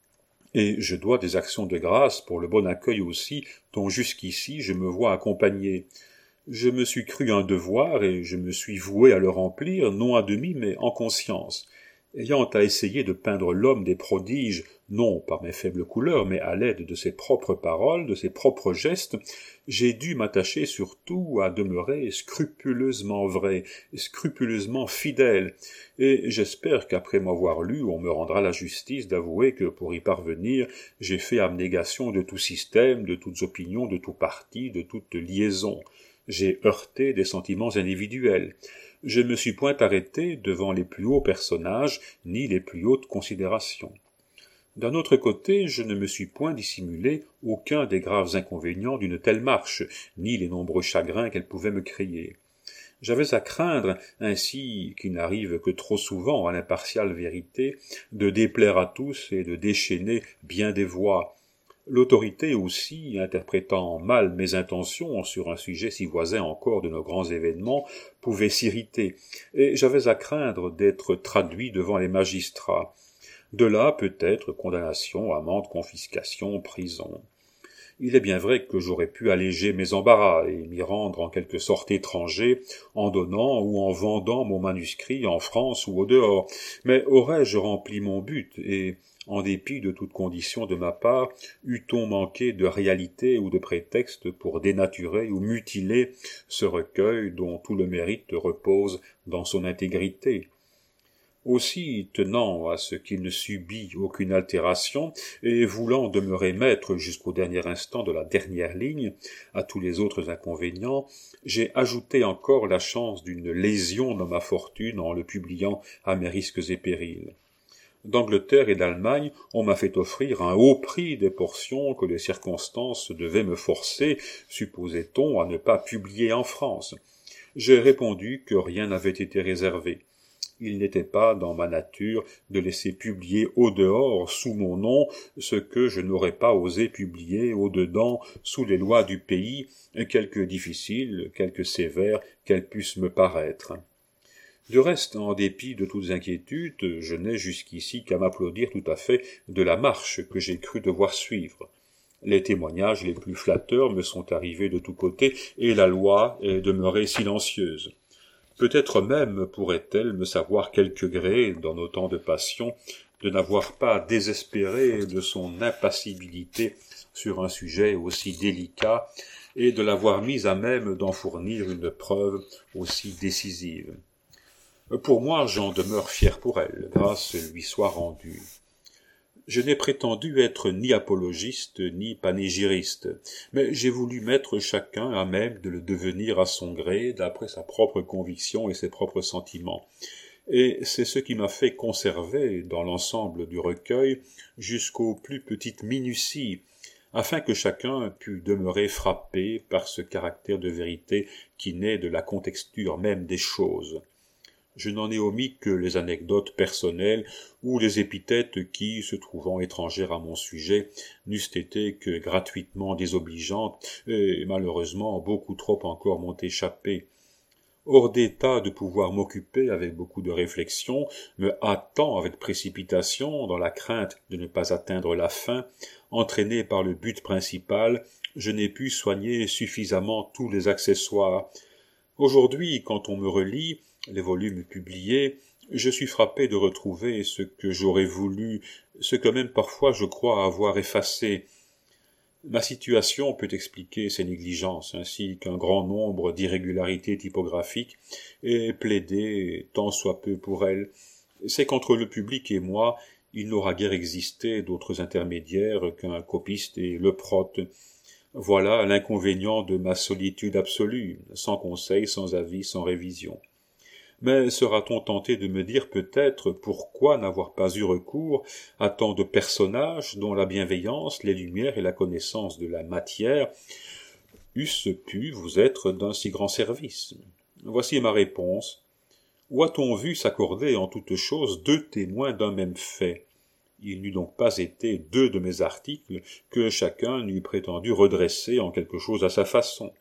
et je dois des actions de grâce pour le bon accueil aussi, dont jusqu'ici je me vois accompagné. Je me suis cru un devoir, et je me suis voué à le remplir, non à demi, mais en conscience. Ayant à essayer de peindre l'homme des prodiges, non par mes faibles couleurs, mais à l'aide de ses propres paroles, de ses propres gestes, j'ai dû m'attacher surtout à demeurer scrupuleusement vrai, scrupuleusement fidèle, et j'espère qu'après m'avoir lu, on me rendra la justice d'avouer que, pour y parvenir, j'ai fait abnégation de tout système, de toutes opinions, de tout parti, de toute liaison. J'ai heurté des sentiments individuels. Je ne me suis point arrêté devant les plus hauts personnages, ni les plus hautes considérations. D'un autre côté, je ne me suis point dissimulé aucun des graves inconvénients d'une telle marche, ni les nombreux chagrins qu'elle pouvait me créer. J'avais à craindre, ainsi qu'il n'arrive que trop souvent à l'impartiale vérité, de déplaire à tous et de déchaîner bien des voix. L'autorité aussi, interprétant mal mes intentions sur un sujet si voisin encore de nos grands événements, pouvait s'irriter, et j'avais à craindre d'être traduit devant les magistrats. De là, peut-être, condamnation, amende, confiscation, prison. Il est bien vrai que j'aurais pu alléger mes embarras et m'y rendre en quelque sorte étranger, en donnant ou en vendant mon manuscrit en France ou au dehors, mais aurais-je rempli mon but, et, en dépit de toute condition de ma part, eût-on manqué de réalité ou de prétexte pour dénaturer ou mutiler ce recueil dont tout le mérite repose dans son intégrité? Aussi, tenant à ce qu'il ne subit aucune altération, et voulant demeurer maître jusqu'au dernier instant de la dernière ligne, à tous les autres inconvénients, j'ai ajouté encore la chance d'une lésion dans ma fortune en le publiant à mes risques et périls. D'Angleterre et d'Allemagne, on m'a fait offrir un haut prix des portions que les circonstances devaient me forcer, supposait-on, à ne pas publier en France. J'ai répondu que rien n'avait été réservé. Il n'était pas dans ma nature de laisser publier au dehors, sous mon nom, ce que je n'aurais pas osé publier au dedans, sous les lois du pays, quelque difficiles, quelque sévères qu'elles puissent me paraître. Du reste, en dépit de toutes inquiétudes, je n'ai jusqu'ici qu'à m'applaudir tout à fait de la marche que j'ai cru devoir suivre. Les témoignages les plus flatteurs me sont arrivés de tous côtés, et la loi est demeurée silencieuse. Peut-être même pourrait-elle me savoir quelque gré, dans nos temps de passion, de n'avoir pas désespéré de son impassibilité sur un sujet aussi délicat, et de l'avoir mise à même d'en fournir une preuve aussi décisive. Pour moi, j'en demeure fier pour elle, grâce lui soit rendue. Je n'ai prétendu être ni apologiste ni panégyriste, mais j'ai voulu mettre chacun à même de le devenir à son gré, d'après sa propre conviction et ses propres sentiments. Et c'est ce qui m'a fait conserver, dans l'ensemble du recueil, jusqu'aux plus petites minuties, afin que chacun pût demeurer frappé par ce caractère de vérité qui naît de la contexture même des choses. Je n'en ai omis que les anecdotes personnelles ou les épithètes qui, se trouvant étrangères à mon sujet, n'eussent été que gratuitement désobligeantes, et malheureusement beaucoup trop encore m'ont échappé. Hors d'état de pouvoir m'occuper avec beaucoup de réflexion, me hâtant avec précipitation, dans la crainte de ne pas atteindre la fin, entraîné par le but principal, je n'ai pu soigner suffisamment tous les accessoires. Aujourd'hui, quand on me relit les volumes publiés, je suis frappé de retrouver ce que j'aurais voulu, ce que même parfois je crois avoir effacé. Ma situation peut expliquer ces négligences, ainsi qu'un grand nombre d'irrégularités typographiques, et plaider tant soit peu pour elles. C'est qu'entre le public et moi, il n'aura guère existé d'autres intermédiaires qu'un copiste et le prote. Voilà l'inconvénient de ma solitude absolue, sans conseil, sans avis, sans révision. Mais sera-t-on tenté de me dire peut-être pourquoi n'avoir pas eu recours à tant de personnages dont la bienveillance, les lumières et la connaissance de la matière eussent pu vous être d'un si grand service? Voici ma réponse. Où a-t-on vu s'accorder en toutes choses deux témoins d'un même fait? Il n'eût donc pas été deux de mes articles que chacun n'eût prétendu redresser en quelque chose à sa façon.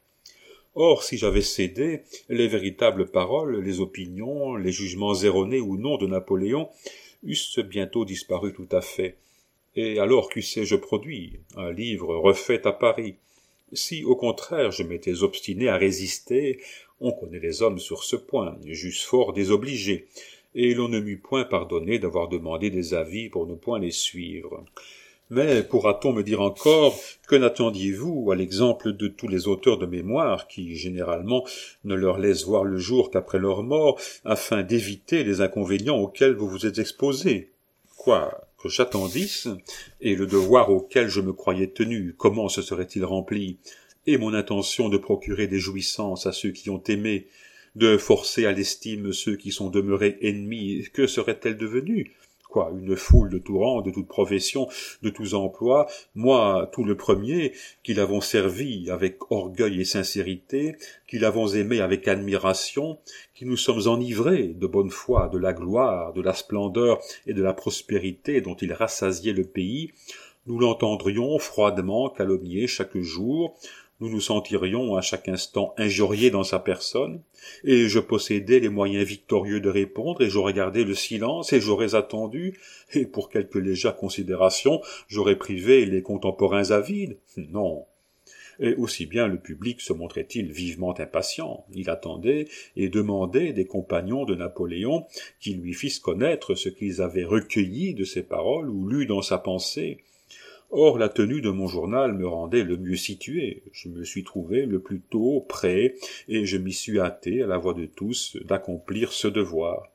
Or, si j'avais cédé, les véritables paroles, les opinions, les jugements erronés ou non de Napoléon eussent bientôt disparu tout à fait. Et alors qu'eussé-je produit? Un livre refait à Paris. Si, au contraire, je m'étais obstiné à résister, on connaît les hommes sur ce point, j'eusse fort désobligé, et l'on ne m'eût point pardonné d'avoir demandé des avis pour ne point les suivre. Mais pourra-t-on me dire encore que n'attendiez-vous à l'exemple de tous les auteurs de mémoire qui, généralement, ne leur laissent voir le jour qu'après leur mort, afin d'éviter les inconvénients auxquels vous vous êtes exposés? Quoi, que j'attendisse, et le devoir auquel je me croyais tenu, comment se serait-il rempli? Et mon intention de procurer des jouissances à ceux qui ont aimé, de forcer à l'estime ceux qui sont demeurés ennemis, que serait-elle devenue? Quoi, une foule de tout rang, de toute profession, de tous emplois, moi, tout le premier, qui l'avons servi avec orgueil et sincérité, qui l'avons aimé avec admiration, qui nous sommes enivrés de bonne foi, de la gloire, de la splendeur et de la prospérité dont il rassasiait le pays, nous l'entendrions froidement calomnier chaque jour, nous nous sentirions à chaque instant injuriés dans sa personne, et je possédais les moyens victorieux de répondre, et j'aurais gardé le silence, et j'aurais attendu, et pour quelque légère considération, j'aurais privé les contemporains avides. Non. Et aussi bien le public se montrait-il vivement impatient. Il attendait et demandait des compagnons de Napoléon qui lui fissent connaître ce qu'ils avaient recueilli de ses paroles ou lu dans sa pensée. Or, la tenue de mon journal me rendait le mieux situé. Je me suis trouvé le plus tôt prêt, et je m'y suis hâté, à la voix de tous, d'accomplir ce devoir.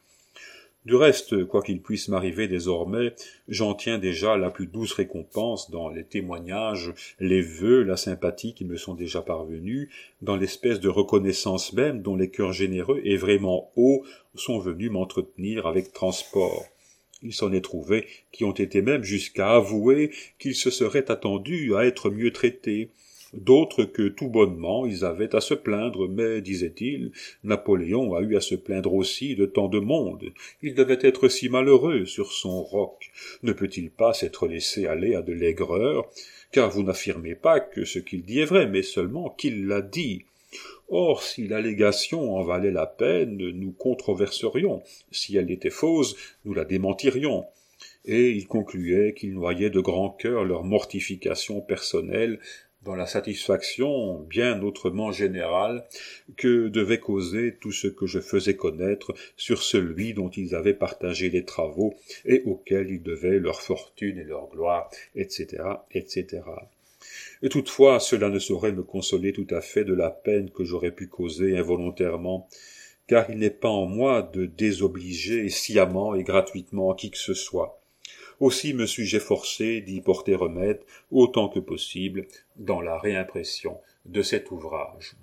Du reste, quoi qu'il puisse m'arriver désormais, j'en tiens déjà la plus douce récompense dans les témoignages, les vœux, la sympathie qui me sont déjà parvenus, dans l'espèce de reconnaissance même dont les cœurs généreux et vraiment hauts sont venus m'entretenir avec transport. Il s'en est trouvé qui ont été même jusqu'à avouer qu'ils se seraient attendus à être mieux traités, d'autres que tout bonnement ils avaient à se plaindre, mais, disait-il, Napoléon a eu à se plaindre aussi de tant de monde, il devait être si malheureux sur son roc, ne peut-il pas s'être laissé aller à de l'aigreur, car vous n'affirmez pas que ce qu'il dit est vrai, mais seulement qu'il l'a dit. Or, si l'allégation en valait la peine, nous controverserions, si elle était fausse, nous la démentirions. Et il concluait qu'ils noyaient de grand cœur leur mortification personnelle dans la satisfaction bien autrement générale que devait causer tout ce que je faisais connaître sur celui dont ils avaient partagé les travaux et auquel ils devaient leur fortune et leur gloire, etc., etc. Et toutefois, cela ne saurait me consoler tout à fait de la peine que j'aurais pu causer involontairement, car il n'est pas en moi de désobliger sciemment et gratuitement qui que ce soit. Aussi me suis-je efforcé d'y porter remède autant que possible dans la réimpression de cet ouvrage.